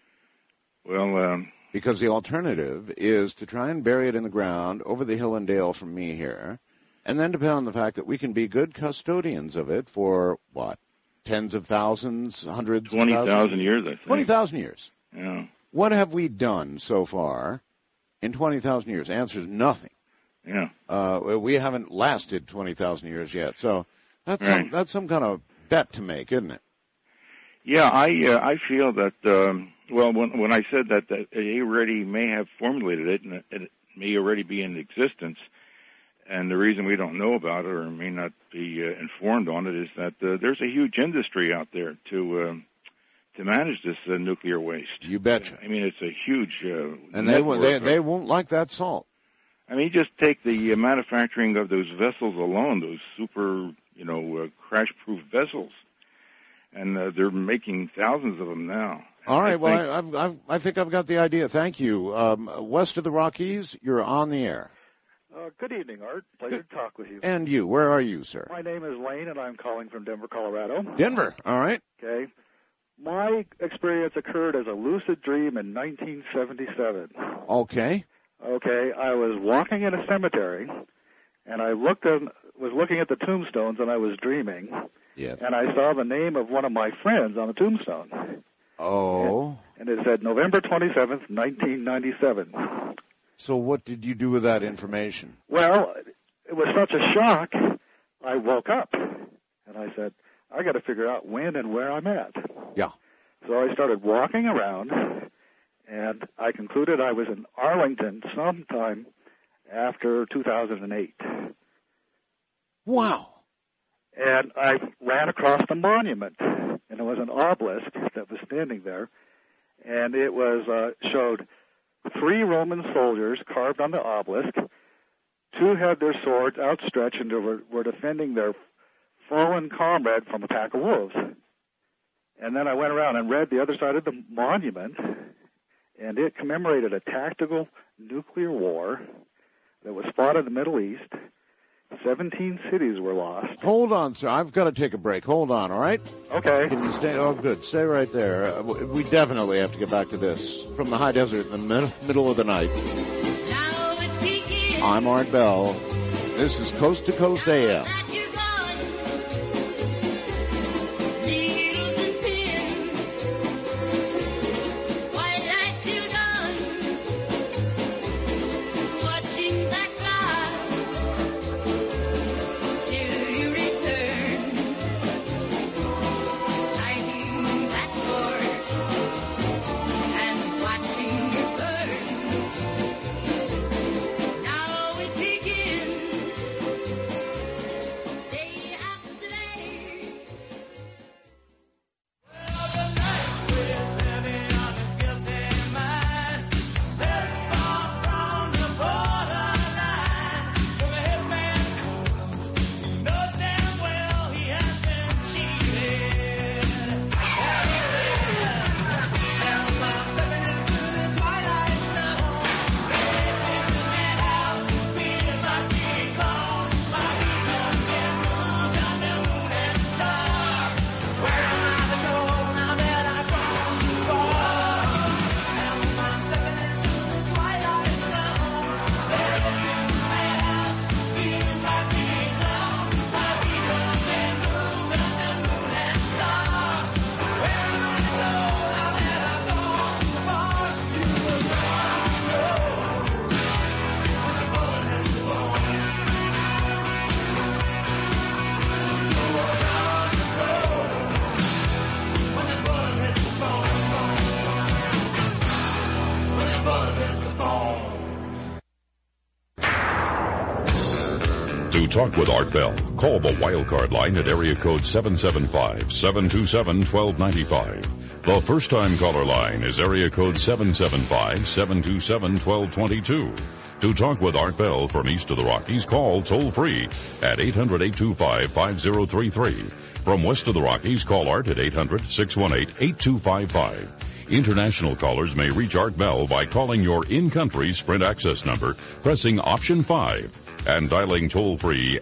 Well, because the alternative is to try and bury it in the ground over the hill and dale from me here, and then depend on the fact that we can be good custodians of it for, what, tens of thousands, hundreds of thousands? 20,000 years, I think. 20,000 years. Yeah. What have we done so far in 20,000 years? Answer is nothing. Yeah. We haven't lasted 20,000 years yet, so that's right. that's some kind of bet to make, isn't it? Yeah, I feel that, well, when I said that they already may have formulated it and it may already be in existence, and the reason we don't know about it or may not be informed on it is that there's a huge industry out there to manage this nuclear waste. You betcha. I mean, it's a huge and they won't like that salt. I mean, just take the manufacturing of those vessels alone, those super, crash-proof vessels, and they're making thousands of them now. All right, I think I've got the idea. Thank you. West of the Rockies, you're on the air. Good evening, Art. Pleasure to talk with you. And you, where are you, sir? My name is Lane, and I'm calling from Denver, Colorado. Denver, all right. Okay. My experience occurred as a lucid dream in 1977. Okay. Okay, I was walking in a cemetery, and I was looking at the tombstones, and I was dreaming. Yes. And I saw the name of one of my friends on the tombstone. Oh. And it said November 27th, 1997. So what did you do with that information? Well, it was such a shock, I woke up, and I said, I got to figure out when and where I'm at. Yeah. So I started walking around, and I concluded I was in Arlington sometime after 2008. Wow. And I ran across the monument, and it was an obelisk that was standing there, and it was showed 3 Roman soldiers carved on the obelisk. 2 had their swords outstretched and were defending their fallen comrade from a pack of wolves. And then I went around and read the other side of the monument, and it commemorated a tactical nuclear war that was fought in the Middle East. 17 cities were lost. Hold on, sir. I've got to take a break. Hold on, all right? Okay. Can you stay? Oh, good. Stay right there. We definitely have to get back to this. From the high desert in the middle of the night. I'm Art Bell. This is Coast to Coast AM. To talk with Art Bell, call the Wildcard line at area code 775-727-1295. The first-time caller line is area code 775-727-1222. To talk with Art Bell from east of the Rockies, call toll-free at 800-825-5033. From west of the Rockies, call Art at 800-618-8255. International callers may reach Art Bell by calling your in-country Sprint access number, pressing option 5, and dialing toll-free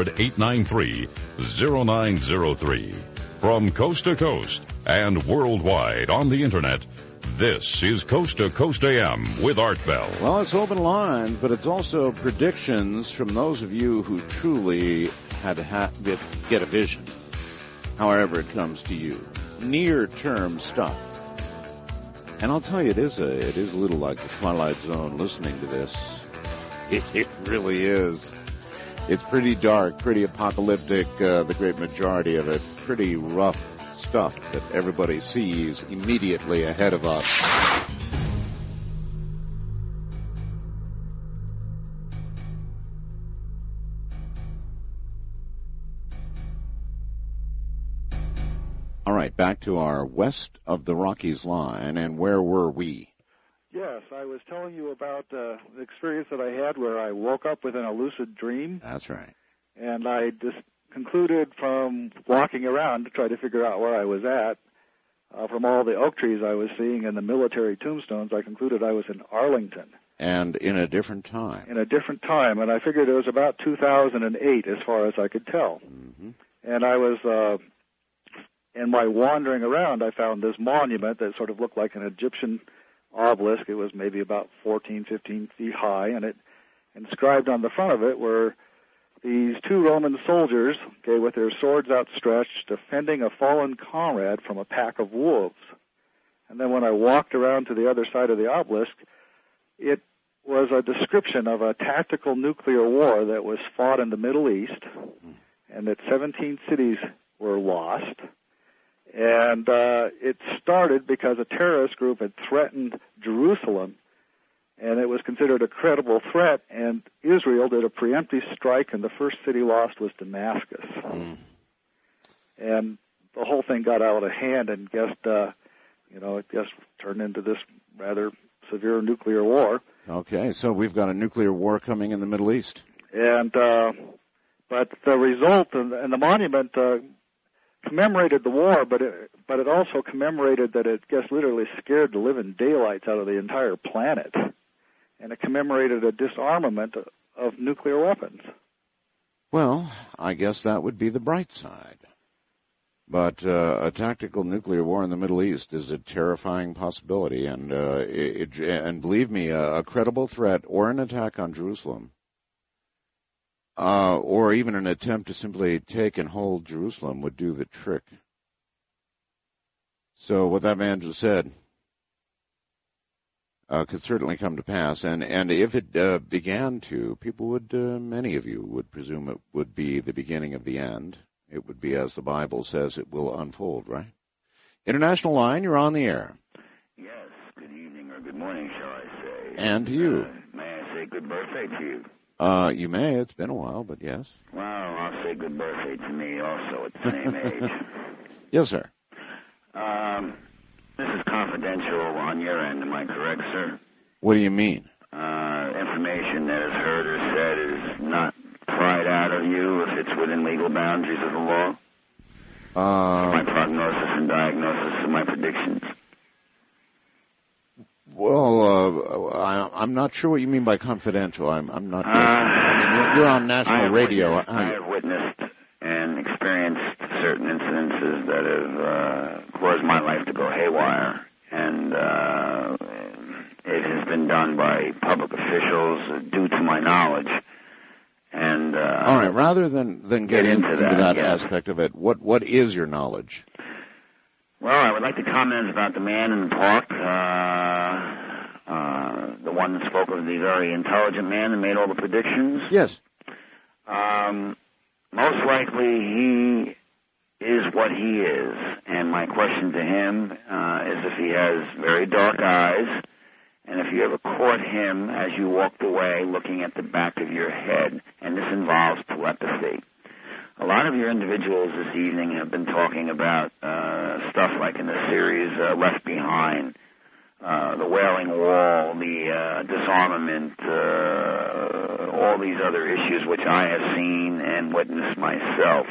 800-893-0903. From coast to coast and worldwide on the Internet, this is Coast to Coast AM with Art Bell. Well, it's open lines, but it's also predictions from those of you who truly had to get a vision, however it comes to you. Near-term stuff. And I'll tell you, it is a little like the Twilight Zone listening to this. It really is. It's pretty dark, pretty apocalyptic, the great majority of it. Pretty rough stuff that everybody sees immediately ahead of us. All right, back to our west of the Rockies line, and where were we? Yes, I was telling you about the experience that I had where I woke up within a lucid dream. That's right. And I just concluded from walking around to try to figure out where I was at, from all the oak trees I was seeing and the military tombstones, I concluded I was in Arlington. And in a different time. In a different time, and I figured it was about 2008 as far as I could tell. Mm-hmm. And I was... in my wandering around, I found this monument that sort of looked like an Egyptian obelisk. It was maybe about 14, 15 feet high, and it inscribed on the front of it were these two Roman soldiers, okay, with their swords outstretched, defending a fallen comrade from a pack of wolves. And then when I walked around to the other side of the obelisk, it was a description of a tactical nuclear war that was fought in the Middle East, and that 17 cities were lost. And it started because a terrorist group had threatened Jerusalem, and it was considered a credible threat, and Israel did a preemptive strike, and the first city lost was Damascus. And the whole thing got out of hand and it just turned into this rather severe nuclear war. Okay, so we've got a nuclear war coming in the Middle East. And but the result and the monument commemorated the war, but it also commemorated that it just literally scared the living daylights out of the entire planet, and it commemorated a disarmament of nuclear weapons. Well, I guess that would be the bright side. But a tactical nuclear war in the Middle East is a terrifying possibility, and and believe me, a credible threat or an attack on Jerusalem, or even an attempt to simply take and hold Jerusalem would do the trick. So what that man just said could certainly come to pass, and if it began to, people would, many of you would presume it would be the beginning of the end. It would be, as the Bible says, it will unfold, right? International line, you're on the air. Yes, good evening or good morning, shall I say. And to you. May I say good birthday to you? You may. It's been a while, but yes. Well, I'll say good birthday to me also at the same age. Yes, sir. This is confidential on your end, am I correct, sir? What do you mean? Information that is heard or said is not pried out of you if it's within legal boundaries of the law? My prognosis and diagnosis of my predictions. Well, I'm not sure what you mean by confidential. I'm not. You're on national radio. I have witnessed and experienced certain incidences that have caused my life to go haywire, and it has been done by public officials due to my knowledge. And all right, rather than get into that aspect of it, what is your knowledge? Well, I would like to comment about the man in the park, the one that spoke of the very intelligent man that made all the predictions. Yes. Most likely he is what he is, and my question to him is if he has very dark eyes and if you ever caught him as you walked away looking at the back of your head, and this involves telepathy. A lot of your individuals this evening have been talking about stuff like in the series Left Behind, the Wailing Wall, the disarmament, all these other issues which I have seen and witnessed myself.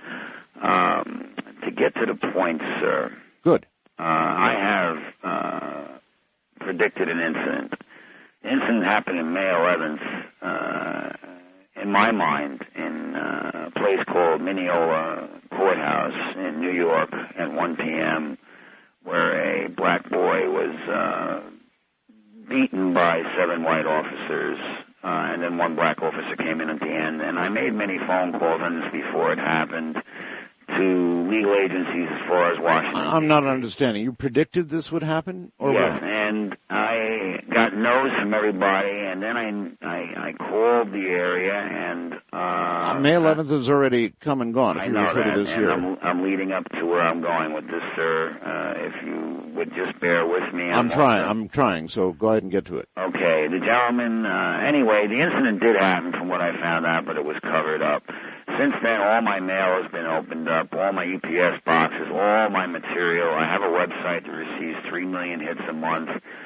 To get to the point, sir. Good. I have predicted an incident. The incident happened in May 11th, in my mind, in a place called Mineola Courthouse in New York at 1 p.m., where a black boy was beaten by 7 white officers, and then 1 black officer came in at the end. And I made many phone calls on this before it happened to legal agencies as far as Washington. I'm not understanding. You predicted this would happen? Or yes, what? and I got no's from everybody, and then I called the area, and May 11th has already come and gone, if I you know refer that, to this and year. I'm leading up to where I'm going with this, sir. If you would just bear with me. I'm trying, so go ahead and get to it. Okay, the gentleman, anyway, the incident did happen from what I found out, but it was covered up. Since then, all my mail has been opened up, all my UPS boxes, all my material. I have a website that receives 3 million hits a month.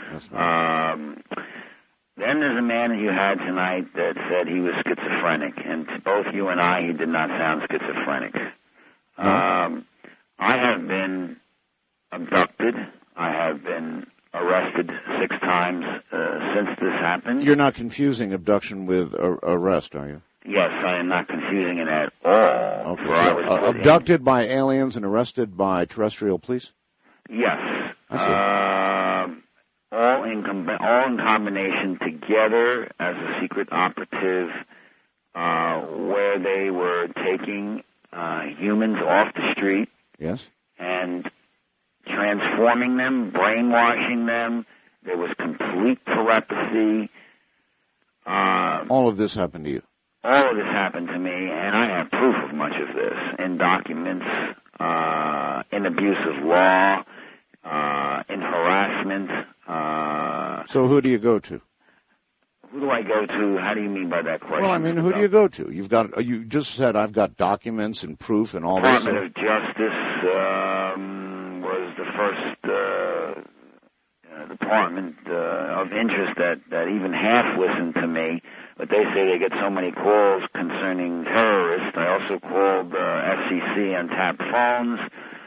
Then there's a man that you had tonight that said he was schizophrenic, and to both you and I, he did not sound schizophrenic. I have been abducted. I have been arrested 6 times since this happened. You're not confusing abduction with arrest, are you? Yes, I am not confusing it at all. Okay. So, abducted by aliens and arrested by terrestrial police? Yes. I see. All in combination together as a secret operative, where they were taking humans off the street. Yes. And transforming them, brainwashing them. There was complete telepathy. All of this happened to you? All of this happened to me, and I have proof of much of this in documents, in abuse of law, in harassment. So who do you go to? Who do I go to? How do you mean by that question? Well, I mean, who do you go to? You just said I've got documents and proof and all this. Department of Justice was the first department of interest that even half listened to me. But they say they get so many calls concerning terrorists. I also called FCC on tapped phones.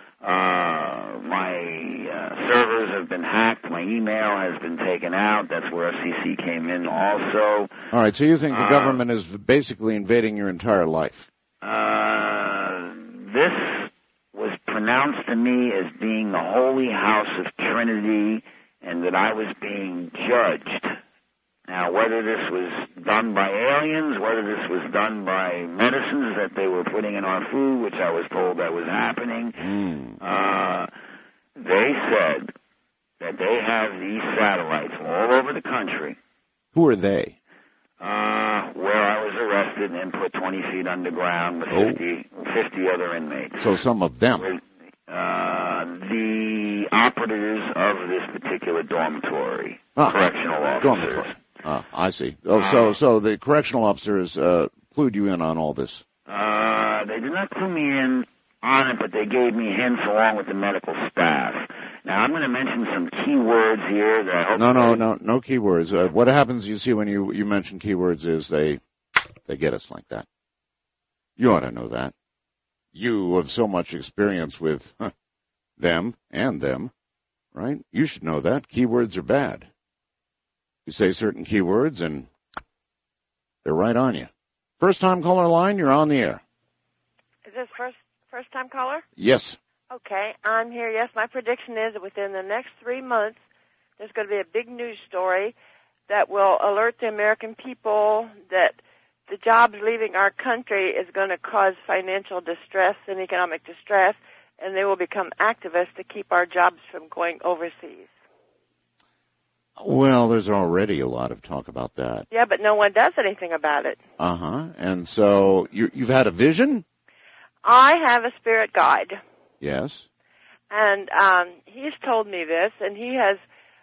My servers have been hacked. My email has been taken out. That's where FCC came in also. All right, so you think the government is basically invading your entire life? This was pronounced to me as being the Holy House of Trinity, and that I was being judged. Now, whether this was done by aliens, whether this was done by medicines that they were putting in our food, which I was told that was happening, they said that they have these satellites all over the country. Who are they? Where I was arrested and put 20 feet underground with 50 other inmates. So some of them. The operatives of this particular dormitory, correctional officers. Dormitory. I see. So the correctional officers clued you in on all this. They did not clue me in on it, but they gave me hints along with the medical staff. Now, I'm going to mention some key words here that I hope... No key words. What happens, you see, when you mention key words is they get us like that. You ought to know that. You have so much experience with them, right? You should know that. Keywords are bad. You say certain keywords and they're right on you. First time caller line, you're on the air. Is this first time caller? Yes. Okay, I'm here. Yes, my prediction is that within the next 3 months, there's going to be a big news story that will alert the American people that the jobs leaving our country is going to cause financial distress and economic distress, and they will become activists to keep our jobs from going overseas. Well, there's already a lot of talk about that. Yeah, but no one does anything about it. And so you've had a vision? I have a spirit guide. Yes. And he's told me this, and he has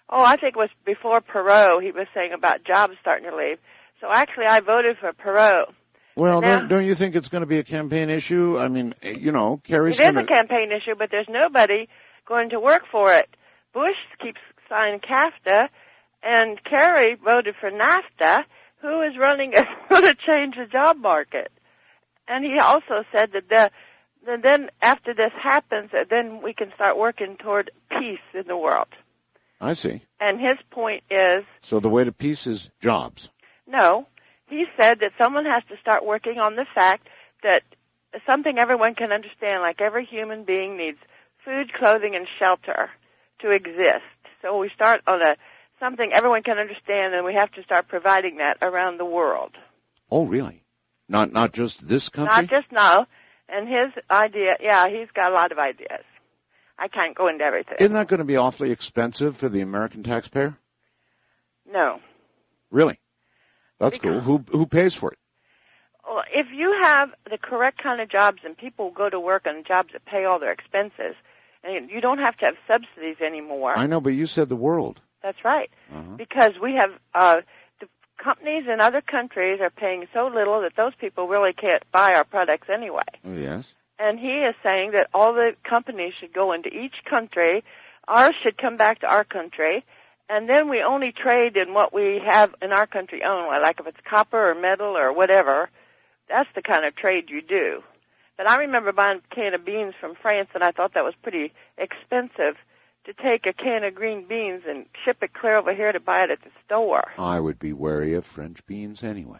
Oh, I think it was before Perot. He was saying about jobs starting to leave. So actually, I voted for Perot. Well, Now, don't you think it's going to be a campaign issue? I mean, Kerry's it is going a campaign issue, but there's nobody going to work for it. Bush keeps signing CAFTA, and Kerry voted for NAFTA. Who is running it to change the job market? And he also said that then after this happens, then we can start working toward peace in the world. I see. And his point is, So the way to peace is jobs. no, he said that someone has to start working on the fact that something everyone can understand, like every human being needs food, clothing, and shelter to exist. So we start on something everyone can understand, and we have to start providing that around the world. Oh, really? Not just this country? Not just now. And his idea, yeah, he's got a lot of ideas. I can't go into everything. Isn't that going to be awfully expensive for the American taxpayer? No. Really? That's cool. Who pays for it? Well, if you have the correct kind of jobs and people go to work on jobs that pay all their expenses, and you don't have to have subsidies anymore. I know, but you said the world. That's right. Uh-huh. Because we have the companies in other countries are paying so little that those people really can't buy our products anyway. Oh, yes. And he is saying that all the companies should go into each country. Ours should come back to our country. And then we only trade in what we have in our country only. Like if it's copper or metal or whatever, that's the kind of trade you do. But I remember buying a can of beans from France, and I thought that was pretty expensive to take a can of green beans and ship it clear over here to buy it at the store. I would be wary of French beans anyway.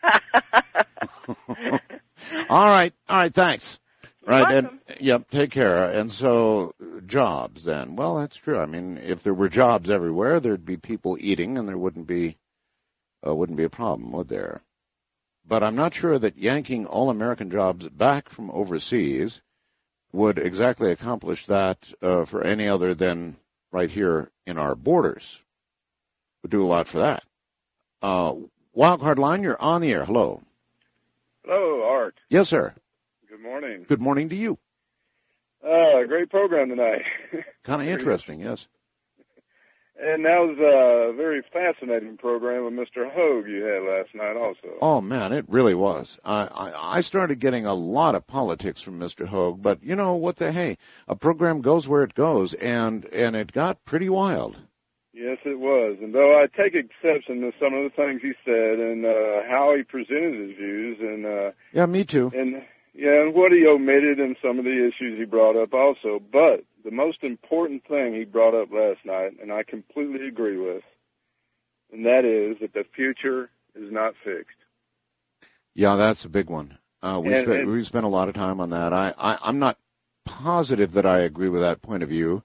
All right, thanks. Right, and yep, take care. And so jobs then. Well, that's true. I mean, if there were jobs everywhere, there'd be people eating and there wouldn't be a problem, would there? But I'm not sure that yanking all American jobs back from overseas would exactly accomplish that for any other than right here in our borders. Would do a lot for that. Wildcard line, you're on the air. Hello. Hello, Art. Yes, sir. Good morning. Good morning to you. Great program tonight. Kind of interesting, yes. And that was a very fascinating program with Mr. Hogue you had last night also. Oh, man, it really was. I started getting a lot of politics from Mr. Hogue, but you know what a program goes where it goes, and it got pretty wild. Yes, it was. And though I take exception to some of the things he said and how he presented his views, and yeah, me too. And what he omitted and some of the issues he brought up also. But the most important thing he brought up last night, and I completely agree with, and that is that the future is not fixed. Yeah, that's a big one. We spent a lot of time on that. I'm not positive that I agree with that point of view.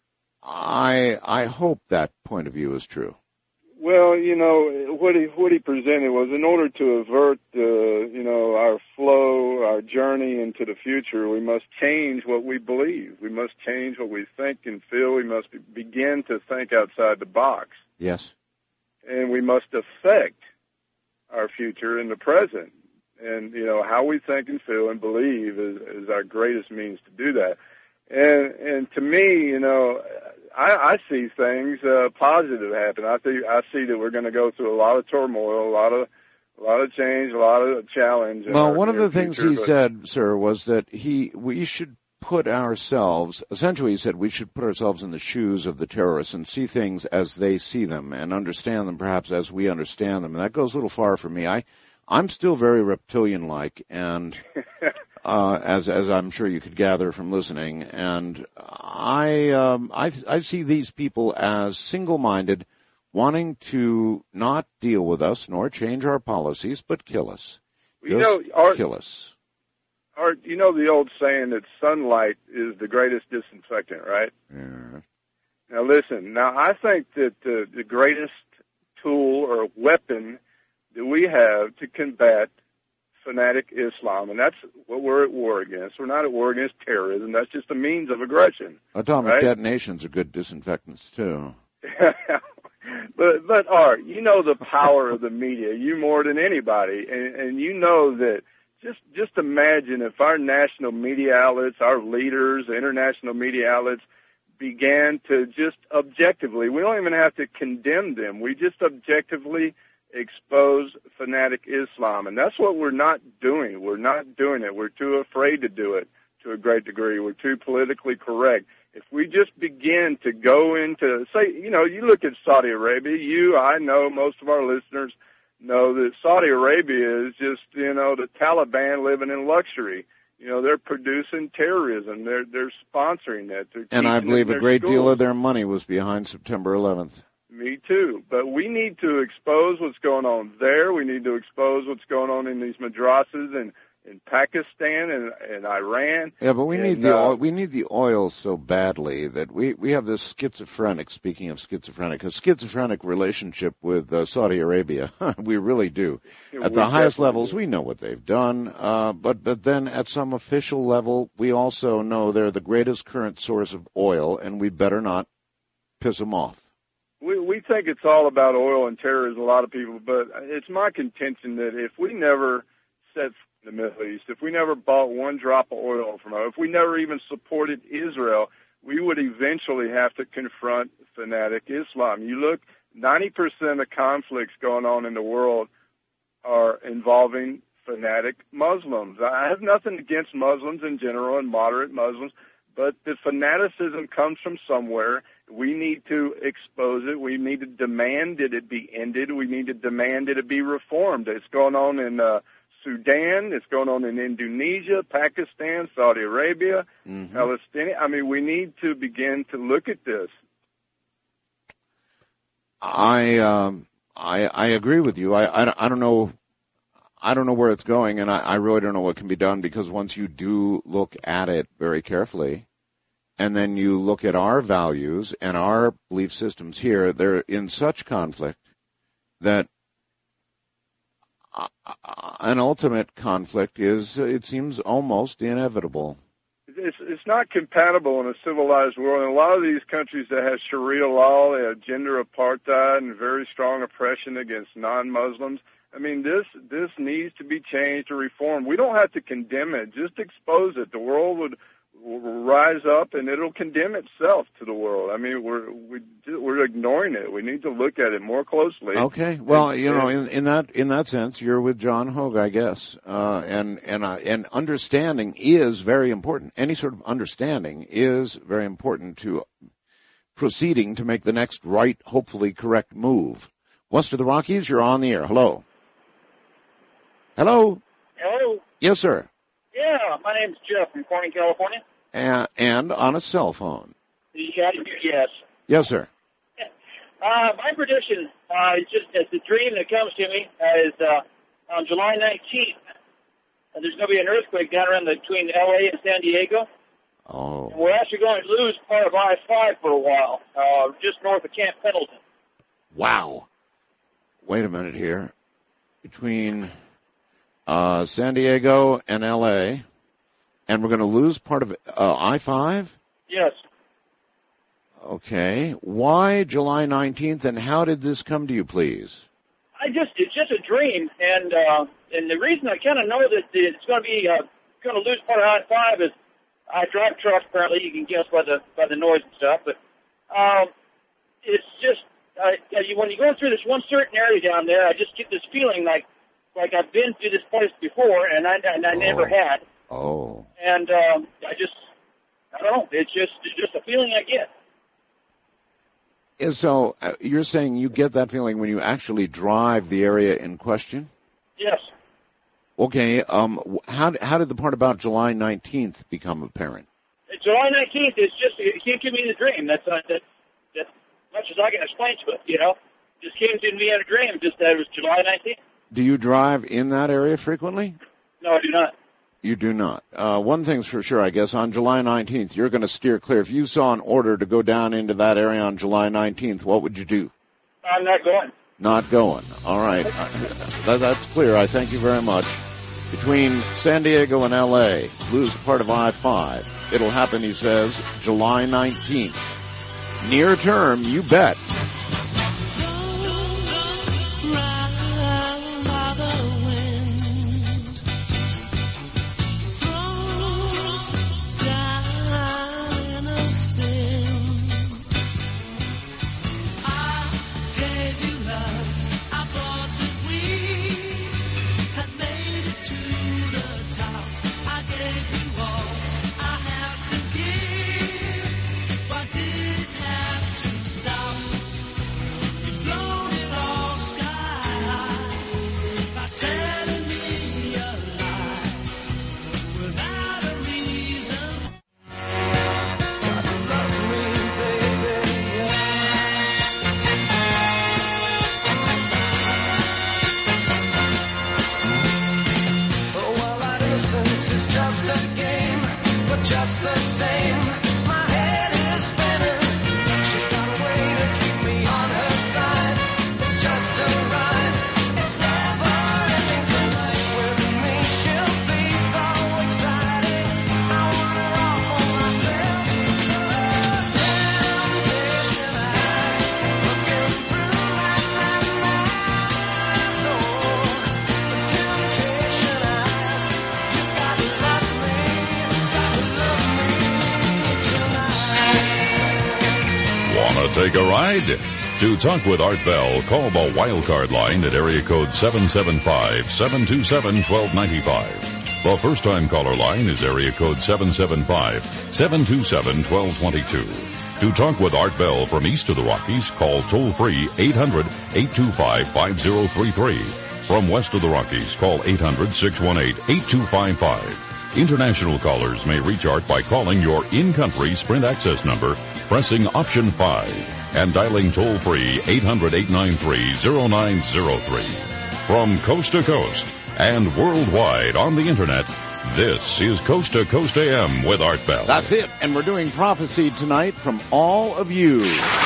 I hope that point of view is true. Well, what he presented was in order to avert, our flow, our journey into the future, we must change what we believe. We must change what we think and feel. We must begin to think outside the box. Yes. And we must affect our future in the present. And, how we think and feel and believe is our greatest means to do that. And to me, I see things positive happen. I see that we're going to go through a lot of turmoil, a lot of change, a lot of challenge. Well, one of the things he said, sir, was that we should put ourselves, essentially he said we should put ourselves in the shoes of the terrorists and see things as they see them and understand them perhaps as we understand them. And that goes a little far for me. I'm still very reptilian-like, and as I'm sure you could gather from listening, and I see these people as single-minded, wanting to not deal with us nor change our policies, but kill us. Kill us. Art, you know the old saying that sunlight is the greatest disinfectant, right? Yeah. Now listen, I think that the greatest tool or weapon that we have to combat fanatic Islam, and that's what we're at war against. We're not at war against terrorism. That's just a means of aggression. Atomic detonations are good disinfectants, too. But Art, you know the power of the media, you more than anybody, and you know that just imagine if our national media outlets, our leaders, international media outlets, began to just objectively, we don't even have to condemn them, we just objectively expose fanatic Islam. And that's what we're not doing. We're not doing it. We're too afraid to do it to a great degree. We're too politically correct. If we just begin to go into, say, you know, you look at Saudi Arabia, I know, most of our listeners know that Saudi Arabia is just, you know, the Taliban living in luxury. You know, they're producing terrorism. They're sponsoring that. And I believe a great deal of their money was behind September 11th. Me too. But we need to expose what's going on there. We need to expose what's going on in these madrasas and in Pakistan and Iran. Yeah, but we need the oil so badly that we have this schizophrenic, speaking of schizophrenic, a schizophrenic relationship with Saudi Arabia. We really do. At the highest levels, we know what they've done, but then at some official level, we also know they're the greatest current source of oil, and we better not piss them off. We think it's all about oil and terrorism, a lot of people, but it's my contention that if we never set the Middle East, if we never bought one drop of oil from her, if we never even supported Israel, we would eventually have to confront fanatic Islam. You look, 90% of conflicts going on in the world are involving fanatic Muslims. I have nothing against Muslims in general and moderate Muslims, but the fanaticism comes from somewhere. We need to expose it. We need to demand that it be ended. We need to demand that it be reformed. It's going on in Sudan. It's going on in Indonesia, Pakistan, Saudi Arabia, Palestine. I mean, we need to begin to look at this. I agree with you. I don't know. I don't know where it's going, and I really don't know what can be done, because once you do look at it very carefully, and then you look at our values and our belief systems here, they're in such conflict that an ultimate conflict is, it seems, almost inevitable. It's not compatible in a civilized world. In a lot of these countries that have Sharia law, they have gender apartheid and very strong oppression against non-Muslims. I mean, this needs to be changed or reformed. We don't have to condemn it. Just expose it. The world will rise up and it'll condemn itself to the world. I mean, we're ignoring it. We need to look at it more closely. Okay. Well, you know, in that sense, you're with John Hogue, I guess. And understanding is very important. Any sort of understanding is very important to proceeding to make the next right, hopefully correct move. West of the Rockies, you're on the air. Hello. Hello. Hello. Yes, sir. Yeah, my name's Jeff from Corning, California. And on a cell phone. Yes. Yes, sir. My prediction, it's a dream that comes to me, is on July 19th, there's going to be an earthquake down around between L.A. and San Diego. Oh. And we're actually going to lose part of I-5 for a while, just north of Camp Pendleton. Wow. Wait a minute here. Between San Diego and L.A., and we're going to lose part of I-5? Yes. Okay. Why July 19th, and how did this come to you, please? It's just a dream, and the reason I kind of know that it's going to be going to lose part of I-5 is I drive trucks. Apparently, you can guess by the noise and stuff, but it's just when you go through this one certain area down there, I just get this feeling like I've been to this place before, and I never had. Oh. And I don't know. It's just a feeling I get. So you're saying you get that feeling when you actually drive the area in question? Yes. Okay. How did the part about July 19th become apparent? July 19th it came to me in a dream. That's much as I can explain to it. You know, just came to me in a dream. Just that it was July 19th. Do you drive in that area frequently? No, I do not. You do not. One thing's for sure, I guess, on July 19th, you're going to steer clear. If you saw an order to go down into that area on July 19th, what would you do? I'm not going. Not going. All right. That's clear. I thank you very much. Between San Diego and L.A., lose part of I-5. It'll happen, he says, July 19th. Near term, you bet. Spin Take a ride? To talk with Art Bell, call the wildcard line at area code 775-727-1295. The first-time caller line is area code 775-727-1222. To talk with Art Bell from east of the Rockies, call toll-free 800-825-5033. From west of the Rockies, call 800-618-8255. International callers may reach Art by calling your in-country Sprint access number, pressing option 5, and dialing toll-free 800-893-0903. From coast to coast and worldwide on the Internet, this is Coast to Coast AM with Art Bell. That's it, and we're doing prophecy tonight from all of you.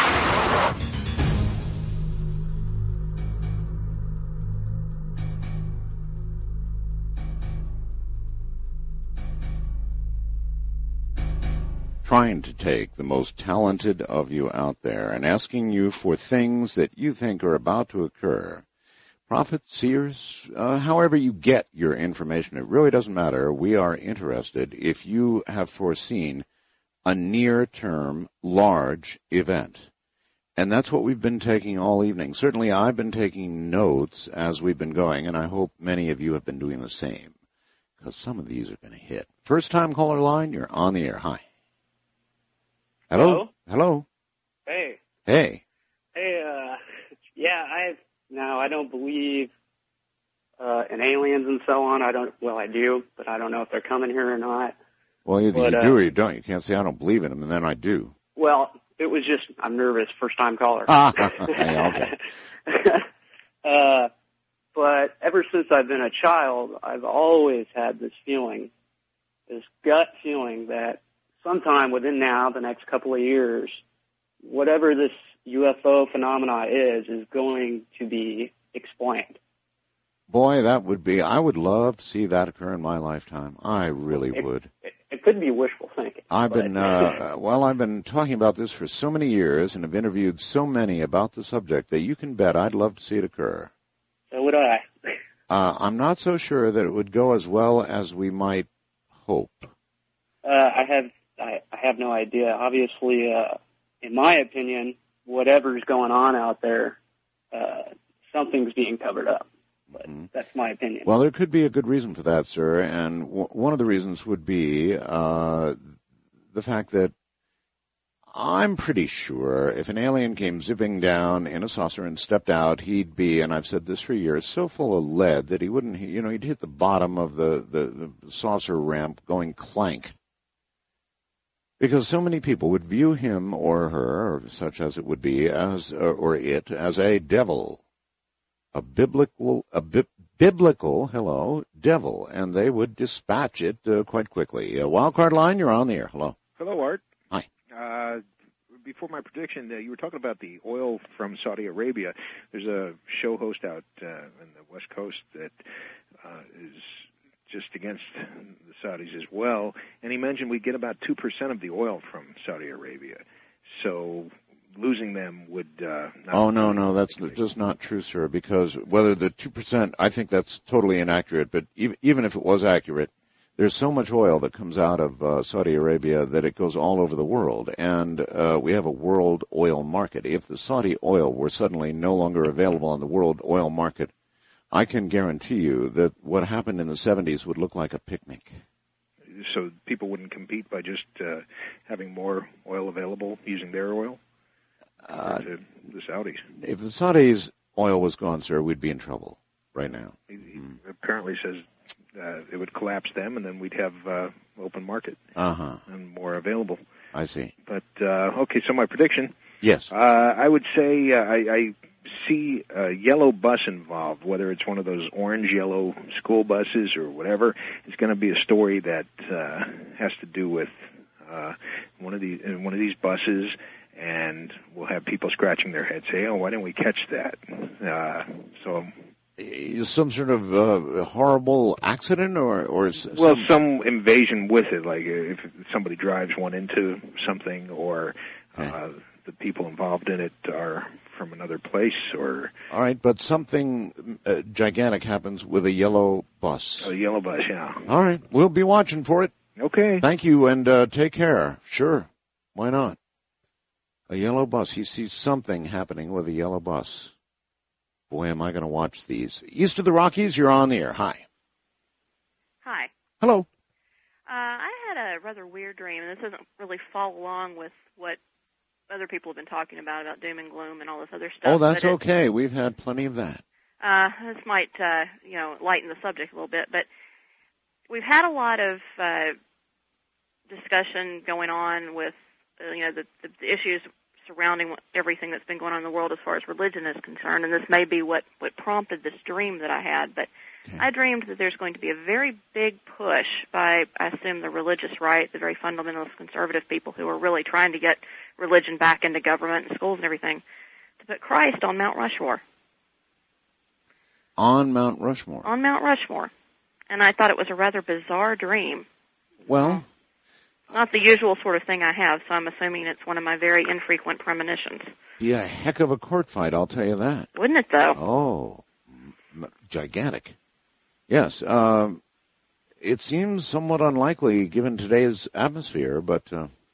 Trying to take the most talented of you out there and asking you for things that you think are about to occur. Prophets, seers, however you get your information, it really doesn't matter. We are interested if you have foreseen a near-term, large event. And that's what we've been taking all evening. Certainly I've been taking notes as we've been going, and I hope many of you have been doing the same, because some of these are going to hit. First-time caller line, you're on the air. Hi. Hello? Hello? Hey. Hey. Hey, I don't believe in aliens and so on. I do, but I don't know if they're coming here or not. Well, either you do or you don't. You can't say I don't believe in them, and then I do. Well, it was just, I'm nervous, first-time caller. Okay. But ever since I've been a child, I've always had this feeling, this gut feeling that sometime within the next couple of years, whatever this UFO phenomena is going to be explained. Boy, I would love to see that occur in my lifetime. I really would. It could be wishful thinking. I've been talking about this for so many years and have interviewed so many about the subject that you can bet I'd love to see it occur. So would I. I'm not so sure that it would go as well as we might hope. I have no idea. Obviously, in my opinion, whatever's going on out there, something's being covered up. But that's my opinion. Well, there could be a good reason for that, sir, and one of the reasons would be the fact that I'm pretty sure if an alien came zipping down in a saucer and stepped out, he'd be, and I've said this for years, so full of lead that he wouldn't, he'd hit the bottom of the saucer ramp going clank. Because so many people would view him or her, or such as it would be, as a devil, a biblical devil, and they would dispatch it quite quickly. Wildcard line, you're on the air. Hello. Hello, Art. Hi. Before my prediction, you were talking about the oil from Saudi Arabia. There's a show host out on the West Coast that is just against the Saudis as well, and he mentioned we get about 2% of the oil from Saudi Arabia. So losing them would No, that's just not true, sir, because whether the 2%, I think that's totally inaccurate, but even if it was accurate, there's so much oil that comes out of Saudi Arabia that it goes all over the world, and we have a world oil market. If the Saudi oil were suddenly no longer available on the world oil market, I can guarantee you that what happened in the 70s would look like a picnic. So people wouldn't compete by just having more oil available using their oil? To the Saudis. If the Saudis' oil was gone, sir, we'd be in trouble right now. He apparently says it would collapse them, and then we'd have open market and more available. I see. But, okay, so my prediction. Yes. I would say I see a yellow bus involved, whether it's one of those orange-yellow school buses or whatever. It's going to be a story that has to do with one of these buses, and we'll have people scratching their heads, say, "Oh, why didn't we catch that?" Some sort of horrible accident, or some invasion with it, like if somebody drives one into something, or the people involved in it are from another place, or... All right, but something gigantic happens with a yellow bus. A yellow bus, yeah. All right, we'll be watching for it. Okay. Thank you, and take care. Sure. Why not? A yellow bus. He sees something happening with a yellow bus. Boy, am I going to watch these. East of the Rockies, you're on the air. Hi. Hi. Hello. I had a rather weird dream, and this doesn't really follow along with what other people have been talking about doom and gloom and all this other stuff. Oh, that's okay. We've had plenty of that. This might, lighten the subject a little bit, but we've had a lot of discussion going on with, the issues surrounding everything that's been going on in the world as far as religion is concerned, and this may be what prompted this dream that I had, but I dreamed that there's going to be a very big push by, I assume, the religious right, the very fundamentalist conservative people who are really trying to get religion back into government and schools and everything, to put Christ on Mount Rushmore. On Mount Rushmore? On Mount Rushmore. And I thought it was a rather bizarre dream. Well, not the usual sort of thing I have, so I'm assuming it's one of my very infrequent premonitions. be a heck of a court fight, I'll tell you that. Wouldn't it, though? Oh, gigantic. Yes, it seems somewhat unlikely given today's atmosphere, but...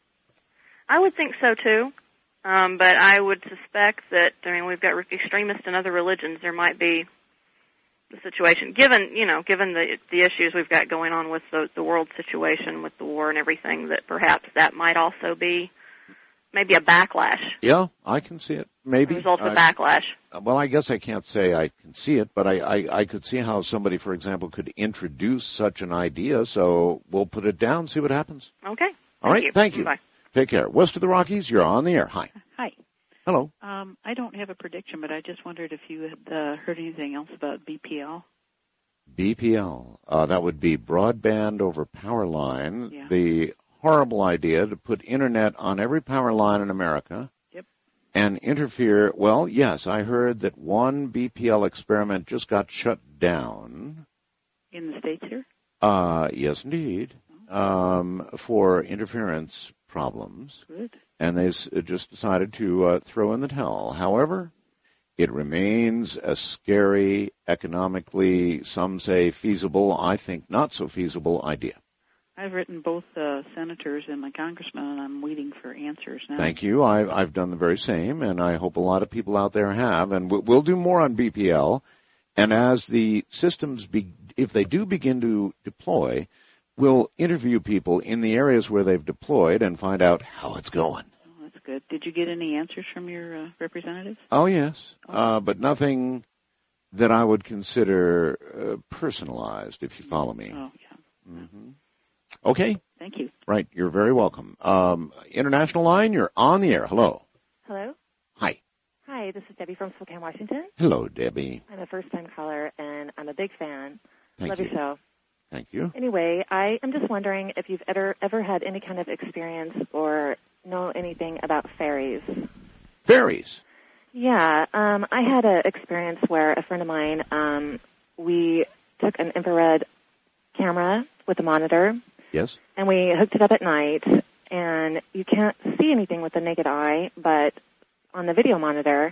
I would think so, too. But I would suspect that, we've got extremists in other religions. There might be the situation, given the issues we've got going on with the world situation, with the war and everything, that perhaps that might also be maybe a backlash. Yeah, I can see it. Maybe. A result of backlash. Well, I guess I can't say I can see it, but I could see how somebody, for example, could introduce such an idea, so we'll put it down, see what happens. Okay. All right, thank you. Bye. Take care. West of the Rockies, you're on the air. Hi. Hi. Hello. I don't have a prediction, but I just wondered if you had heard anything else about BPL. BPL. That would be broadband over power line. Yeah. The horrible idea to put internet on every power line in America. Yep. And interfere. Well, yes, I heard that one BPL experiment just got shut down. In the States here? Yes, indeed. For interference problems. Good. And they just decided to throw in the towel. However, it remains a scary, economically, some say feasible, I think not so feasible idea. I've written both senators and my congressman, and I'm waiting for answers now. Thank you. I've done the very same, and I hope a lot of people out there have. And we'll do more on BPL. And as the systems, if they do begin to deploy, we'll interview people in the areas where they've deployed and find out how it's going. Oh, that's good. Did you get any answers from your representatives? Oh, yes, but nothing that I would consider personalized, if you follow me. Oh, yeah. Mm-hmm. Okay. Thank you. Right, you're very welcome. International line, you're on the air. Hello. Hello. Hi. Hi, this is Debbie from Spokane, Washington. Hello, Debbie. I'm a first-time caller, and I'm a big fan. Thank Love you. your show. Thank you. Anyway, I am just wondering if you've ever had any kind of experience or know anything about fairies. Fairies? Yeah, I had an experience where a friend of mine, we took an infrared camera with a monitor. Yes. And we hooked it up at night, and you can't see anything with the naked eye, but on the video monitor,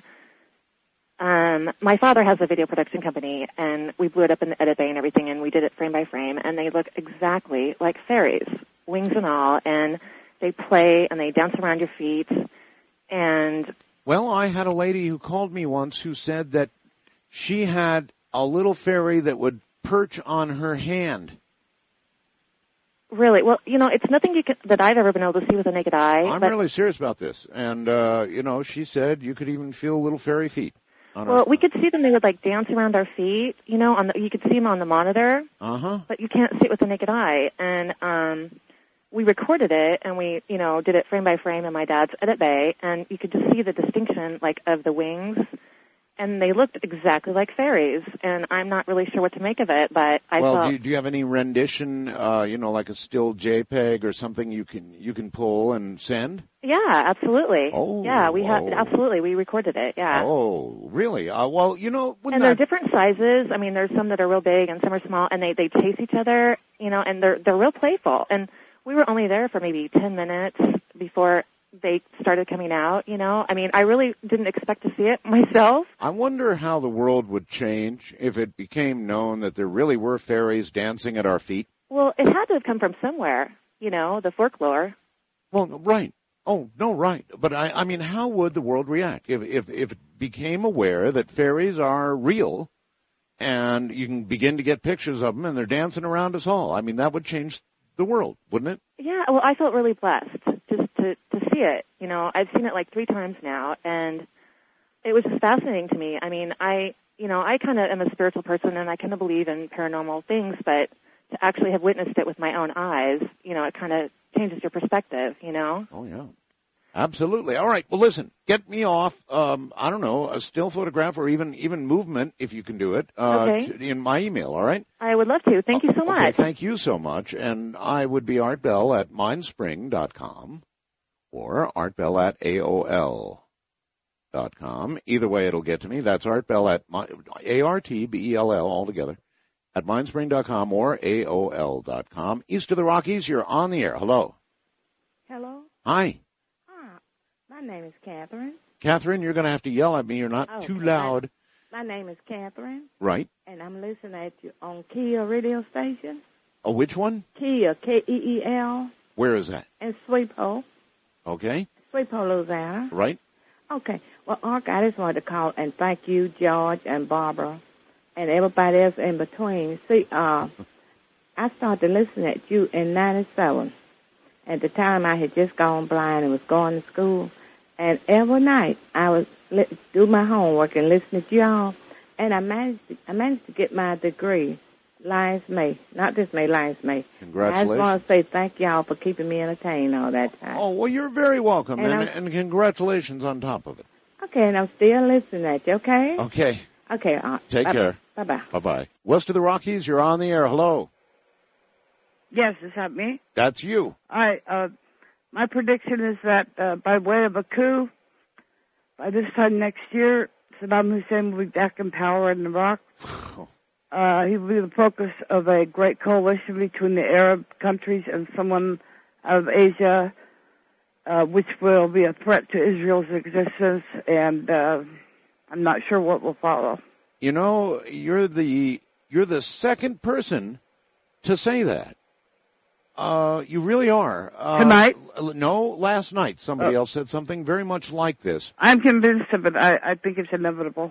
my father has a video production company, and we blew it up in the edit bay and everything, and we did it frame by frame, and they look exactly like fairies, wings and all, and they play and they dance around your feet, and... Well, I had a lady who called me once who said that she had a little fairy that would perch on her hand. Really? Well, it's nothing that I've ever been able to see with the naked eye. I'm really serious about this. And, she said you could even feel little fairy feet. Well, we could see them. They would, dance around our feet, you could see them on the monitor. Uh-huh. But you can't see it with the naked eye. And we recorded it, and we, did it frame by frame in my dad's edit bay, and you could just see the distinction, of the wings. And they looked exactly like fairies, and I'm not really sure what to make of it, but I thought... do you have any rendition, like a still JPEG or something you can pull and send? Yeah, absolutely. Oh. Yeah, absolutely. We recorded it, yeah. Oh, really? And they're different sizes. I mean, there's some that are real big and some are small, and they chase each other, and they're real playful. And we were only there for maybe 10 minutes before they started coming out, I mean, I really didn't expect to see it myself. I wonder how the world would change if it became known that there really were fairies dancing at our feet. Well, it had to have come from somewhere, the folklore. Well, right. Oh, no, right. But I mean, how would the world react if it became aware that fairies are real and you can begin to get pictures of them and they're dancing around us all? I mean, that would change the world, wouldn't it? Yeah, well, I felt really blessed just to see it. You know, I've seen it like 3 times now, and it was just fascinating to me. I mean, I kind of am a spiritual person, and I kind of believe in paranormal things, but to actually have witnessed it with my own eyes, you know, it kind of changes your perspective, you know? Oh, yeah. Absolutely. All right. Well, listen, get me off, I don't know, a still photograph or even movement, if you can do it, in my email, all right? I would love to. Thank you so much. Okay, thank you so much. And I would be Art Bell at mindspring.com or artbell@aol.com. Either way, it'll get to me. That's artbell at ARTBELL all together at mindspring.com or AOL.com. East of the Rockies, you're on the air. Hello. Hello. Hi. My name is Catherine. Catherine, you're going to have to yell at me. You're not too loud. My name is Catherine. Right. And I'm listening at you on Kia radio station. Oh, which one? Kia, K-E-E-L. Where is that? In Sweepo. Okay. Sweepo, Louisiana. Right. Okay. Well, Ark, I just wanted to call and thank you, George and Barbara, and everybody else in between. See, I started listening at you in 97. At the time, I had just gone blind and was going to school. And every night, I would do my homework and listen to y'all. And I managed to get my degree, Lions May. Not just May, Lions May. Congratulations. I just want to say thank y'all for keeping me entertained all that time. Oh, well, you're very welcome, and congratulations on top of it. Okay, and I'm still listening at you, okay? Okay. Okay, Take care. Bye-bye. Bye-bye. West of the Rockies, you're on the air. Hello. Yes, is that me? That's you. All right. My prediction is that by way of a coup, by this time next year, Saddam Hussein will be back in power in Iraq. He will be the focus of a great coalition between the Arab countries and someone out of Asia, which will be a threat to Israel's existence, and I'm not sure what will follow. You know, you're the second person to say that. You really are. Tonight? No, last night somebody else said something very much like this. I'm convinced of it. I think it's inevitable.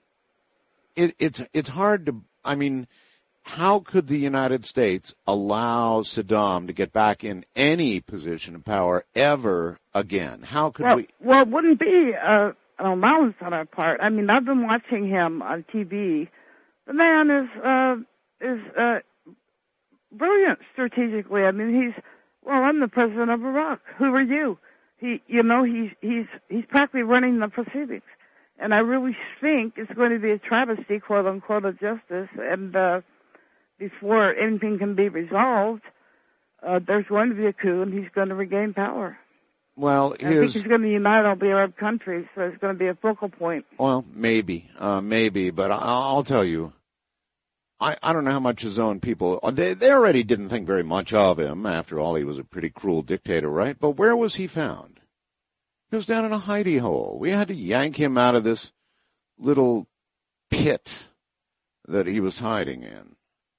It's hard to, I mean, how could the United States allow Saddam to get back in any position of power ever again? How could we? Well, it wouldn't be an allowance on our part. I mean, I've been watching him on TV. The man is brilliant strategically. I mean, I'm the president of Iraq. Who are you? He's practically running the proceedings. And I really think it's going to be a travesty, quote unquote, of justice. And before anything can be resolved, there's going to be a coup, and he's going to regain power. Well, I think he's going to unite all the Arab countries, so it's going to be a focal point. Well, maybe, but I'll tell you, I don't know how much his own people, they already didn't think very much of him. After all, he was a pretty cruel dictator, right? But where was he found? He was down in a hidey hole. We had to yank him out of this little pit that he was hiding in.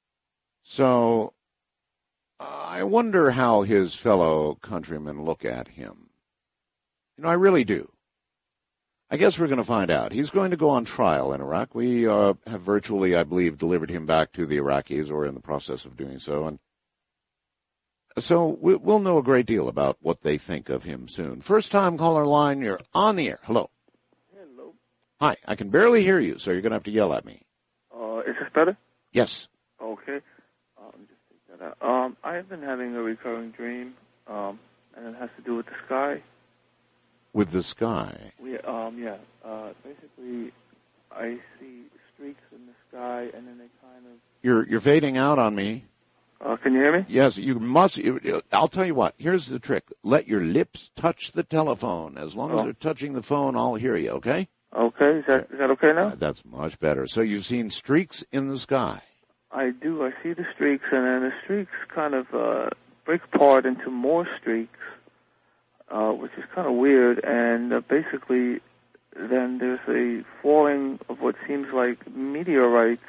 So I wonder how his fellow countrymen look at him. You know, I really do. I guess we're going to find out. He's going to go on trial in Iraq. We have virtually, I believe, delivered him back to the Iraqis, or in the process of doing so. And so we'll know a great deal about what they think of him soon. First time caller line, you're on the air. Hello. Hello. Hi, I can barely hear you, so you're going to have to yell at me. Is this better? Yes. Okay. Just take that out. I've been having a recurring dream, and it has to do with the sky. With the sky? Basically, I see streaks in the sky, and then they kind of... You're fading out on me. Can you hear me? Yes, you must. I'll tell you what. Here's the trick. Let your lips touch the telephone. As long as they're touching the phone, I'll hear you, okay? Okay. Is that okay now? That's much better. So you've seen streaks in the sky. I do. I see the streaks, and then the streaks kind of break apart into more streaks, which is kind of weird. And basically, then there's a falling of what seems like meteorites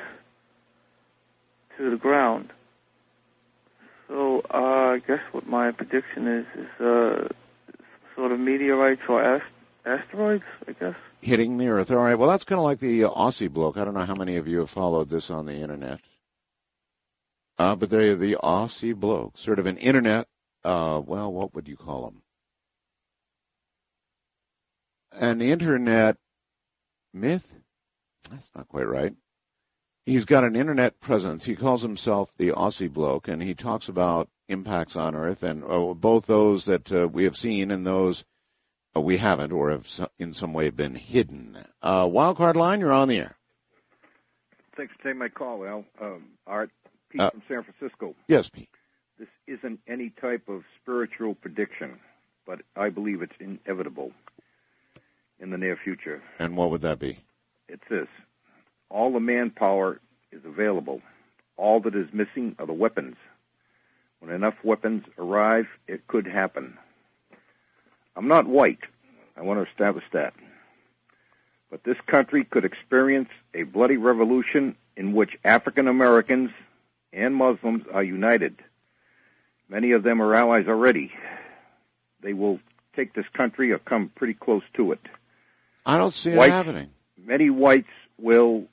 to the ground. So I guess what my prediction is sort of meteorites or asteroids, I guess. Hitting the Earth. All right. Well, that's kind of like the Aussie bloke. I don't know how many of you have followed this on the Internet. But they're the Aussie bloke, sort of an Internet, well, what would you call him? An Internet myth? That's not quite right. He's got an Internet presence. He calls himself the Aussie bloke, and he talks about impacts on Earth, and both those that we have seen and those we haven't or have in some way been hidden. Wildcard line, you're on the air. Thanks for taking my call, Al. Art, Pete from San Francisco. Yes, Pete. This isn't any type of spiritual prediction, but I believe it's inevitable in the near future. And what would that be? It's this. All the manpower is available. All that is missing are the weapons. When enough weapons arrive, it could happen. I'm not white. I want to establish that. But this country could experience a bloody revolution in which African Americans and Muslims are united. Many of them are allies already. They will take this country or come pretty close to it. I don't see it happening. Many whites will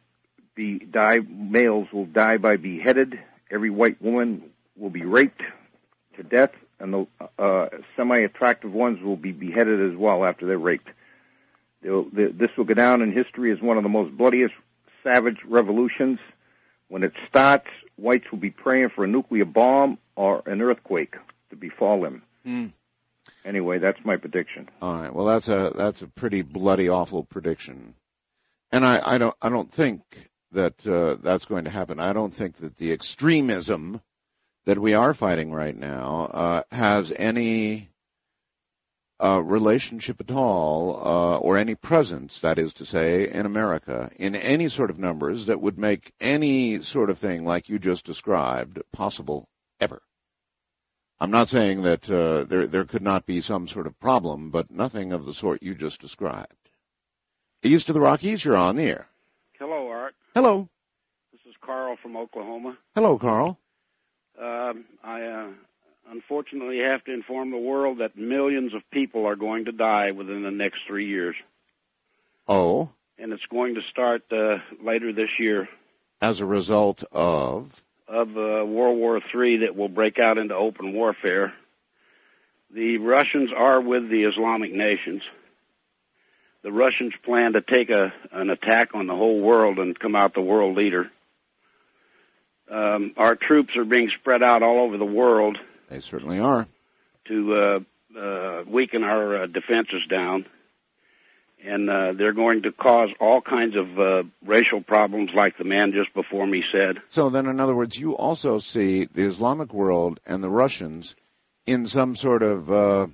males will die by beheaded. Every white woman will be raped to death, and the semi-attractive ones will be beheaded as well after they're raped. This will go down in history as one of the most bloodiest, savage revolutions. When it starts, whites will be praying for a nuclear bomb or an earthquake to befall them. Anyway, that's my prediction. All right. Well, that's a pretty bloody, awful prediction, and I don't think that that's going to happen. I don't think that the extremism that we are fighting right now has any relationship at all, or any presence, that is to say, in America, in any sort of numbers that would make any sort of thing like you just described possible ever. I'm not saying that there could not be some sort of problem, but nothing of the sort you just described. East of the Rockies, you're on the air. Hello, Art. Hello. This is Carl from Oklahoma. Hello, Carl. I unfortunately have to inform the world that millions of people are going to die within the next 3 years. Oh? And it's going to start later this year. As a result of? Of World War III that will break out into open warfare. The Russians are with the Islamic nations. The Russians plan to take an attack on the whole world and come out the world leader. Our troops are being spread out all over the world. They certainly are. To weaken our defenses down. And they're going to cause all kinds of racial problems like the man just before me said. So then, in other words, you also see the Islamic world and the Russians in some sort of,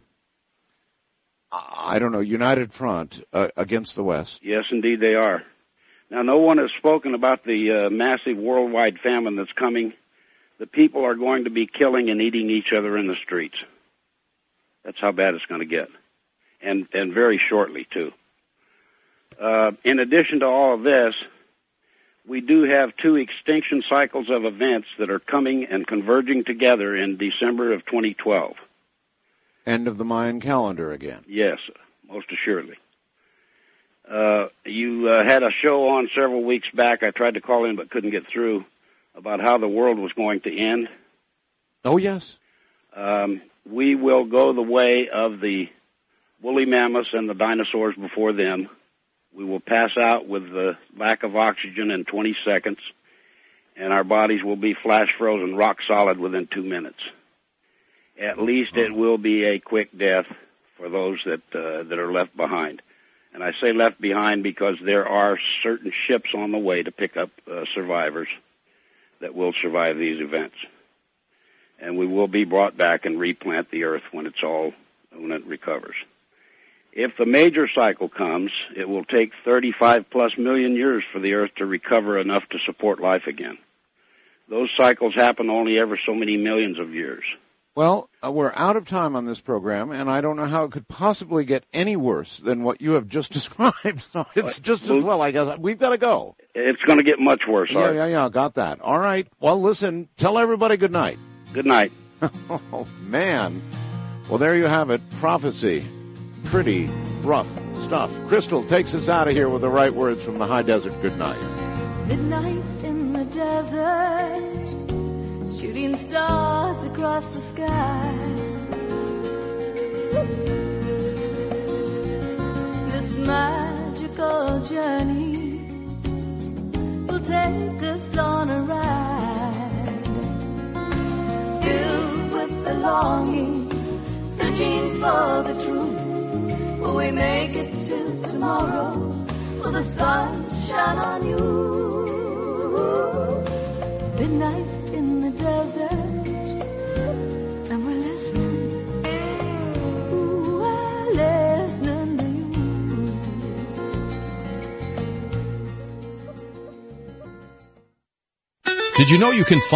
united front against the West. Yes, indeed they are. Now, no one has spoken about the massive worldwide famine that's coming. The people are going to be killing and eating each other in the streets. That's how bad it's going to get. And very shortly, too. In addition to all of this, we do have 2 extinction cycles of events that are coming and converging together in December of 2012. End of the Mayan calendar again. Yes, most assuredly. You had a show on several weeks back. I tried to call in but couldn't get through about how the world was going to end. Oh, yes. We will go the way of the woolly mammoths and the dinosaurs before them. We will pass out with the lack of oxygen in 20 seconds, and our bodies will be flash frozen rock solid within 2 minutes. At least it will be a quick death for those that are left behind. And I say left behind because there are certain ships on the way to pick up survivors that will survive these events. And we will be brought back and replant the earth when it recovers. If the major cycle comes, it will take 35 plus million years for the earth to recover enough to support life again. Those cycles happen only ever so many millions of years. Well, we're out of time on this program, and I don't know how it could possibly get any worse than what you have just described. So it's just as well, I guess. We've got to go. It's going to get much worse. Yeah, got that. All right. Well, listen, tell everybody good night. Good night. Oh, man. Well, there you have it. Prophecy. pretty rough stuff. Crystal takes us out of here with the right words from the High Desert. Good night. Midnight in the desert, shooting stars across the sky. This magical journey will take us on a ride, filled with the longing, searching for the truth. Will we make it to tomorrow? Will the sun shine on you? Midnight in the desert, and we're listening. Ooh, we're listening to you. Did you know you can